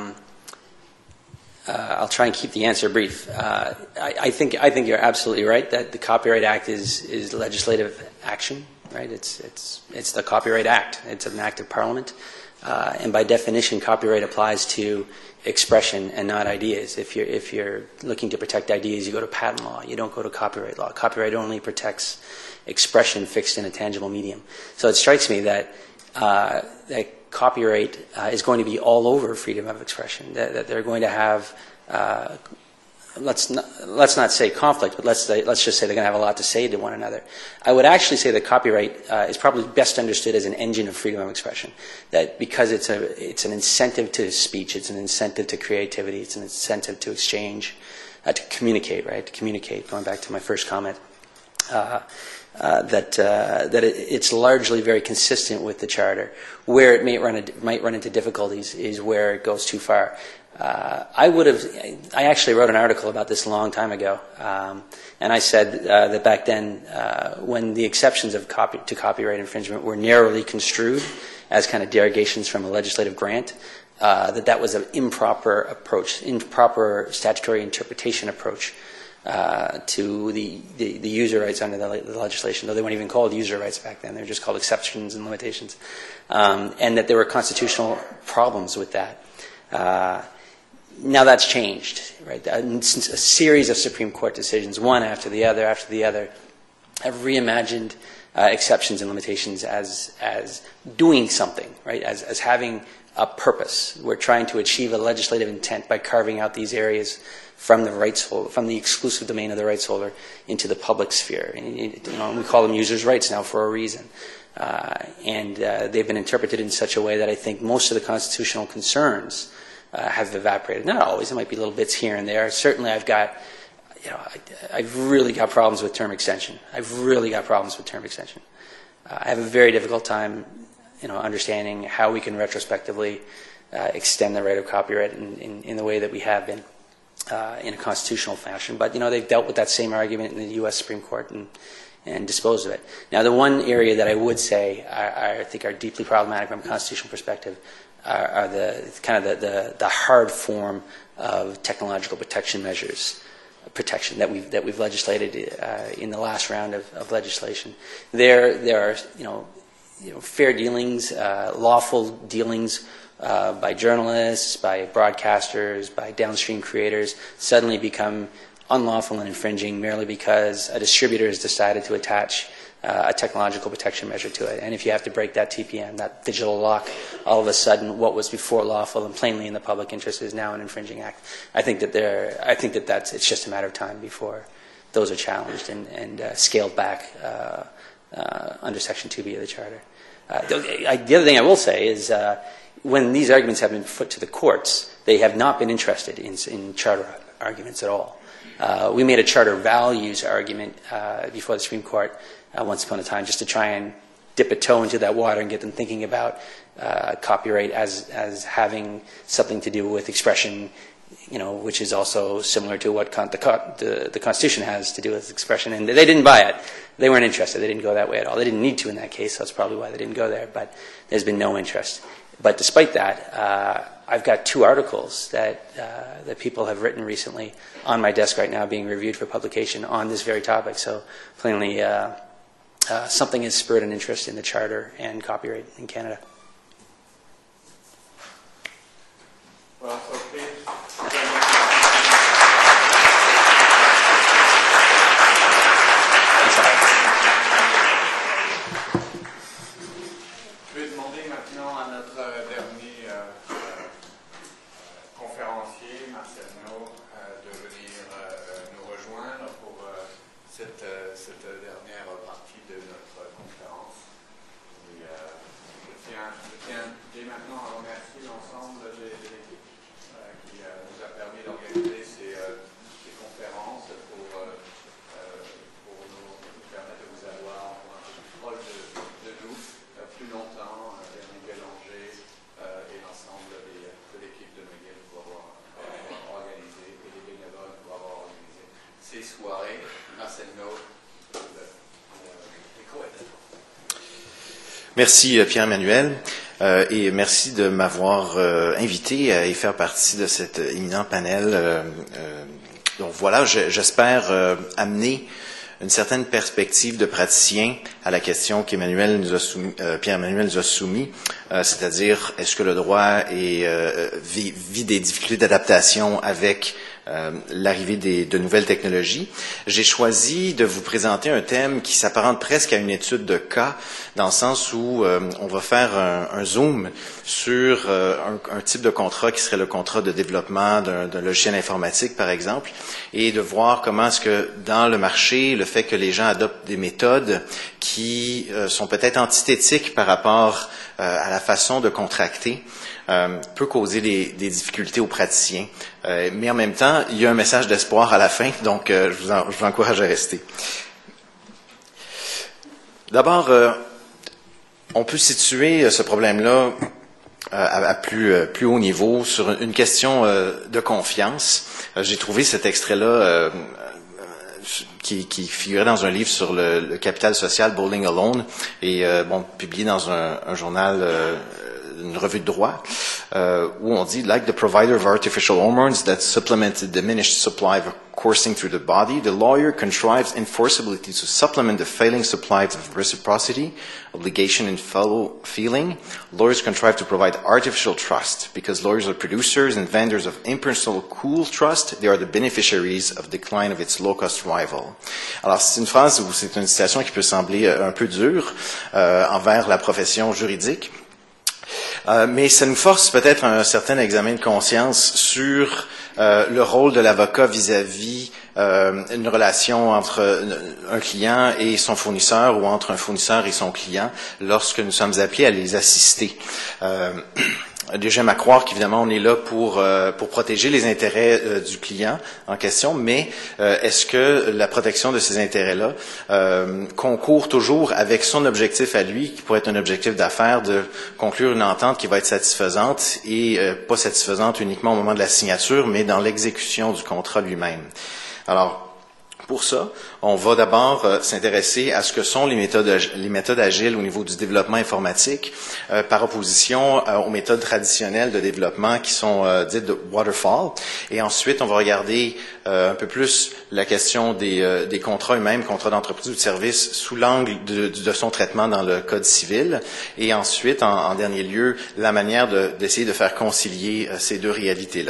I'll try and keep the answer brief. I think you're absolutely right that the Copyright Act is legislative action, right? It's the Copyright Act. It's an act of Parliament, and by definition, copyright applies to expression and not ideas. If you're looking to protect ideas, you go to patent law. You don't go to copyright law. Copyright only protects expression fixed in a tangible medium. So it strikes me that copyright is going to be all over freedom of expression. That they're going to have let's not say conflict, but let's just say they're going to have a lot to say to one another. I would actually say that copyright is probably best understood as an engine of freedom of expression. That because it's an incentive to speech, it's an incentive to creativity, it's an incentive to exchange, to communicate. Right, to communicate. Going back to my first comment, it's largely very consistent with the Charter. Where it might run into difficulties is where it goes too far. I actually wrote an article about this a long time ago, and I said that back then, when the exceptions to copyright infringement were narrowly construed as kind of derogations from a legislative grant, that was an improper approach, improper statutory interpretation approach to the user rights under the legislation, though they weren't even called user rights back then. They were just called exceptions and limitations, and that there were constitutional problems with that. Now that's changed, right? A series of Supreme Court decisions, one after the other, have reimagined exceptions and limitations as doing something, right? As having a purpose. We're trying to achieve a legislative intent by carving out these areas from the rights holder, from the exclusive domain of the rights holder into the public sphere. And, we call them users' rights now for a reason. And they've been interpreted in such a way that I think most of the constitutional concerns have evaporated. Not always. There might be little bits here and there. Certainly I've really got problems with term extension. I have a very difficult time, understanding how we can retrospectively extend the right of copyright in the way that we have been in a constitutional fashion. But, they've dealt with that same argument in the U.S. Supreme Court and disposed of it. Now, the one area that I would say I think are deeply problematic from a constitutional perspective are the hard form of technological protection measures, that we've legislated in the last round of legislation. There are fair dealings, lawful dealings by journalists, by broadcasters, by downstream creators suddenly become unlawful and infringing merely because a distributor has decided to attach a technological protection measure to it. And if you have to break that TPM, that digital lock, all of a sudden what was before lawful and plainly in the public interest is now an infringing act. I think that it's just a matter of time before those are challenged and scaled back under Section 2B of the Charter. The other thing I will say is when these arguments have been put to the courts, they have not been interested in Charter arguments at all. We made a Charter values argument before the Supreme Court once upon a time just to try and dip a toe into that water and get them thinking about copyright as having something to do with expression, which is also similar to what the Constitution has to do with expression. And they didn't buy it. They weren't interested. They didn't go that way at all. They didn't need to in that case. So that's probably why they didn't go there. But there's been no interest. But despite that, I've got 2 articles that people have written recently on my desk right now being reviewed for publication on this very topic. So plainly, something has spurred an interest in the Charter and copyright in Canada. Well, so please. Je vais demander maintenant à notre dernier conférencier, Marcel No, de venir nous rejoindre pour cette dernière partie de notre conférence. Et, je tiens dès maintenant à remercier l'ensemble de l'équipe qui nous a permis d'organiser ces conférences pour nous permettre de vous avoir un peu plus proche de nous plus longtemps, Véronique Bélanger et l'ensemble de l'équipe de McGill pour avoir organisé, et les bénévoles pour avoir organisé ces soirées. Marcel No, le micro est à toi. Merci Pierre-Emmanuel et merci de m'avoir invité à y faire partie de cet éminent panel. Donc voilà, j'espère amener une certaine perspective de praticien à la question qu'Emmanuel nous a Pierre-Emmanuel nous a soumis, c'est-à-dire est-ce que le droit vit des difficultés d'adaptation avec l'arrivée de nouvelles technologies. J'ai choisi de vous présenter un thème qui s'apparente presque à une étude de cas, dans le sens où on va faire un zoom sur un type de contrat qui serait le contrat de développement d'un logiciel informatique, par exemple, et de voir comment est-ce que dans le marché, le fait que les gens adoptent des méthodes qui sont peut-être antithétiques par rapport à la façon de contracter, peut causer des difficultés aux praticiens. Mais en même temps, il y a un message d'espoir à la fin, donc je vous encourage à rester. D'abord, on peut situer ce problème-là à plus haut niveau sur une question de confiance. J'ai trouvé cet extrait-là qui figurait dans un livre sur le capital social, Bowling Alone, et publié dans un journal, une revue de droit, où on dit, like the provider of artificial hormones that supplement the diminished supply of coursing through the body, the lawyer contrives enforceability to supplement the failing supplies of reciprocity, obligation, and fellow feeling. Lawyers contrive to provide artificial trust. Because lawyers are producers and vendors of impersonal cool trust, they are the beneficiaries of decline of its low-cost rival. Alors, c'est une phrase où c'est une citation qui peut sembler un peu dure envers la profession juridique. Mais ça nous force peut-être un certain examen de conscience sur le rôle de l'avocat vis-à-vis une relation entre un client et son fournisseur ou entre un fournisseur et son client lorsque nous sommes appelés à les assister. J'aime à croire qu'évidemment on est là pour protéger les intérêts du client en question, mais est-ce que la protection de ces intérêts-là concourt toujours avec son objectif à lui, qui pourrait être un objectif d'affaires, de conclure une entente qui va être satisfaisante et pas satisfaisante uniquement au moment de la signature, mais dans l'exécution du contrat lui-même. Alors, pour ça, on va d'abord s'intéresser à ce que sont les méthodes agiles au niveau du développement informatique, par opposition aux méthodes traditionnelles de développement qui sont dites de waterfall. Et ensuite, on va regarder un peu plus la question des contrats eux-mêmes, contrats d'entreprise ou de service, sous l'angle de son traitement dans le Code civil. Et ensuite, en dernier lieu, la manière d'essayer de faire concilier ces deux réalités-là.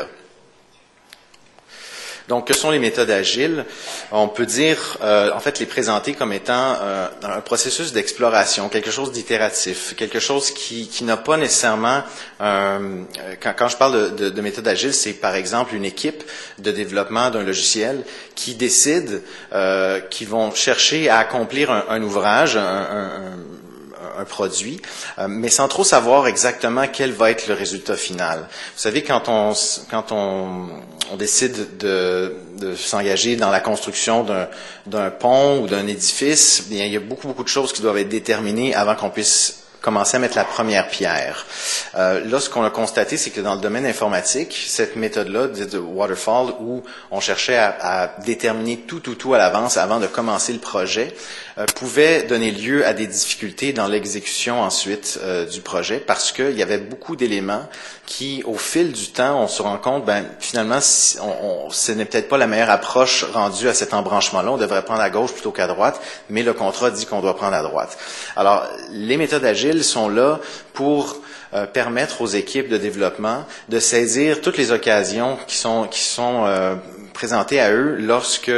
Donc, que sont les méthodes agiles? On peut dire, en fait, les présenter comme étant un processus d'exploration, quelque chose d'itératif, quelque chose qui n'a pas nécessairement... quand je parle de méthode agile, c'est par exemple une équipe de développement d'un logiciel qui décide qu'ils vont chercher à accomplir un ouvrage, un produit, mais sans trop savoir exactement quel va être le résultat final. Vous savez, quand on décide de s'engager dans la construction d'un pont ou d'un édifice, bien, il y a beaucoup de choses qui doivent être déterminées avant qu'on puisse commencer à mettre la première pierre. Là, ce qu'on a constaté, c'est que dans le domaine informatique, cette méthode-là, de waterfall, où on cherchait à déterminer tout à l'avance avant de commencer le projet, pouvait donner lieu à des difficultés dans l'exécution ensuite du projet, parce qu'il y avait beaucoup d'éléments qui, au fil du temps, on se rend compte, finalement, ce n'est peut-être pas la meilleure approche rendue à cet embranchement-là. On devrait prendre à gauche plutôt qu'à droite, mais le contrat dit qu'on doit prendre à droite. Alors, les méthodes agiles sont là pour permettre aux équipes de développement de saisir toutes les occasions qui sont présentées à eux lorsque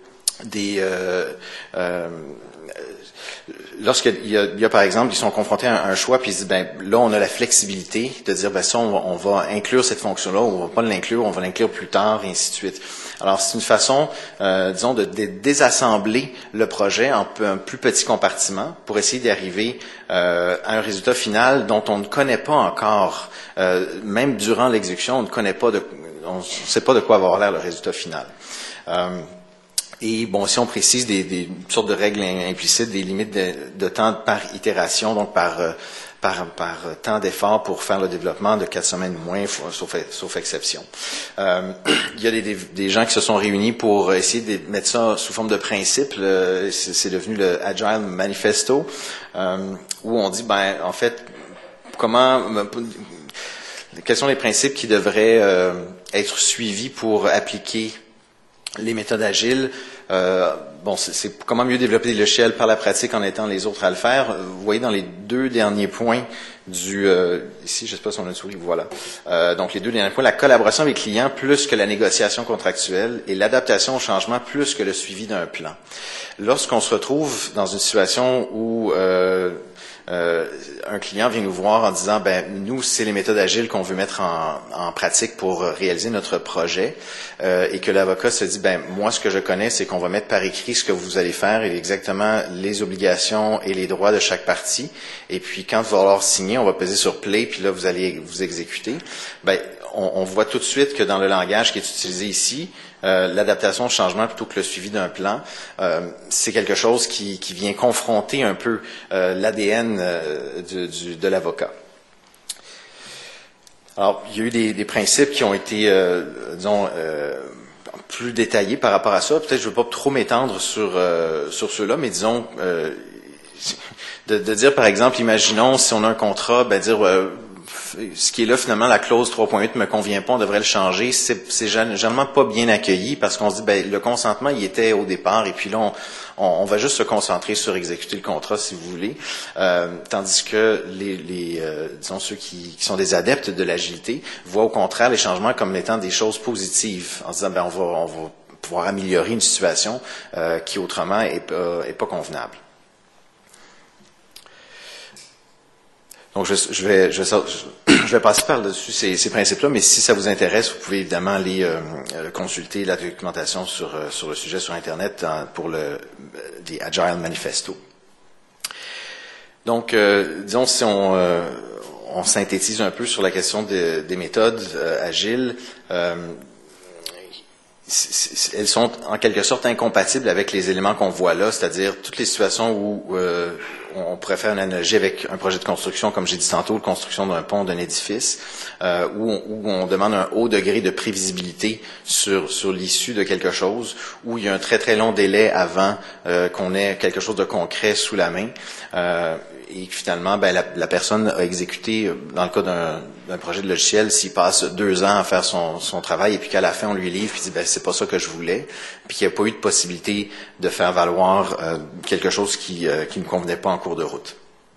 lorsqu'il y a, par exemple, ils sont confrontés à un choix, puis ils disent, là, on a la flexibilité de dire, ça, on va inclure cette fonction-là, ou on va pas l'inclure, on va l'inclure plus tard, et ainsi de suite. Alors, c'est une façon, disons, de désassembler le projet en un plus petit compartiment pour essayer d'arriver à un résultat final dont on ne connaît pas encore, même durant l'exécution, on ne sait pas de quoi va avoir l'air le résultat final. Et bon, si on précise des sortes de règles implicites, des limites de temps par itération, donc par temps d'effort pour faire le développement de 4 semaines ou moins, sauf exception. Il y a des gens qui se sont réunis pour essayer de mettre ça sous forme de principe. C'est devenu le Agile Manifesto, où on dit, en fait, quels sont les principes qui devraient être suivis pour appliquer les méthodes agiles. C'est comment mieux développer des logiciels par la pratique en étant les autres à le faire. Vous voyez dans les 2 derniers points ici, je ne sais pas si on a une souris, voilà. Donc les 2 derniers points, la collaboration avec les clients plus que la négociation contractuelle et l'adaptation au changement plus que le suivi d'un plan. Lorsqu'on se retrouve dans une situation où un client vient nous voir en disant, nous, c'est les méthodes agiles qu'on veut mettre en pratique pour réaliser notre projet, et que l'avocat se dit, moi, ce que je connais, c'est qu'on va mettre par écrit ce que vous allez faire et exactement les obligations et les droits de chaque partie. Et puis, quand vous allez avoir signé, on va peser sur play, puis là, vous allez vous exécuter. On voit tout de suite que dans le langage qui est utilisé ici, l'adaptation au changement plutôt que le suivi d'un plan, c'est quelque chose qui vient confronter un peu l'ADN de l'avocat. Alors, il y a eu des principes qui ont été, plus détaillés par rapport à ça. Peut-être je ne veux pas trop m'étendre sur ceux-là, mais disons, de dire par exemple, imaginons si on a un contrat, dire ce qui est là, finalement, la clause 3.8 me convient pas, on devrait le changer. C'est généralement pas bien accueilli parce qu'on se dit, le consentement, il était au départ, et puis là, on va juste se concentrer sur exécuter le contrat, si vous voulez. Tandis que disons, ceux qui sont des adeptes de l'agilité voient au contraire les changements comme étant des choses positives, en se disant, on va pouvoir améliorer une situation qui autrement est pas convenable. Donc, je vais passer par-dessus ces principes-là, mais si ça vous intéresse, vous pouvez évidemment aller consulter la documentation sur le sujet sur Internet pour des Agile Manifesto. Donc, disons, si on synthétise un peu sur la question des méthodes agiles, elles sont en quelque sorte incompatibles avec les éléments qu'on voit là, c'est-à-dire toutes les situations où on pourrait faire une analogie avec un projet de construction, comme j'ai dit tantôt, la construction d'un pont, d'un édifice, où on demande un haut degré de prévisibilité sur l'issue de quelque chose, où il y a un très très long délai avant qu'on ait quelque chose de concret sous la main. Et finalement, la personne a exécuté, dans le cas d'un projet de logiciel, s'il passe 2 ans à faire son travail, et puis qu'à la fin, on lui livre, puis il dit, c'est pas ça que je voulais, puis qu'il n'y a pas eu de possibilité de faire valoir quelque chose qui ne convenait pas en cours de route.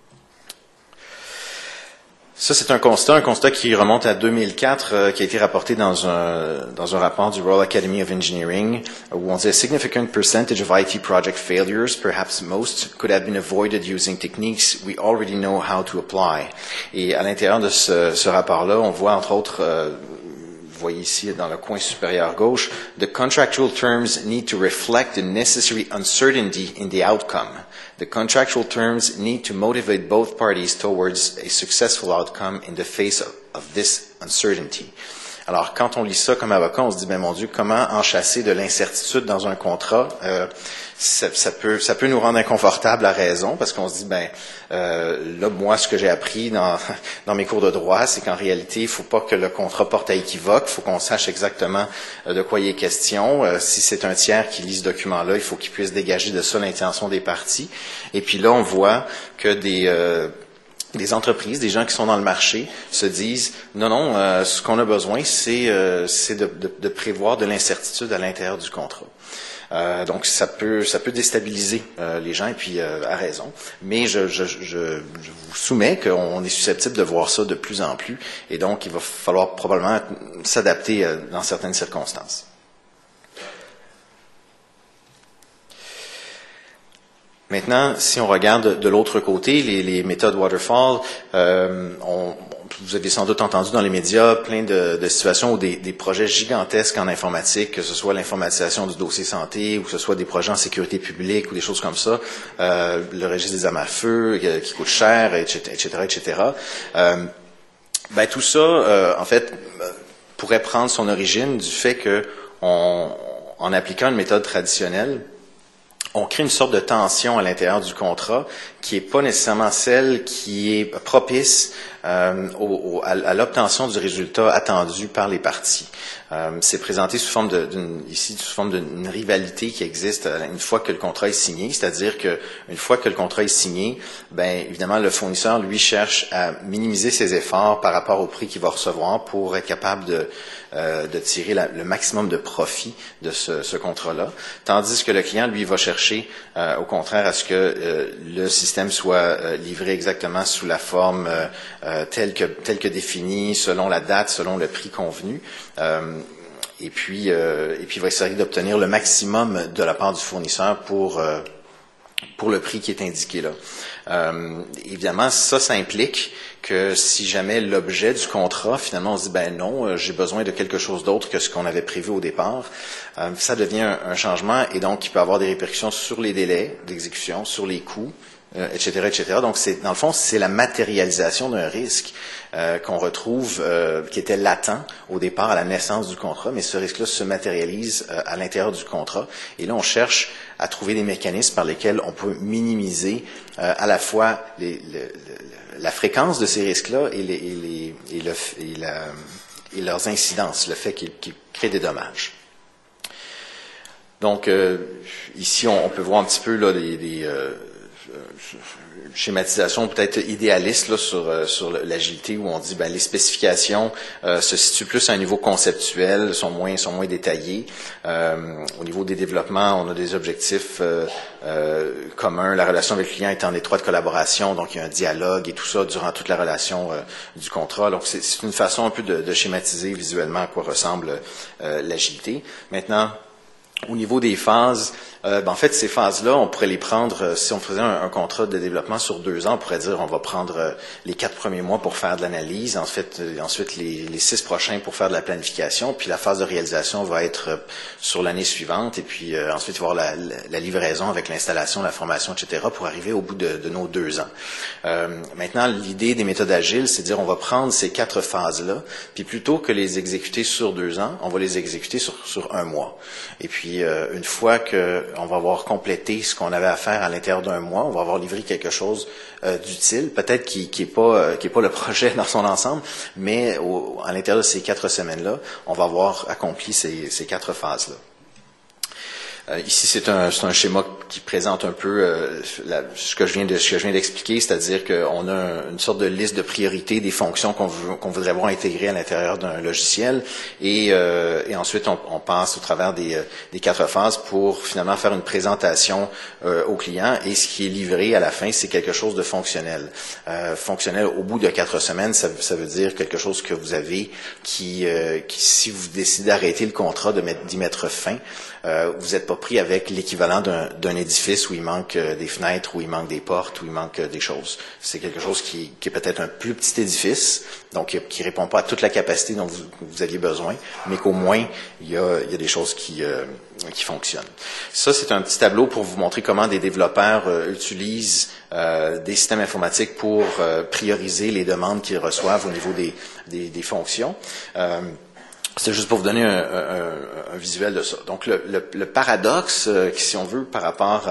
Ça, c'est un constat qui remonte à 2004, qui a été rapporté dans un rapport du Royal Academy of Engineering, où on dit « A significant percentage of IT project failures, perhaps most, could have been avoided using techniques we already know how to apply ». Et à l'intérieur de ce rapport-là, on voit entre autres, vous voyez ici dans le coin supérieur gauche, « The contractual terms need to reflect the necessary uncertainty in the outcome. The contractual terms need to motivate both parties towards a successful outcome in the face of this uncertainty. » Alors, quand on lit ça comme avocat, on se dit, ben mon Dieu, comment enchasser de l'incertitude dans un contrat? Ça peut nous rendre inconfortables à raison, parce qu'on se dit, là, moi, ce que j'ai appris dans mes cours de droit, c'est qu'en réalité, il faut pas que le contrat porte à équivoque, il faut qu'on sache exactement de quoi il est question. Si c'est un tiers qui lit ce document-là, il faut qu'il puisse dégager de ça l'intention des parties. Et puis là, on voit que des entreprises, des gens qui sont dans le marché, se disent non, ce qu'on a besoin, c'est de prévoir de l'incertitude à l'intérieur du contrat. Donc ça peut déstabiliser les gens, et puis à raison. Mais je vous soumets qu'on est susceptible de voir ça de plus en plus, et donc il va falloir probablement s'adapter dans certaines circonstances. Maintenant, si on regarde de l'autre côté, les méthodes waterfall, vous avez sans doute entendu dans les médias plein de situations où des projets gigantesques en informatique, que ce soit l'informatisation du dossier santé, ou que ce soit des projets en sécurité publique ou des choses comme ça, le registre des armes à feu qui coûte cher, etc. Tout ça, en fait, pourrait prendre son origine du fait que en appliquant une méthode traditionnelle, on crée une sorte de tension à l'intérieur du contrat qui n'est pas nécessairement celle qui est propice à l'obtention du résultat attendu par les parties. C'est présenté sous forme d'une rivalité qui existe une fois que le contrat est signé, c'est-à-dire qu'une fois que le contrat est signé, évidemment, le fournisseur, lui, cherche à minimiser ses efforts par rapport au prix qu'il va recevoir pour être capable de tirer le maximum de profit de ce contrat-là, tandis que le client, lui, va chercher, au contraire, à ce que le système soit livré exactement sous la forme telle que définie, selon la date, selon le prix convenu. Et puis, il va essayer d'obtenir le maximum de la part du fournisseur pour le prix qui est indiqué là. Évidemment, ça implique que si jamais l'objet du contrat, finalement, on se dit, non, j'ai besoin de quelque chose d'autre que ce qu'on avait prévu au départ, ça devient un changement, et donc il peut avoir des répercussions sur les délais d'exécution, sur les coûts, etc., etc. Donc, dans le fond, c'est la matérialisation d'un risque qu'on retrouve, qui était latent au départ à la naissance du contrat, mais ce risque-là se matérialise à l'intérieur du contrat. Et là, on cherche à trouver des mécanismes par lesquels on peut minimiser à la fois la fréquence de ces risques-là et leurs incidences, le fait qu'ils créent des dommages. Donc, ici, on peut voir un petit peu là, des schématisation peut-être idéaliste là, sur l'agilité, où on dit les spécifications se situent plus à un niveau conceptuel, sont moins détaillées. Au niveau des développements, on a des objectifs communs. La relation avec le client est en étroite collaboration, donc il y a un dialogue et tout ça durant toute la relation du contrat. Donc c'est une façon un peu de schématiser visuellement à quoi ressemble l'agilité. Maintenant, au niveau des phases, en fait, ces phases-là, on pourrait les prendre, si on faisait un contrat de développement sur 2 ans, on pourrait dire on va prendre les 4 premiers mois pour faire de l'analyse, ensuite les 6 prochains pour faire de la planification, puis la phase de réalisation va être sur l'année suivante, et puis ensuite il va y avoir la livraison avec l'installation, la formation, etc., pour arriver au bout de nos 2 ans. Maintenant, l'idée des méthodes agiles, c'est de dire on va prendre ces 4 phases-là, puis plutôt que les exécuter sur 2 ans, on va les exécuter sur 1 mois. Et puis, une fois qu'on va avoir complété ce qu'on avait à faire à l'intérieur d'1 mois, on va avoir livré quelque chose d'utile, peut-être qui est pas le projet dans son ensemble, mais à l'intérieur de ces 4 semaines-là, on va avoir accompli ces 4 phases-là. Ici, c'est un schéma qui présente un peu ce que je viens d'expliquer, c'est-à-dire qu'on a une sorte de liste de priorités des fonctions qu'on voudrait voir intégrées à l'intérieur d'un logiciel, et ensuite on passe au travers des 4 phases pour finalement faire une présentation au client, et ce qui est livré à la fin, c'est quelque chose de fonctionnel. Fonctionnel au bout de 4 semaines, ça veut dire quelque chose que vous avez qui si vous décidez d'arrêter le contrat, d'y mettre fin, vous n'êtes pas pris avec l'équivalent d'un édifice où il manque des fenêtres, où il manque des portes, où il manque des choses. C'est quelque chose qui est peut-être un plus petit édifice, donc qui répond pas à toute la capacité dont vous aviez besoin, mais qu'au moins il y a des choses qui fonctionnent. Ça, c'est un petit tableau pour vous montrer comment des développeurs utilisent des systèmes informatiques pour prioriser les demandes qu'ils reçoivent au niveau des fonctions. C'est juste pour vous donner un visuel de ça. Donc, le paradoxe, si on veut, par rapport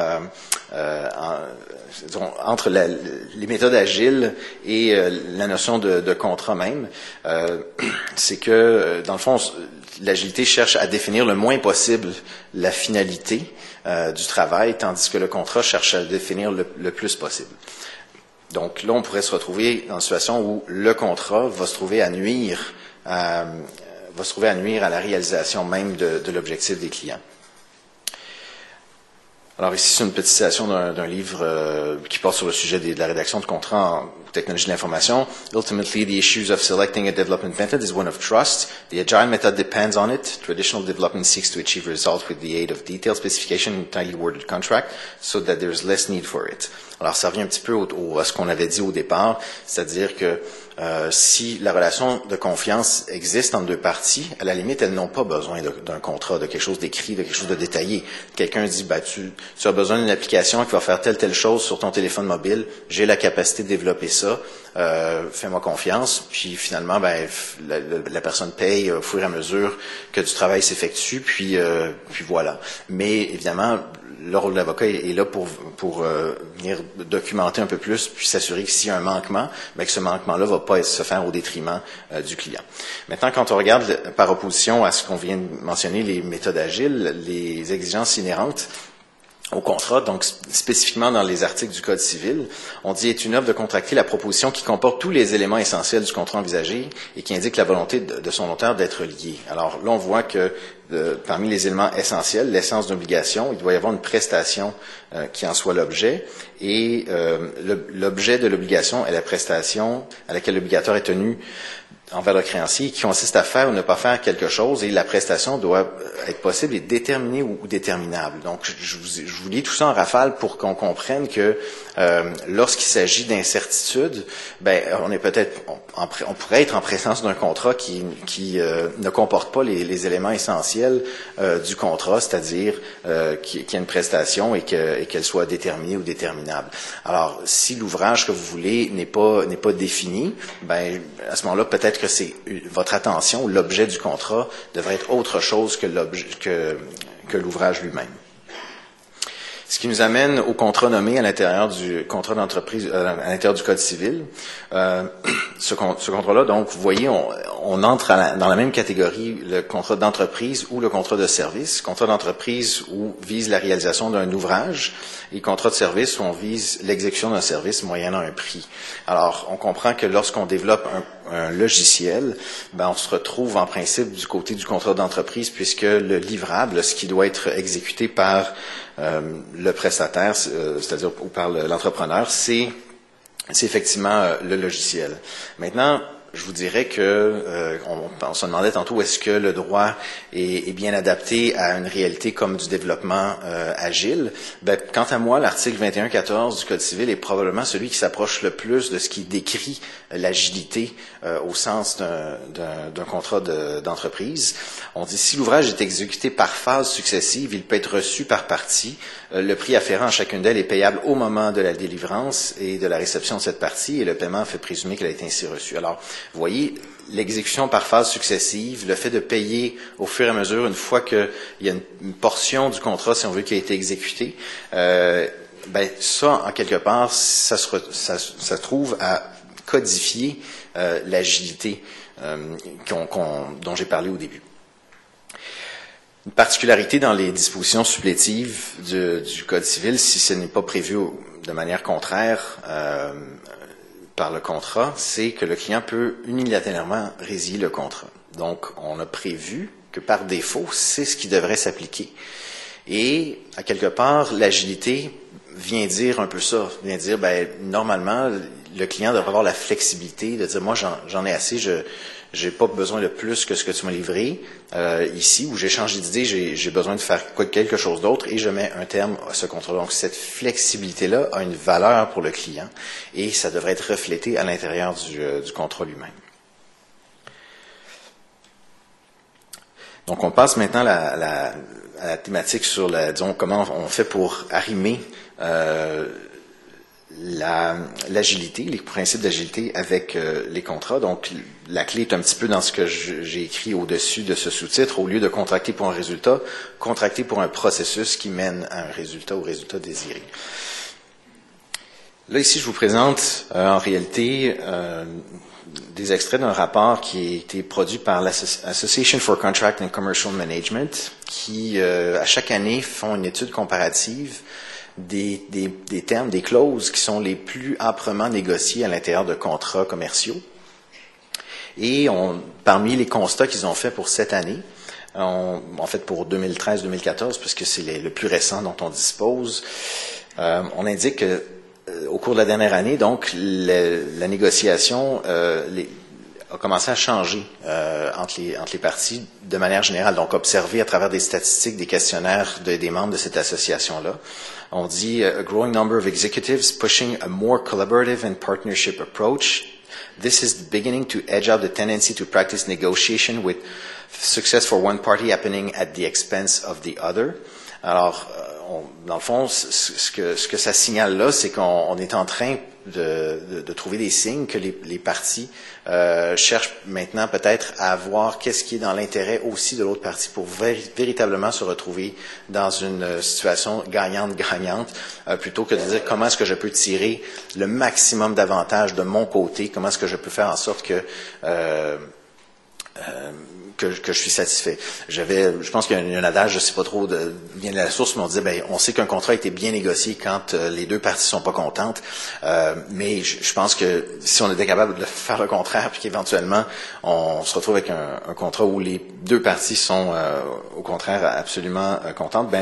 entre les méthodes agiles et la notion de contrat même, c'est que, dans le fond, l'agilité cherche à définir le moins possible la finalité du travail, tandis que le contrat cherche à définir le plus possible. Donc, là, on pourrait se retrouver dans une situation où le contrat va se trouver à nuire à la réalisation même de l'objectif des clients. Alors ici, c'est une petite citation d'un livre qui porte sur le sujet de la rédaction de contrats en technologie de l'information. Ultimately, the issues of selecting a development method is one of trust. The agile method depends on it. Traditional development seeks to achieve results with the aid of detailed specification and tightly worded contract so that there is less need for it. Alors, ça revient un petit peu à ce qu'on avait dit au départ, c'est-à-dire que si la relation de confiance existe entre deux parties, à la limite, elles n'ont pas besoin d'un contrat, de quelque chose d'écrit, de quelque chose de détaillé. Quelqu'un dit, tu as besoin d'une application qui va faire telle chose sur ton téléphone mobile, j'ai la capacité de développer ça, fais-moi confiance, puis finalement, la personne paye au fur et à mesure que du travail s'effectue, puis voilà. Mais évidemment, le rôle de l'avocat est là pour venir documenter un peu plus, puis s'assurer que s'il y a un manquement, que ce manquement-là va pas se faire au détriment du client. Maintenant, quand on regarde par opposition à ce qu'on vient de mentionner, les méthodes agiles, les exigences inhérentes au contrat, donc spécifiquement dans les articles du Code civil, on dit est une œuvre de contracter la proposition qui comporte tous les éléments essentiels du contrat envisagé et qui indique la volonté de son auteur d'être lié. Alors là, on voit que parmi les éléments essentiels, l'essence d'obligation, il doit y avoir une prestation qui en soit l'objet et l'objet de l'obligation est la prestation à laquelle l'obligateur est tenu envers le créancier qui consiste à faire ou ne pas faire quelque chose et la prestation doit être possible et déterminée ou déterminable. Donc, je vous lis tout ça en rafale pour qu'on comprenne que lorsqu'il s'agit d'incertitude, on pourrait être en présence d'un contrat qui ne comporte pas les éléments essentiels du contrat, c'est-à-dire qu'il y a une prestation et qu'elle soit déterminée ou déterminable. Alors, si l'ouvrage que vous voulez n'est pas défini, à ce moment-là, peut-être que c'est votre attention, l'objet du contrat devrait être autre chose que l'ouvrage lui-même. Ce qui nous amène au contrat nommé à l'intérieur du contrat d'entreprise, à l'intérieur du Code civil. Ce contrat-là, donc, vous voyez, on entre dans la même catégorie le contrat d'entreprise ou le contrat de service. Contrat d'entreprise où vise la réalisation d'un ouvrage et contrat de service où on vise l'exécution d'un service moyennant un prix. Alors, on comprend que lorsqu'on développe un logiciel, on se retrouve en principe du côté du contrat d'entreprise puisque le livrable, ce qui doit être exécuté par le prestataire, c'est-à-dire ou par l'entrepreneur, c'est effectivement le logiciel. Maintenant, je vous dirais que on se demandait tantôt est-ce que le droit est bien adapté à une réalité comme du développement agile. Quant à moi, l'article 21.14 du Code civil est probablement celui qui s'approche le plus de ce qui décrit l'agilité au sens d'un contrat d'entreprise. On dit si l'ouvrage est exécuté par phase successive, il peut être reçu par partie. Le prix afférent à chacune d'elles est payable au moment de la délivrance et de la réception de cette partie et le paiement fait présumer qu'elle a été ainsi reçue. Alors, vous voyez, l'exécution par phase successive, le fait de payer au fur et à mesure, une fois qu'il y a une portion du contrat, si on veut, qui a été exécutée, ça, en quelque part, ça se trouve à codifier l'agilité dont j'ai parlé au début. Une particularité dans les dispositions supplétives du Code civil, si ce n'est pas prévu de manière contraire par le contrat, c'est que le client peut unilatéralement résilier le contrat. Donc, on a prévu que par défaut, c'est ce qui devrait s'appliquer. Et, à quelque part, l'agilité vient dire un peu ça, vient dire, normalement, le client devrait avoir la flexibilité de dire, moi, j'en ai assez, j'ai pas besoin de plus que ce que tu m'as livré ici, où j'ai changé d'idée, j'ai besoin de faire quelque chose d'autre et je mets un terme à ce contrat. Donc, cette flexibilité-là a une valeur pour le client et ça devrait être reflété à l'intérieur du contrat lui-même. Donc, on passe maintenant à la thématique sur disons, comment on fait pour arrimer l'agilité, les principes d'agilité avec les contrats. Donc, la clé est un petit peu dans ce que j'ai écrit au-dessus de ce sous-titre. Au lieu de contracter pour un résultat, contracter pour un processus qui mène à un résultat, au résultat désiré. Là, ici, je vous présente en réalité des extraits d'un rapport qui a été produit par l'Association for Contract and Commercial Management, qui, à chaque année, font une étude comparative des termes, des clauses qui sont les plus âprement négociés à l'intérieur de contrats commerciaux. Et parmi les constats qu'ils ont fait pour cette année, en fait pour 2013-2014, puisque c'est le plus récent dont on dispose, on indique que au cours de la dernière année, donc, la négociation a commencé à changer entre les parties de manière générale, donc observé à travers des statistiques, des questionnaires des membres de cette association-là. On dit a growing number of executives pushing a more collaborative and partnership approach. This is beginning to edge out the tendency to practice negotiation with success for one party happening at the expense of the other. Alors, dans le fond, ce que ça signale là, c'est qu'on est en train de trouver des signes que les parties cherchent maintenant peut-être à voir qu'est-ce qui est dans l'intérêt aussi de l'autre partie pour véritablement se retrouver dans une situation gagnante-gagnante, plutôt que de dire comment est-ce que je peux tirer le maximum d'avantages de mon côté, comment est-ce que je peux faire en sorte que je suis satisfait. Je pense qu'il y a un adage, je ne sais pas trop bien de la source, mais on disait, on sait qu'un contrat a été bien négocié quand les deux parties sont pas contentes, mais je pense que si on était capable de faire le contraire, puis qu'éventuellement on se retrouve avec un contrat où les deux parties sont au contraire absolument contentes,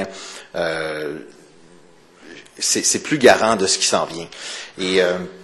c'est plus garant de ce qui s'en vient. Et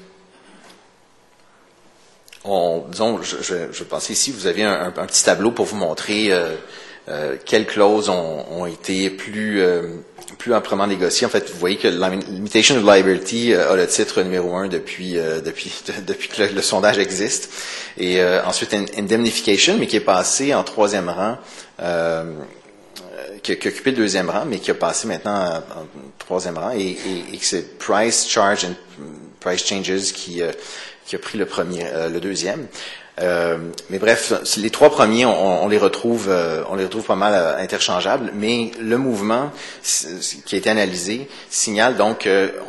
disons, je pensais ici, vous aviez un petit tableau pour vous montrer quelles clauses ont été plus âprement négociées. En fait, vous voyez que limitation of liability a le titre numéro 1 depuis que le sondage existe. Et ensuite, indemnification, mais qui est passé en 3e rang, qui a occupé le 2e rang, mais qui a passé maintenant en 3e rang, et que c'est price, charge and price changes qui a pris le 2e. Mais bref, les 3 premiers, on les retrouve pas mal interchangeables, mais le mouvement qui a été analysé signale donc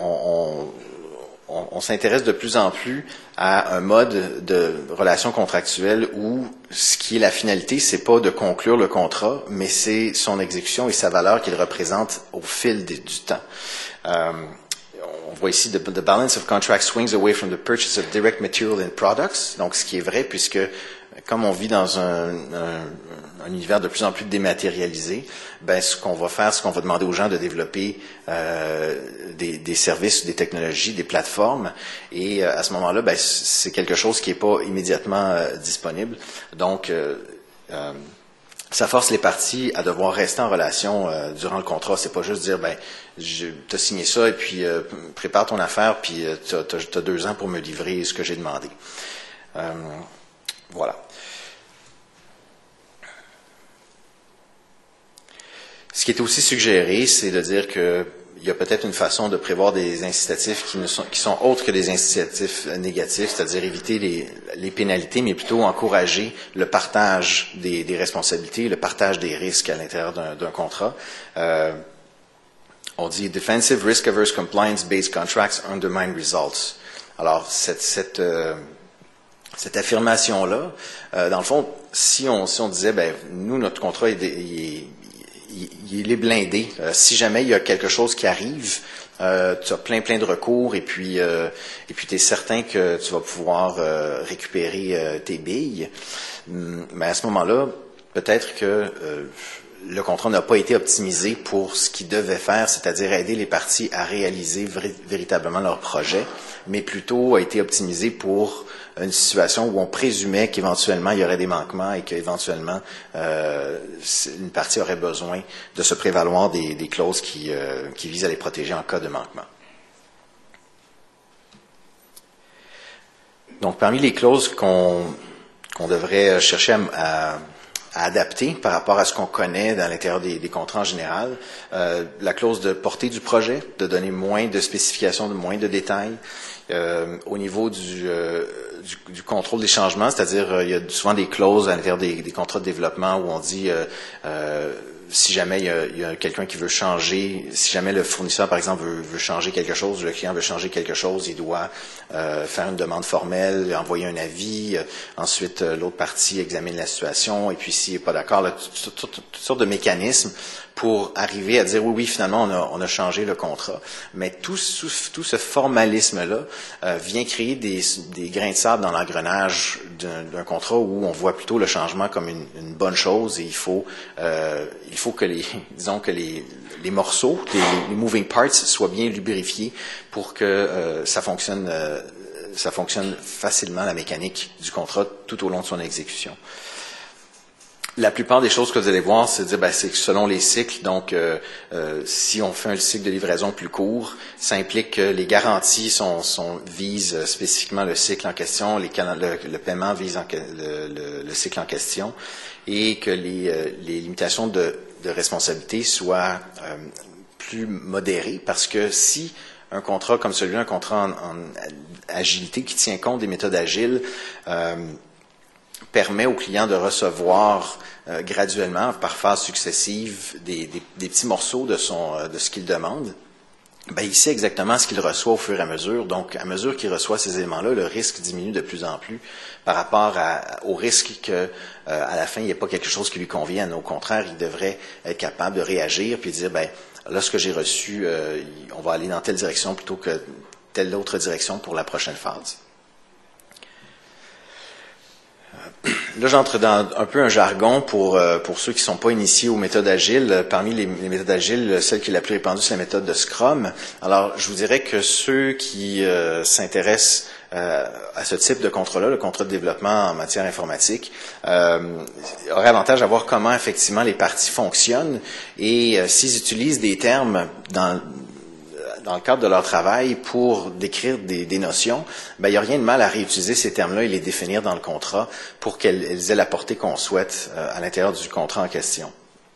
qu'on s'intéresse de plus en plus à un mode de relation contractuelle où ce qui est la finalité, c'est pas de conclure le contrat, mais c'est son exécution et sa valeur qu'il représente au fil du temps. On voit ici the balance of contract swings away from the purchase of direct material and products. Donc, ce qui est vrai, puisque comme on vit dans un univers de plus en plus dématérialisé, ce qu'on va faire, c'est qu'on va demander aux gens de développer des services, des technologies, des plateformes. Et à ce moment-là, c'est quelque chose qui n'est pas immédiatement disponible. Donc, ça force les parties à devoir rester en relation durant le contrat. C'est pas juste dire, t'as signé ça et puis prépare ton affaire, puis t'as 2 ans pour me livrer ce que j'ai demandé. Voilà. Ce qui est aussi suggéré, c'est de dire que il y a peut-être une façon de prévoir des incitatifs qui sont autres que des incitatifs négatifs, c'est-à-dire éviter les pénalités, mais plutôt encourager le partage des responsabilités, le partage des risques à l'intérieur d'un contrat. On dit « Defensive risk-averse compliance-based contracts undermine results ». Alors, cette affirmation-là, dans le fond, si on disait, nous, notre contrat, il est blindé. Si jamais il y a quelque chose qui arrive, tu as plein de recours et puis tu es certain que tu vas pouvoir récupérer tes billes. Mais à ce moment-là, peut-être que le contrat n'a pas été optimisé pour ce qu'il devait faire, c'est-à-dire aider les parties à réaliser véritablement leur projet, mais plutôt a été optimisé pour une situation où on présumait qu'éventuellement il y aurait des manquements et qu'éventuellement une partie aurait besoin de se prévaloir des clauses qui visent à les protéger en cas de manquement. Donc, parmi les clauses qu'on devrait chercher à adapter par rapport à ce qu'on connaît dans l'intérieur des contrats en général. La clause de portée du projet, de donner moins de spécifications, de moins de détails. Au niveau du contrôle des changements, c'est-à-dire il y a souvent des clauses à l'intérieur des contrats de développement où on dit si jamais il y a quelqu'un qui veut changer, si jamais le fournisseur, par exemple, veut changer quelque chose, le client veut changer quelque chose, il doit faire une demande formelle, envoyer un avis, ensuite l'autre partie examine la situation, et puis s'il n'est pas d'accord, toutes sortes de mécanismes pour arriver à dire oui, finalement, on a changé le contrat. Mais tout ce formalisme-là vient créer des grains de sable dans l'engrenage d'un contrat où on voit plutôt le changement comme une bonne chose, et il faut que les morceaux, les moving parts soient bien lubrifiés pour que ça fonctionne facilement, la mécanique du contrat tout au long de son exécution. La plupart des choses que vous allez voir, c'est dire, c'est que selon les cycles, donc si on fait un cycle de livraison plus court, ça implique que les garanties visent spécifiquement le cycle en question, le paiement vise le cycle en question, et que les limitations de responsabilité soient plus modérées, parce que si un contrat comme celui-là, un contrat en agilité qui tient compte des méthodes agiles, permet au client de recevoir graduellement, par phases successives, des petits morceaux de ce qu'il demande, il sait exactement ce qu'il reçoit au fur et à mesure. Donc, à mesure qu'il reçoit ces éléments-là, le risque diminue de plus en plus par rapport au risque que à la fin, il n'y ait pas quelque chose qui lui convienne. Au contraire, il devrait être capable de réagir puis de dire, là, ce que j'ai reçu, on va aller dans telle direction plutôt que telle autre direction pour la prochaine phase. Là, j'entre dans un peu un jargon pour ceux qui ne sont pas initiés aux méthodes agiles. Parmi les méthodes agiles, celle qui est la plus répandue, c'est la méthode de Scrum. Alors, je vous dirais que ceux qui s'intéressent à ce type de contrat-là, le contrat de développement en matière informatique, auraient avantage à voir comment effectivement les parties fonctionnent et s'ils utilisent des termes dans le cadre de leur travail pour décrire des notions, il n'y a rien de mal à réutiliser ces termes-là et les définir dans le contrat pour qu'elles aient la portée qu'on souhaite à l'intérieur du contrat en question.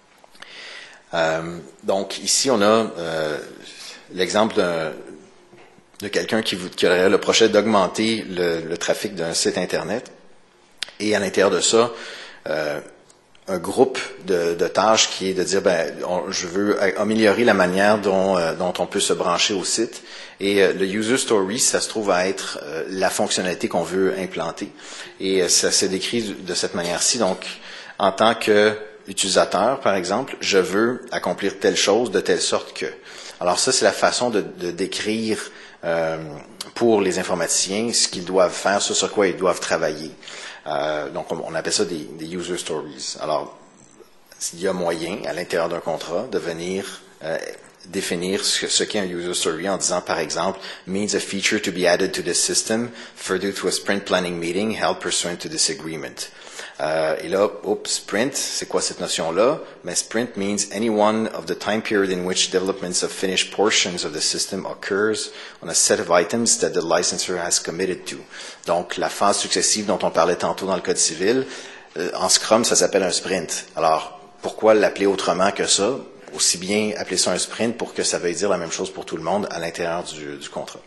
Donc ici, on a l'exemple de quelqu'un qui aurait le projet d'augmenter le trafic d'un site Internet, et à l'intérieur de ça, un groupe de tâches qui est de dire, je veux améliorer la manière dont on peut se brancher au site. Et le user story, ça se trouve à être la fonctionnalité qu'on veut implanter. Et ça se décrit de cette manière-ci. Donc, en tant qu'utilisateur, par exemple, je veux accomplir telle chose de telle sorte que. Alors ça, c'est la façon de décrire pour les informaticiens ce qu'ils doivent faire, ce sur quoi ils doivent travailler. Donc, on appelle ça des user stories. Alors, il y a moyen, à l'intérieur d'un contrat, de venir définir ce qu'est un user story en disant, par exemple, means a feature to be added to the system further to a sprint planning meeting held pursuant to this agreement. Et là, sprint, c'est quoi cette notion-là? Mais sprint means any one of the time period in which developments of finished portions of the system occurs on a set of items that the licensor has committed to. Donc, la phase successive dont on parlait tantôt dans le Code civil, en Scrum, ça s'appelle un sprint. Alors, pourquoi l'appeler autrement que ça? Aussi bien appeler ça un sprint pour que ça veuille dire la même chose pour tout le monde à l'intérieur du contrat.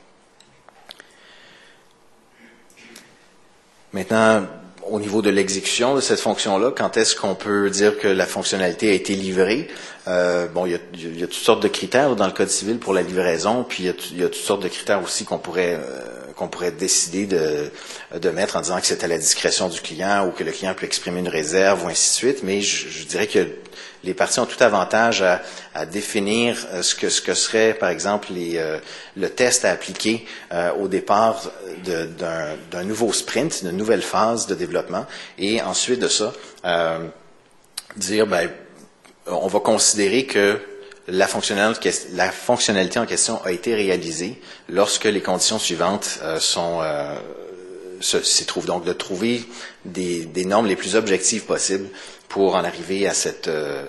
Maintenant, au niveau de l'exécution de cette fonction-là, quand est-ce qu'on peut dire que la fonctionnalité a été livrée? Il y a toutes sortes de critères dans le Code civil pour la livraison, puis il y a toutes sortes de critères aussi qu'on pourrait décider de mettre en disant que c'est à la discrétion du client ou que le client peut exprimer une réserve ou ainsi de suite. Mais je dirais que les parties ont tout avantage à définir ce que serait, par exemple, le test à appliquer au départ d'un nouveau sprint, d'une nouvelle phase de développement, et ensuite de ça, dire, on va considérer que la fonctionnalité en question a été réalisée lorsque les conditions suivantes s'y trouvent. Donc, de trouver des normes les plus objectives possibles pour en arriver à ça.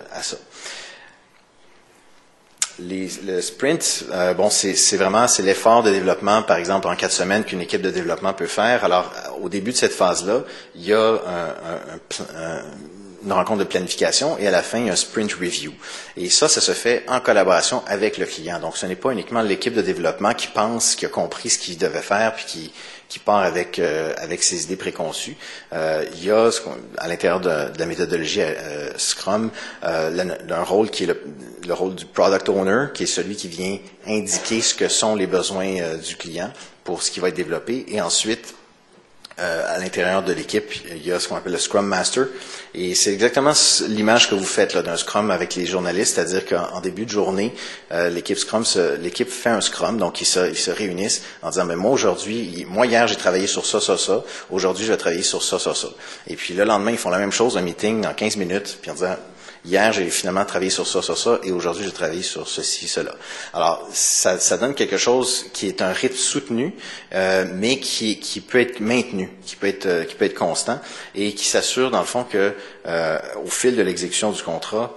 Le sprint, c'est l'effort de développement, par exemple, en 4 semaines qu'une équipe de développement peut faire. Alors, au début de cette phase-là, il y a une rencontre de planification et à la fin, il y a un sprint review. Et ça se fait en collaboration avec le client. Donc, ce n'est pas uniquement l'équipe de développement qui pense, qui a compris ce qu'il devait faire, puis qui part avec ses idées préconçues. Il y a à l'intérieur de la méthodologie Scrum un rôle qui est le rôle du product owner, qui est celui qui vient indiquer ce que sont les besoins du client pour ce qui va être développé. Et ensuite, à l'intérieur de l'équipe, il y a ce qu'on appelle le Scrum Master. Et c'est exactement l'image que vous faites là d'un Scrum avec les journalistes, c'est-à-dire qu'en début de journée, l'équipe fait un Scrum, donc ils se réunissent en disant, mais moi hier j'ai travaillé sur ça, aujourd'hui je vais travailler sur ça. Et puis le lendemain, ils font la même chose, un meeting dans 15 minutes, puis en disant, hier, j'ai finalement travaillé sur ça, et aujourd'hui, j'ai travaillé sur ceci, cela. Alors, ça donne quelque chose qui est un rythme soutenu, mais qui peut être maintenu, qui peut être constant, et qui s'assure, dans le fond, que au fil de l'exécution du contrat,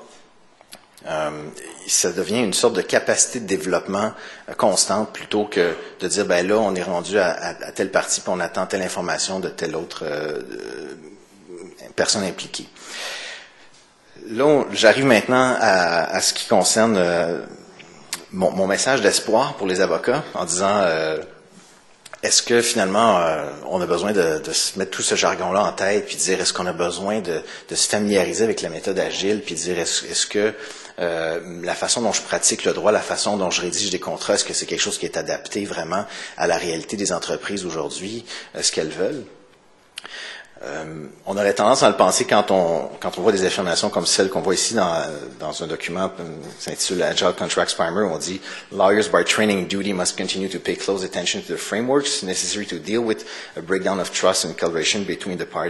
ça devient une sorte de capacité de développement constante plutôt que de dire, ben là, on est rendu à telle partie, puis on attend telle information de telle autre personne impliquée. Là, j'arrive maintenant à ce qui concerne mon message d'espoir pour les avocats en disant est-ce que finalement on a besoin de se mettre tout ce jargon-là en tête puis dire est-ce qu'on a besoin de se familiariser avec la méthode agile puis dire est-ce que la façon dont je pratique le droit, la façon dont je rédige des contrats, est-ce que c'est quelque chose qui est adapté vraiment à la réalité des entreprises aujourd'hui, ce qu'elles veulent? On aurait tendance à le penser quand on voit des affirmations comme celle qu'on voit ici dans un document qui s'intitule Agile Contracts Primer, où on dit « Lawyers by training duty must continue to pay close attention to the frameworks necessary to deal with a breakdown of trust and collaboration between the parties. »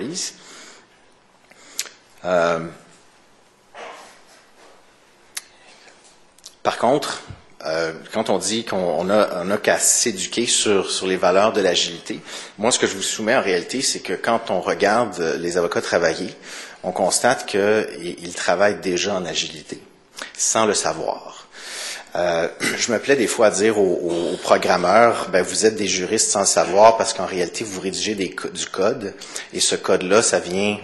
Par contre, quand on dit qu'on a qu'à s'éduquer sur les valeurs de l'agilité, moi, ce que je vous soumets en réalité, c'est que quand on regarde les avocats travailler, on constate qu'ils travaillent déjà en agilité, sans le savoir. Je me plais des fois à dire aux programmeurs, ben vous êtes des juristes sans le savoir parce qu'en réalité vous rédigez du code et ce code-là, ça vient,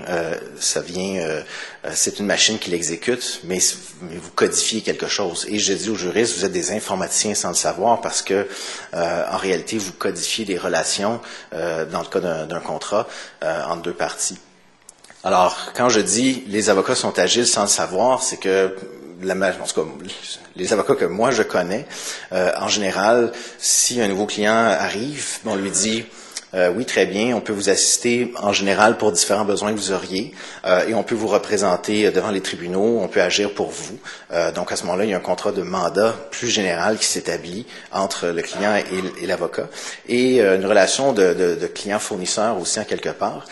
c'est une machine qui l'exécute, mais vous codifiez quelque chose. Et je dis aux juristes, vous êtes des informaticiens sans le savoir parce que en réalité vous codifiez des relations dans le cas d'un contrat entre deux parties. Alors quand je dis les avocats sont agiles sans le savoir, c'est que en tout cas, les avocats que moi je connais, en général, si un nouveau client arrive, on lui dit oui, très bien, on peut vous assister en général pour différents besoins que vous auriez et on peut vous représenter devant les tribunaux, on peut agir pour vous. Donc à ce moment-là, il y a un contrat de mandat plus général qui s'établit entre le client et l'avocat et une relation de client-fournisseur aussi en quelque part.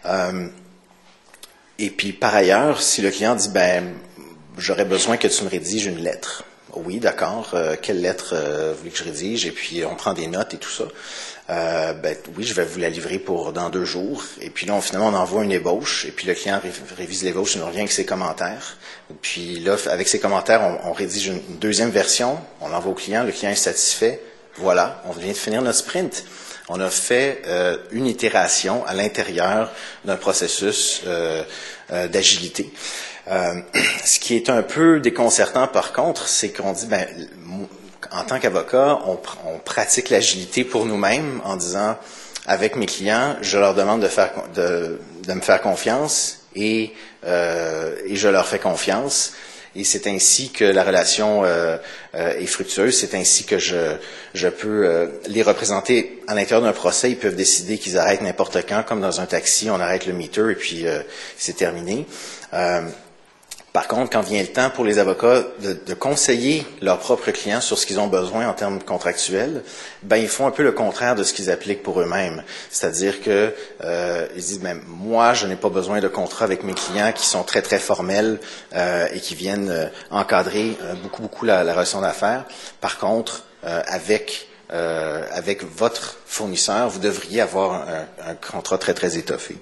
Et puis par ailleurs, si le client dit j'aurais besoin que tu me rédiges une lettre. Oui, d'accord. Quelle lettre vous voulez que je rédige? Et puis, on prend des notes et tout ça. Oui, je vais vous la livrer dans 2 jours. Et puis là, finalement, on envoie une ébauche. Et puis, le client révise l'ébauche, il nous revient avec ses commentaires. Et puis là, avec ses commentaires, on rédige une deuxième version. On l'envoie au client. Le client est satisfait. Voilà, on vient de finir notre sprint. On a fait une itération à l'intérieur d'un processus d'agilité. Ce qui est un peu déconcertant, par contre, c'est qu'on dit, en tant qu'avocat, on pratique l'agilité pour nous-mêmes en disant, avec mes clients, je leur demande de me faire confiance et je leur fais confiance. Et c'est ainsi que la relation est fructueuse. C'est ainsi que je peux les représenter à l'intérieur d'un procès. Ils peuvent décider qu'ils arrêtent n'importe quand, comme dans un taxi, on arrête le meter et puis c'est terminé. Par contre, quand vient le temps pour les avocats de conseiller leurs propres clients sur ce qu'ils ont besoin en termes contractuels, ils font un peu le contraire de ce qu'ils appliquent pour eux-mêmes. C'est-à-dire que ils disent moi, je n'ai pas besoin de contrat avec mes clients qui sont très très formels et qui viennent encadrer beaucoup la relation d'affaires. Par contre, avec votre fournisseur, vous devriez avoir un contrat très très étoffé.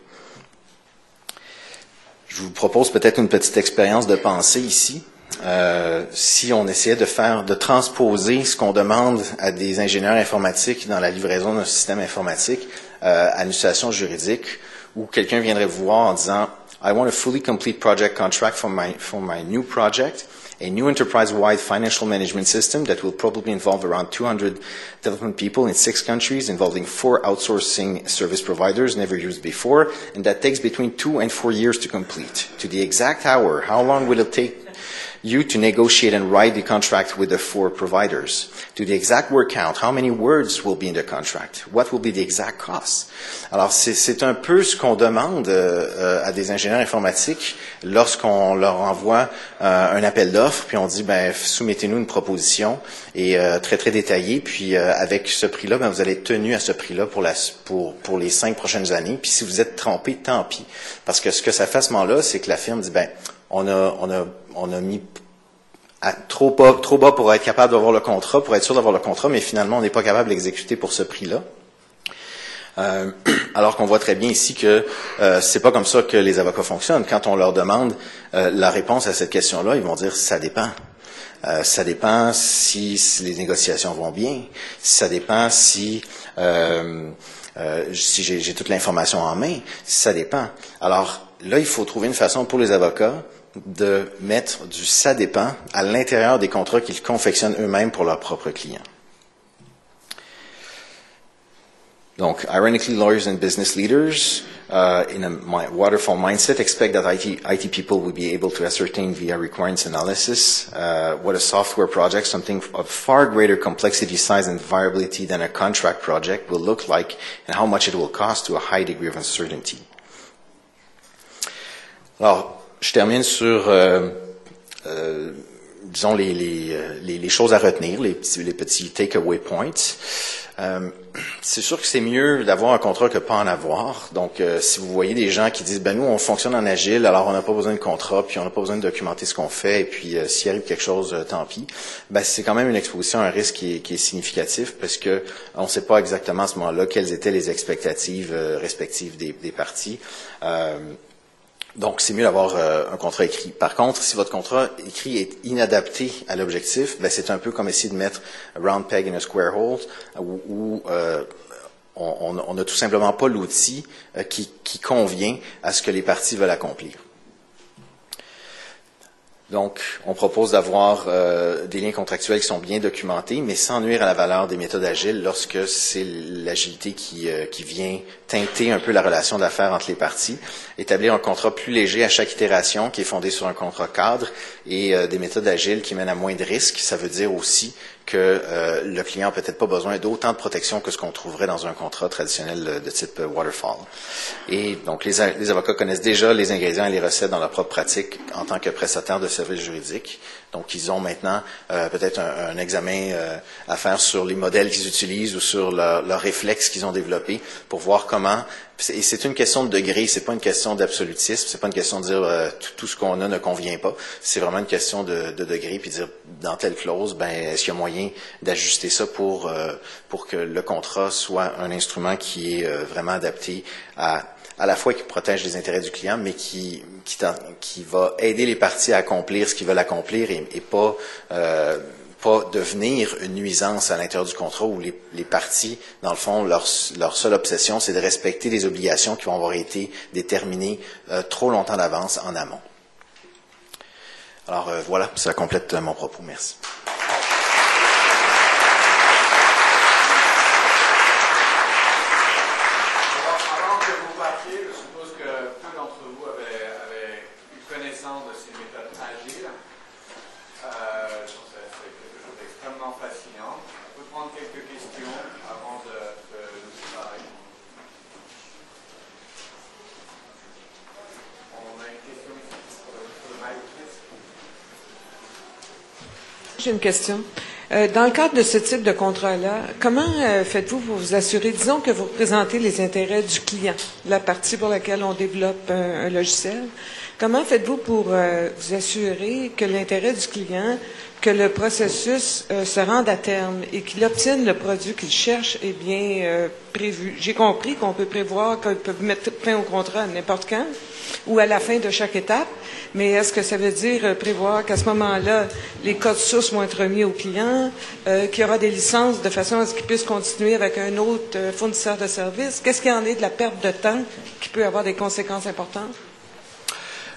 Je vous propose peut-être une petite expérience de pensée ici. Si on essayait de transposer ce qu'on demande à des ingénieurs informatiques dans la livraison d'un système informatique à une situation juridique où quelqu'un viendrait vous voir en disant I want a fully complete project contract for my new project, a new enterprise-wide financial management system that will probably involve around 200 development people in 6 countries, involving 4 outsourcing service providers never used before, and that takes between 2 and 4 years to complete. To the exact hour, how long will it take you to negotiate and write the contract with the 4 providers? To the exact word count, how many words will be in the contract? What will be the exact cost? Alors, c'est un peu ce qu'on demande à des ingénieurs informatiques lorsqu'on leur envoie un appel d'offres, puis on dit, ben, soumettez-nous une proposition et très, très détaillée, puis avec ce prix-là, ben, vous allez être tenu à ce prix-là pour les 5 prochaines années, puis si vous êtes trompé, tant pis. Parce que ce que ça fait à ce moment-là, c'est que la firme dit, ben, on a mis trop bas pour être capable d'avoir le contrat, pour être sûr d'avoir le contrat, mais finalement, on n'est pas capable d'exécuter pour ce prix-là. Alors qu'on voit très bien ici que c'est pas comme ça que les avocats fonctionnent. Quand on leur demande la réponse à cette question-là, ils vont dire ça dépend. Ça dépend si les négociations vont bien. Ça dépend si j'ai toute l'information en main. Ça dépend. Alors là, il faut trouver une façon pour les avocats de mettre du « ça dépend » à l'intérieur des contrats qu'ils confectionnent eux-mêmes pour leurs propres clients. Donc, ironically, lawyers and business leaders in a waterfall mindset expect that IT people will be able to ascertain via requirements analysis what a software project, something of far greater complexity, size, and viability than a contract project, will look like and how much it will cost to a high degree of uncertainty. Alors, je termine sur, disons, les choses à retenir, les petits take-away points. C'est sûr que c'est mieux d'avoir un contrat que pas en avoir. Donc, si vous voyez des gens qui disent, ben nous, on fonctionne en agile, alors on n'a pas besoin de contrat, puis on n'a pas besoin de documenter ce qu'on fait, et puis s'il arrive quelque chose, tant pis. Ben c'est quand même une exposition à un risque qui est significatif, parce que on ne sait pas exactement à ce moment-là quelles étaient les expectatives respectives des parties. Donc, c'est mieux d'avoir un contrat écrit. Par contre, si votre contrat écrit est inadapté à l'objectif, ben c'est un peu comme essayer de mettre a round peg in a square hole, où on n'a tout simplement pas l'outil qui convient à ce que les parties veulent accomplir. Donc, on propose d'avoir des liens contractuels qui sont bien documentés, mais sans nuire à la valeur des méthodes agiles lorsque c'est l'agilité qui vient teinter un peu la relation d'affaires entre les parties. Établir un contrat plus léger à chaque itération qui est fondé sur un contrat cadre et des méthodes agiles qui mènent à moins de risques. Ça veut dire aussi que le client n'a peut-être pas besoin d'autant de protection que ce qu'on trouverait dans un contrat traditionnel de type waterfall. Et donc, les avocats connaissent déjà les ingrédients et les recettes dans leur propre pratique en tant que prestataires de services juridiques. Donc, ils ont maintenant peut-être un examen à faire sur les modèles qu'ils utilisent ou sur leurs réflexes qu'ils ont développés pour voir comment. Et c'est une question de degré, c'est pas une question d'absolutisme, c'est pas une question de dire tout ce qu'on a ne convient pas. C'est vraiment une question de degré, puis dire dans telle clause, ben est-ce qu'il y a moyen d'ajuster ça pour que le contrat soit un instrument qui est vraiment adapté à la fois qui protège les intérêts du client, mais qui va aider les parties à accomplir ce qu'ils veulent accomplir et pas devenir une nuisance à l'intérieur du contrat où les parties, dans le fond, leur seule obsession, c'est de respecter des obligations qui vont avoir été déterminées trop longtemps d'avance en amont. Alors voilà, ça complète mon propos. Merci. J'ai une question. Dans le cadre de ce type de contrat-là, comment faites-vous pour vous assurer, disons que vous représentez les intérêts du client, la partie pour laquelle on développe un logiciel, comment faites-vous pour vous assurer que l'intérêt du client, que le processus se rende à terme et qu'il obtienne le produit qu'il cherche est bien prévu? J'ai compris qu'on peut prévoir qu'on peut mettre fin au contrat n'importe quand ou à la fin de chaque étape, mais est-ce que ça veut dire prévoir qu'à ce moment-là, les codes sources vont être remis au client, qu'il y aura des licences de façon à ce qu'il puisse continuer avec un autre fournisseur de services? Qu'est-ce qu'il y en est de la perte de temps qui peut avoir des conséquences importantes?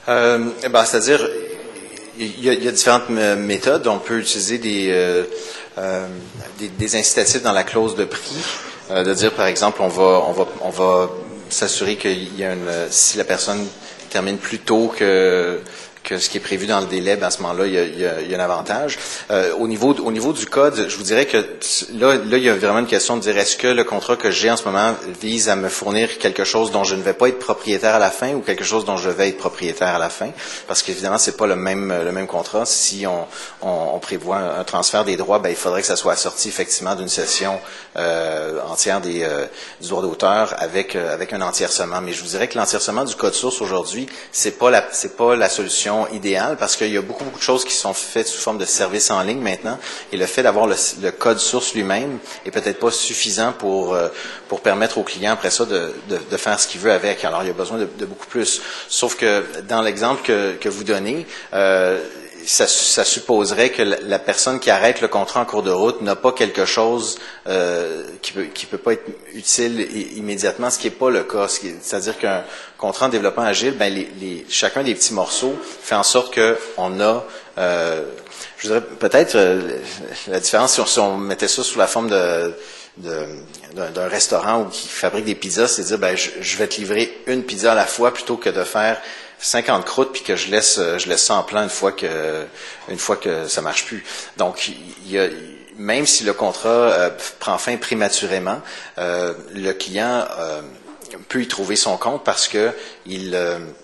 C'est-à-dire, il y a différentes méthodes. On peut utiliser des incitatifs dans la clause de prix, de dire par exemple, on va s'assurer qu'il y a si la personne termine plus tôt que ce qui est prévu dans le délai, à ce moment-là, il y a un avantage. Au niveau du code, je vous dirais que là, il y a vraiment une question de dire, est-ce que le contrat que j'ai en ce moment vise à me fournir quelque chose dont je ne vais pas être propriétaire à la fin ou quelque chose dont je vais être propriétaire à la fin? Parce qu'évidemment, c'est pas le même contrat. Si on prévoit un transfert des droits, il faudrait que ça soit assorti effectivement d'une session entière du droit d'auteur avec un entièrcement. Mais je vous dirais que l'entièrcement du code source aujourd'hui, c'est pas la solution idéale parce qu'il y a beaucoup de choses qui sont faites sous forme de services en ligne maintenant et le fait d'avoir le code source lui-même est peut-être pas suffisant pour permettre au client après ça de faire ce qu'il veut avec. Alors il y a besoin de beaucoup plus. Sauf que dans l'exemple que vous donnez, ça supposerait que la personne qui arrête le contrat en cours de route n'a pas quelque chose qui peut pas être utile immédiatement, ce qui n'est pas le cas. C'est-à-dire qu'un contrat en développement agile, chacun des petits morceaux fait en sorte que on a, je dirais peut-être la différence si on mettait ça sous la forme d'un restaurant ou qui fabrique des pizzas, c'est de dire je vais te livrer une pizza à la fois plutôt que de faire 50 croûtes puis que je laisse ça en plan une fois que ça marche plus. Donc même si le contrat prend fin prématurément, le client peut y trouver son compte parce que il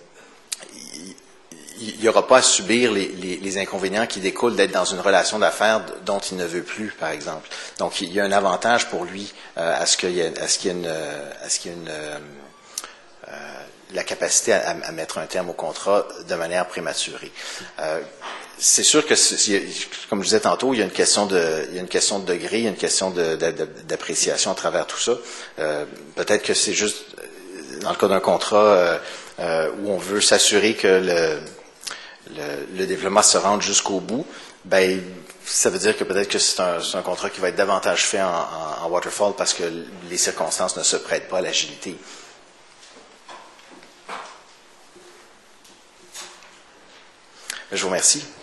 n'aura pas à subir les inconvénients qui découlent d'être dans une relation d'affaires dont il ne veut plus, par exemple. Donc, il y a un avantage pour lui à ce qu'il y ait la capacité à mettre un terme au contrat de manière prématurée. C'est sûr que, comme je disais tantôt, il y a une question de degré, il y a une question d'appréciation à travers tout ça. Peut-être que c'est juste dans le cas d'un contrat où on veut s'assurer que le développement se rende jusqu'au bout, ça veut dire que peut-être que c'est un contrat qui va être davantage fait en waterfall parce que les circonstances ne se prêtent pas à l'agilité. Je vous remercie.